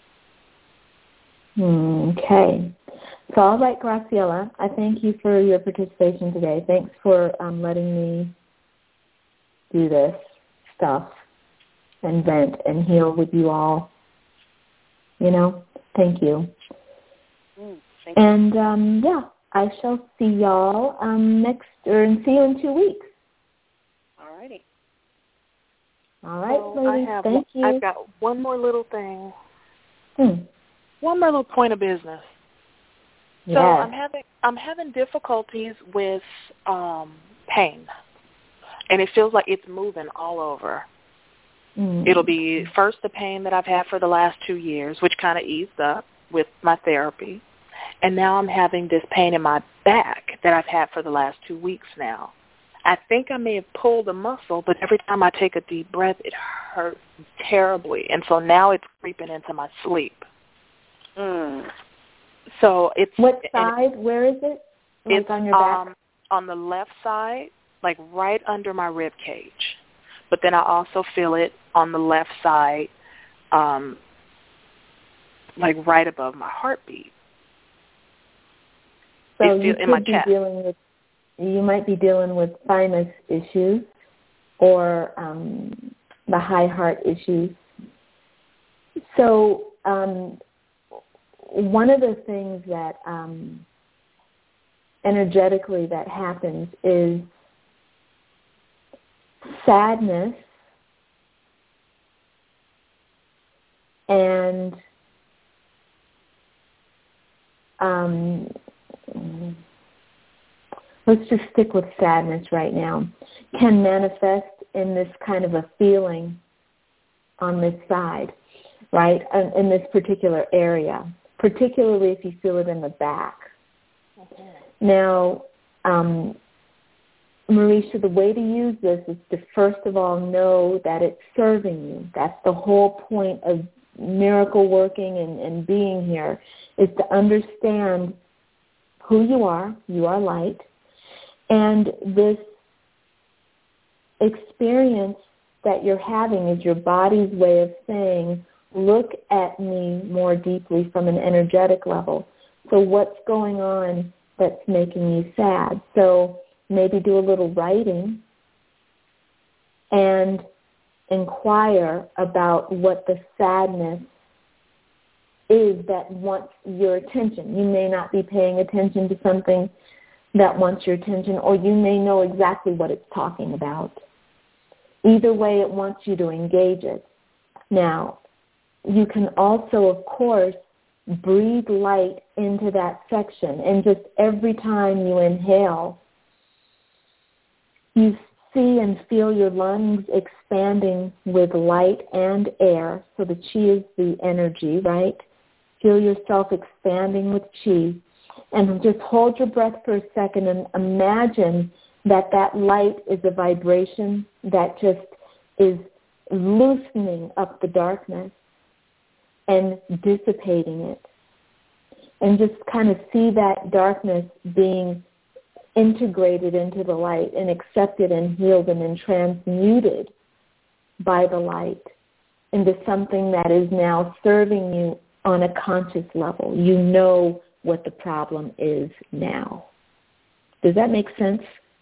Okay. So all right, Graciela, I thank you for your participation today. Thanks for um, letting me do this stuff and vent and heal with you all. You know, thank you. Mm, thank you. And, um, yeah, I shall see y'all um, next, or and see you in two weeks. All righty. All right, so ladies, I have thank one, you. I've got one more little thing. Hmm. One more little point of business. So yes. I'm having I'm having difficulties with um, pain, and it feels like it's moving all over. Mm. It'll be first the pain that I've had for the last two years, which kind of eased up with my therapy, and now I'm having this pain in my back that I've had for the last two weeks now. I think I may have pulled a muscle, but every time I take a deep breath, it hurts terribly, and so now it's creeping into my sleep. Mm. So it's what side? It, Where is it? Like it's on your back? Um, on the left side, like right under my rib cage. But then I also feel it on the left side, um, like right above my heartbeat. So it you feel, in my could be chest. dealing with, you might be dealing with thymus issues or um, the high heart issues. So um, one of the things that um, energetically that happens is sadness and um, let's just stick with sadness right now, can manifest in this kind of a feeling on this side, right, in this particular area, particularly if you feel it in the back. Okay. Now, um, Marisha, the way to use this is to first of all know that it's serving you. That's the whole point of miracle working and, and being here, is to understand who you are. You are light. And this experience that you're having is your body's way of saying, look at me more deeply from an energetic level. So what's going on that's making you sad? So maybe do a little writing and inquire about what the sadness is that wants your attention. You may not be paying attention to something that wants your attention, or you may know exactly what it's talking about. Either way, it wants you to engage it. Now, you can also, of course, breathe light into that section, and just every time you inhale, you see and feel your lungs expanding with light and air. So the chi is the energy, right? Feel yourself expanding with chi. And just hold your breath for a second and imagine that that light is a vibration that just is loosening up the darkness and dissipating it. And just kind of see that darkness being integrated into the light and accepted and healed and then transmuted by the light into something that is now serving you on a conscious level. You know what the problem is now. Does that make sense?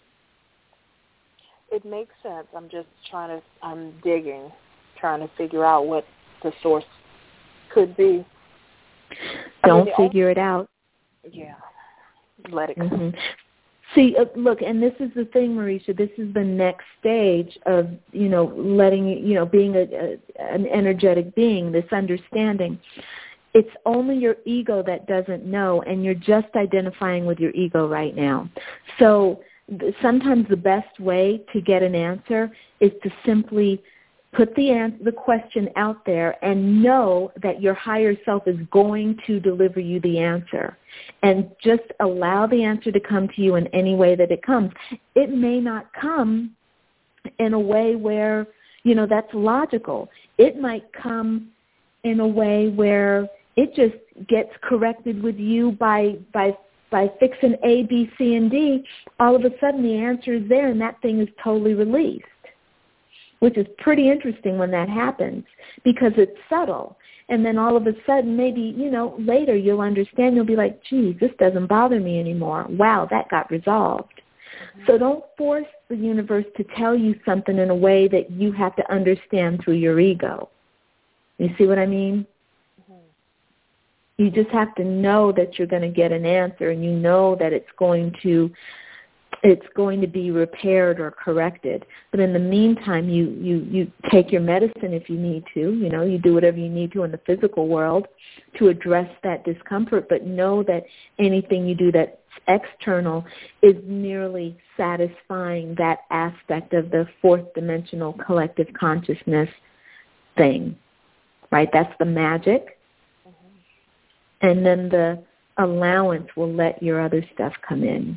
It makes sense. I'm just trying to, I'm digging, trying to figure out what the source could be. Don't I mean, figure it out. Yeah. Let it come. Mm-hmm. See, uh, look, and this is the thing, Marisha, this is the next stage of, you know, letting, you know, being a, a, an energetic being, this understanding. It's only your ego that doesn't know, and you're just identifying with your ego right now. So th- sometimes the best way to get an answer is to simply put the an- the question out there and know that your higher self is going to deliver you the answer. And just allow the answer to come to you in any way that it comes. It may not come in a way where, you know, that's logical. It might come in a way where it just gets corrected with you by by by fixing A, B, C, and D. All of a sudden the answer is there and that thing is totally released, which is pretty interesting when that happens because it's subtle. And then all of a sudden maybe, you know, later you'll understand, you'll be like, geez, this doesn't bother me anymore. Wow, that got resolved. Mm-hmm. So don't force the universe to tell you something in a way that you have to understand through your ego. You see what I mean? You just have to know that you're going to get an answer, and you know that it's going to it's going to be repaired or corrected. But in the meantime, you, you, you take your medicine if you need to. You know, you do whatever you need to in the physical world to address that discomfort, but know that anything you do that's external is merely satisfying that aspect of the fourth dimensional collective consciousness thing, right? That's the magic. And then the allowance will let your other stuff come in.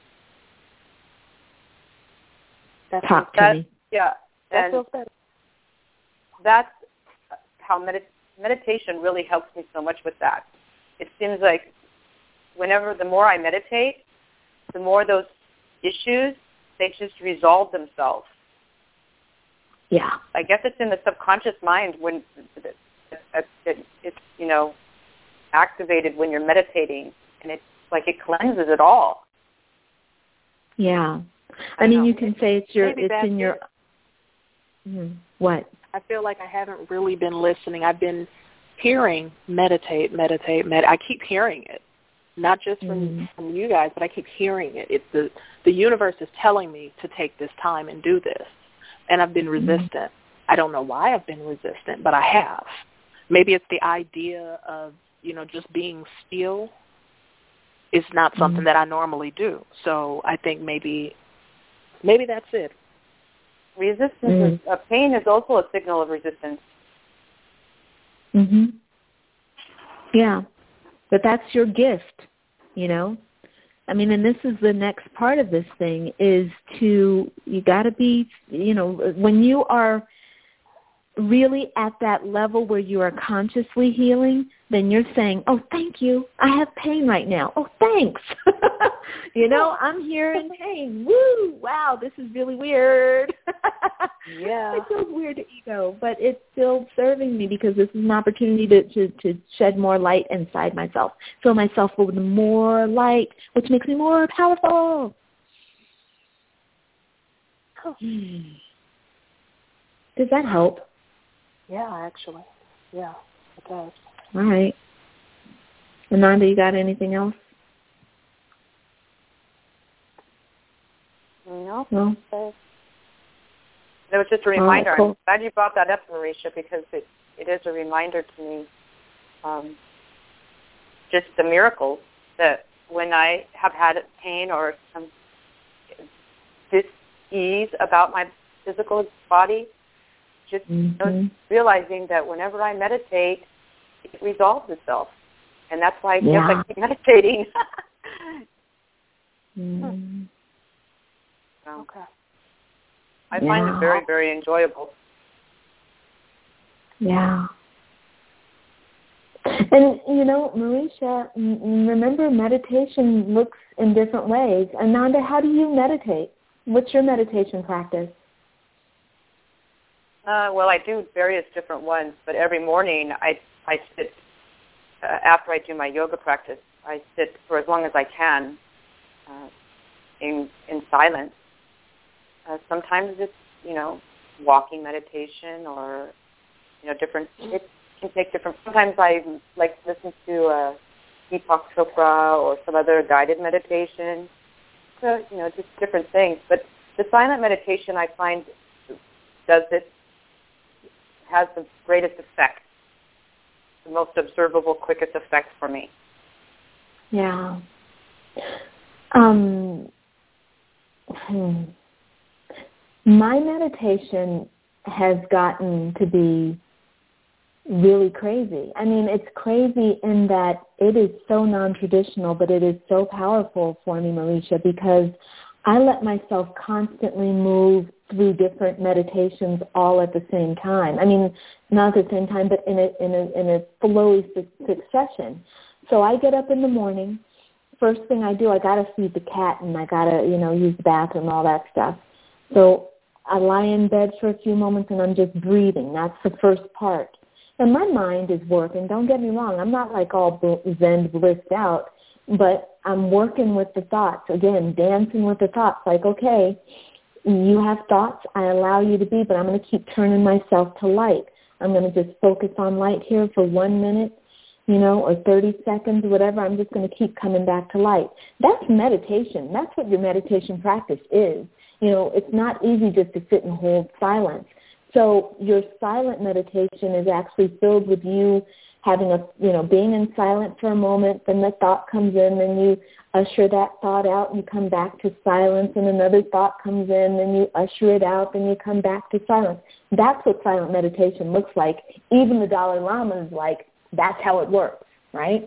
That's, Talk to that, me. Yeah. That and feels better. That's how medit- meditation really helps me so much with that. It seems like whenever, the more I meditate, the more those issues, they just resolve themselves. Yeah. I guess it's in the subconscious mind when it, it, it's, you know, activated when you're meditating, and it's like it cleanses it all. Yeah. I, I mean, know. you can say it's your, Maybe it's in your, mm, what? I feel like I haven't really been listening. I've been hearing meditate, meditate, med. I keep hearing it, not just from, mm. from you guys, but I keep hearing it. It's the, the universe is telling me to take this time and do this, and I've been resistant. Mm. I don't know why I've been resistant, but I have. Maybe it's the idea of, you know, just being still is not something mm. that I normally do. So I think maybe maybe that's it. resistance, mm. is, uh, pain is also a signal of resistance. Mhm. Yeah, but that's your gift, you know. I mean, and this is the next part of this thing is to, you got to be, you know, when you are really at that level where you are consciously healing, then you're saying, oh, thank you. I have pain right now. Oh, thanks. you know, I'm here in pain. Woo, wow, this is really weird. Yeah. It feels weird to ego, but it's still serving me because this is an opportunity to, to, to shed more light inside myself, fill myself with more light, which makes me more powerful. Oh. Does that help? Yeah, actually. Yeah, it does. All right. Ananda, you got anything else? No. No. It was just a reminder. Oh, cool. I'm glad you brought that up, Marisha, because it, it is a reminder to me, um, just the miracles that when I have had pain or some dis-ease about my physical body, just mm-hmm. you know, realizing that whenever I meditate, it resolves itself. And that's why I guess Yeah. I keep meditating. mm. so, okay. I yeah. find it very, very enjoyable. Yeah. And, you know, Marisha, remember meditation looks in different ways. Ananda, how do you meditate? What's your meditation practice? Uh, well, I do various different ones, but every morning I I sit, uh, after I do my yoga practice, I sit for as long as I can uh, in in silence. Uh, sometimes it's, you know, walking meditation or, you know, different, it can take different, sometimes I like to listen to uh, Deepak Chopra or some other guided meditation, so, you know, just different things. But the silent meditation I find does it, has the greatest effect, the most observable, quickest effect for me. Yeah. Um, hmm. My meditation has gotten to be really crazy. I mean, it's crazy in that it is so non-traditional, but it is so powerful for me, Marisha, because I let myself constantly move through different meditations all at the same time. I mean, not at the same time, but in a in a in a flowy succession. So I get up in the morning. First thing I do, I gotta feed the cat, and I gotta, you know, use the bathroom, all that stuff. So I lie in bed for a few moments, and I'm just breathing. That's the first part. And my mind is working. Don't get me wrong. I'm not like all zen blissed out, but I'm working with the thoughts. Again, dancing with the thoughts. Like, okay, you have thoughts. I allow you to be, but I'm going to keep turning myself to light. I'm going to just focus on light here for one minute, you know, or thirty seconds, whatever. I'm just going to keep coming back to light. That's meditation. That's what your meditation practice is. You know, it's not easy just to sit and hold silence. So your silent meditation is actually filled with you having a, you know, being in silence for a moment, then the thought comes in, then you usher that thought out, and you come back to silence, and another thought comes in, then you usher it out, then you come back to silence. That's what silent meditation looks like. Even the Dalai Lama is like, that's how it works, right?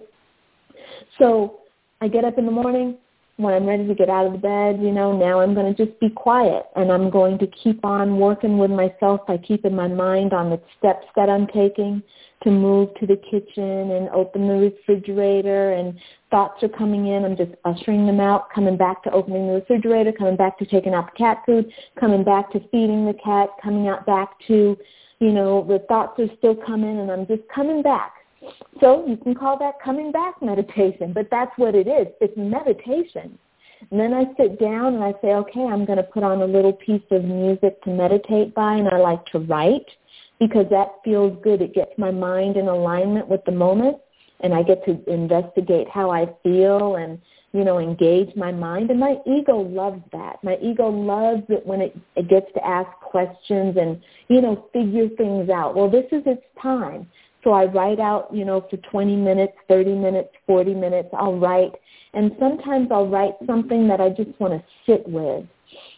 So I get up in the morning. When I'm ready to get out of the bed, you know, now I'm going to just be quiet, and I'm going to keep on working with myself by keeping my mind on the steps that I'm taking to move to the kitchen and open the refrigerator, and thoughts are coming in. I'm just ushering them out, coming back to opening the refrigerator, coming back to taking out the cat food, coming back to feeding the cat, coming out back to, you know, the thoughts are still coming, and I'm just coming back. So you can call that coming back meditation, but that's what it is. It's meditation. And then I sit down and I say, okay, I'm going to put on a little piece of music to meditate by, and I like to write because that feels good. It gets my mind in alignment with the moment, and I get to investigate how I feel and, you know, engage my mind. And my ego loves that. My ego loves it when it, it gets to ask questions and, you know, figure things out. Well, this is its time. So I write out, you know, for twenty minutes, thirty minutes, forty minutes, I'll write. And sometimes I'll write something that I just want to sit with.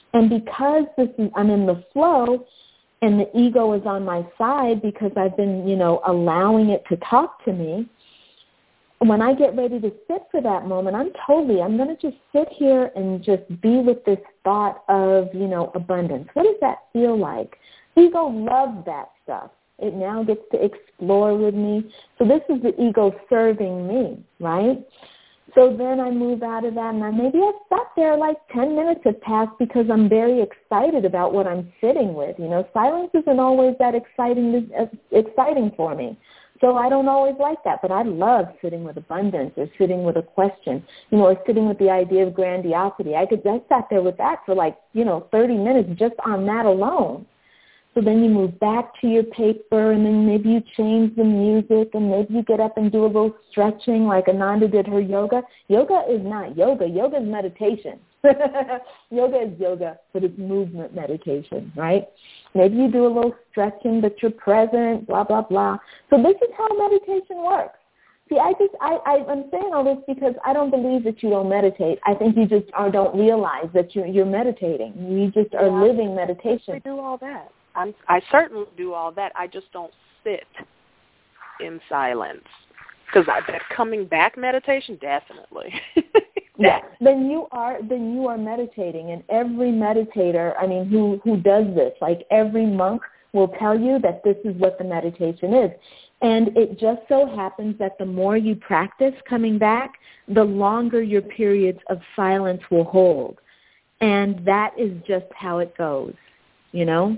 And because this is, I'm in the flow and the ego is on my side because I've been, you know, allowing it to talk to me, when I get ready to sit for that moment, I'm totally, I'm going to just sit here and just be with this thought of, you know, abundance. What does that feel like? Ego loves that stuff. It now gets to explore with me. So this is the ego serving me, right? So then I move out of that, and I, maybe I've sat there like ten minutes have passed because I'm very excited about what I'm sitting with. You know, silence isn't always that exciting, uh, exciting for me. So I don't always like that, but I love sitting with abundance or sitting with a question, you know, or sitting with the idea of grandiosity. I could, I sat there with that for like, you know, thirty minutes just on that alone. So then you move back to your paper, and then maybe you change the music, and maybe you get up and do a little stretching like Ananda did her yoga. Yoga is not yoga. Yoga is meditation. Yoga is yoga, but it's movement meditation, right? Maybe you do a little stretching, but you're present, blah, blah, blah. So this is how meditation works. See, I just, I, I, I'm saying all this because I don't believe that you don't meditate. I think you just are, don't realize that you're, you're meditating. You just are yeah, living meditation. I do all that. I'm, I certainly do all that. I just don't sit in silence. Because that coming back meditation, definitely. Yeah. Then you are then you are meditating, and every meditator, I mean, who who does this, like every monk will tell you that this is what the meditation is. And it just so happens that the more you practice coming back, the longer your periods of silence will hold. And that is just how it goes, you know?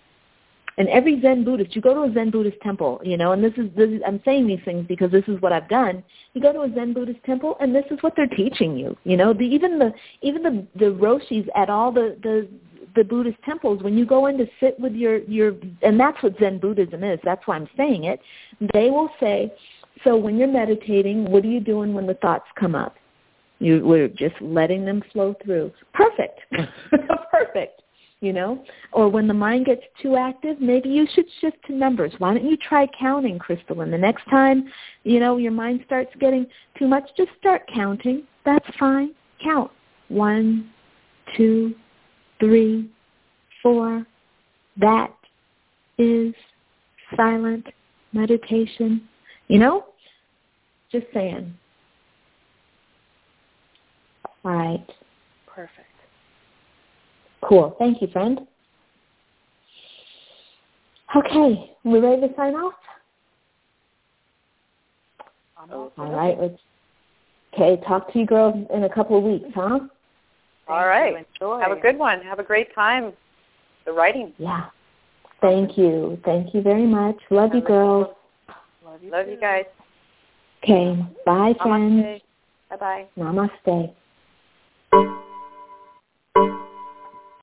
And every Zen Buddhist, you go to a Zen Buddhist temple, you know, and this is, this is, I'm saying these things because this is what I've done. You go to a Zen Buddhist temple, and this is what they're teaching you, you know. The, even the even the, the roshis at all the, the the Buddhist temples, when you go in to sit with your, your, and that's what Zen Buddhism is, that's why I'm saying it, they will say, so when you're meditating, what are you doing when the thoughts come up? You, we're just letting them flow through. Perfect. Perfect. You know, or when the mind gets too active, maybe you should shift to numbers. Why don't you try counting, Crystal? And the next time, you know, your mind starts getting too much, just start counting. That's fine. Count. One, two, three, four. That is silent meditation. You know, just saying. All right. Perfect. Cool. Thank you, friend. Okay. We ready to sign off? Oh, all right. Let's, okay. Talk to you girls in a couple of weeks, huh? All right. Have a good one. Have a great time. The writing. Yeah. Thank you. Thank you very much. Love you, girls. Love you, Love you guys. Okay. Bye, friends. Namaste. Bye-bye. Namaste.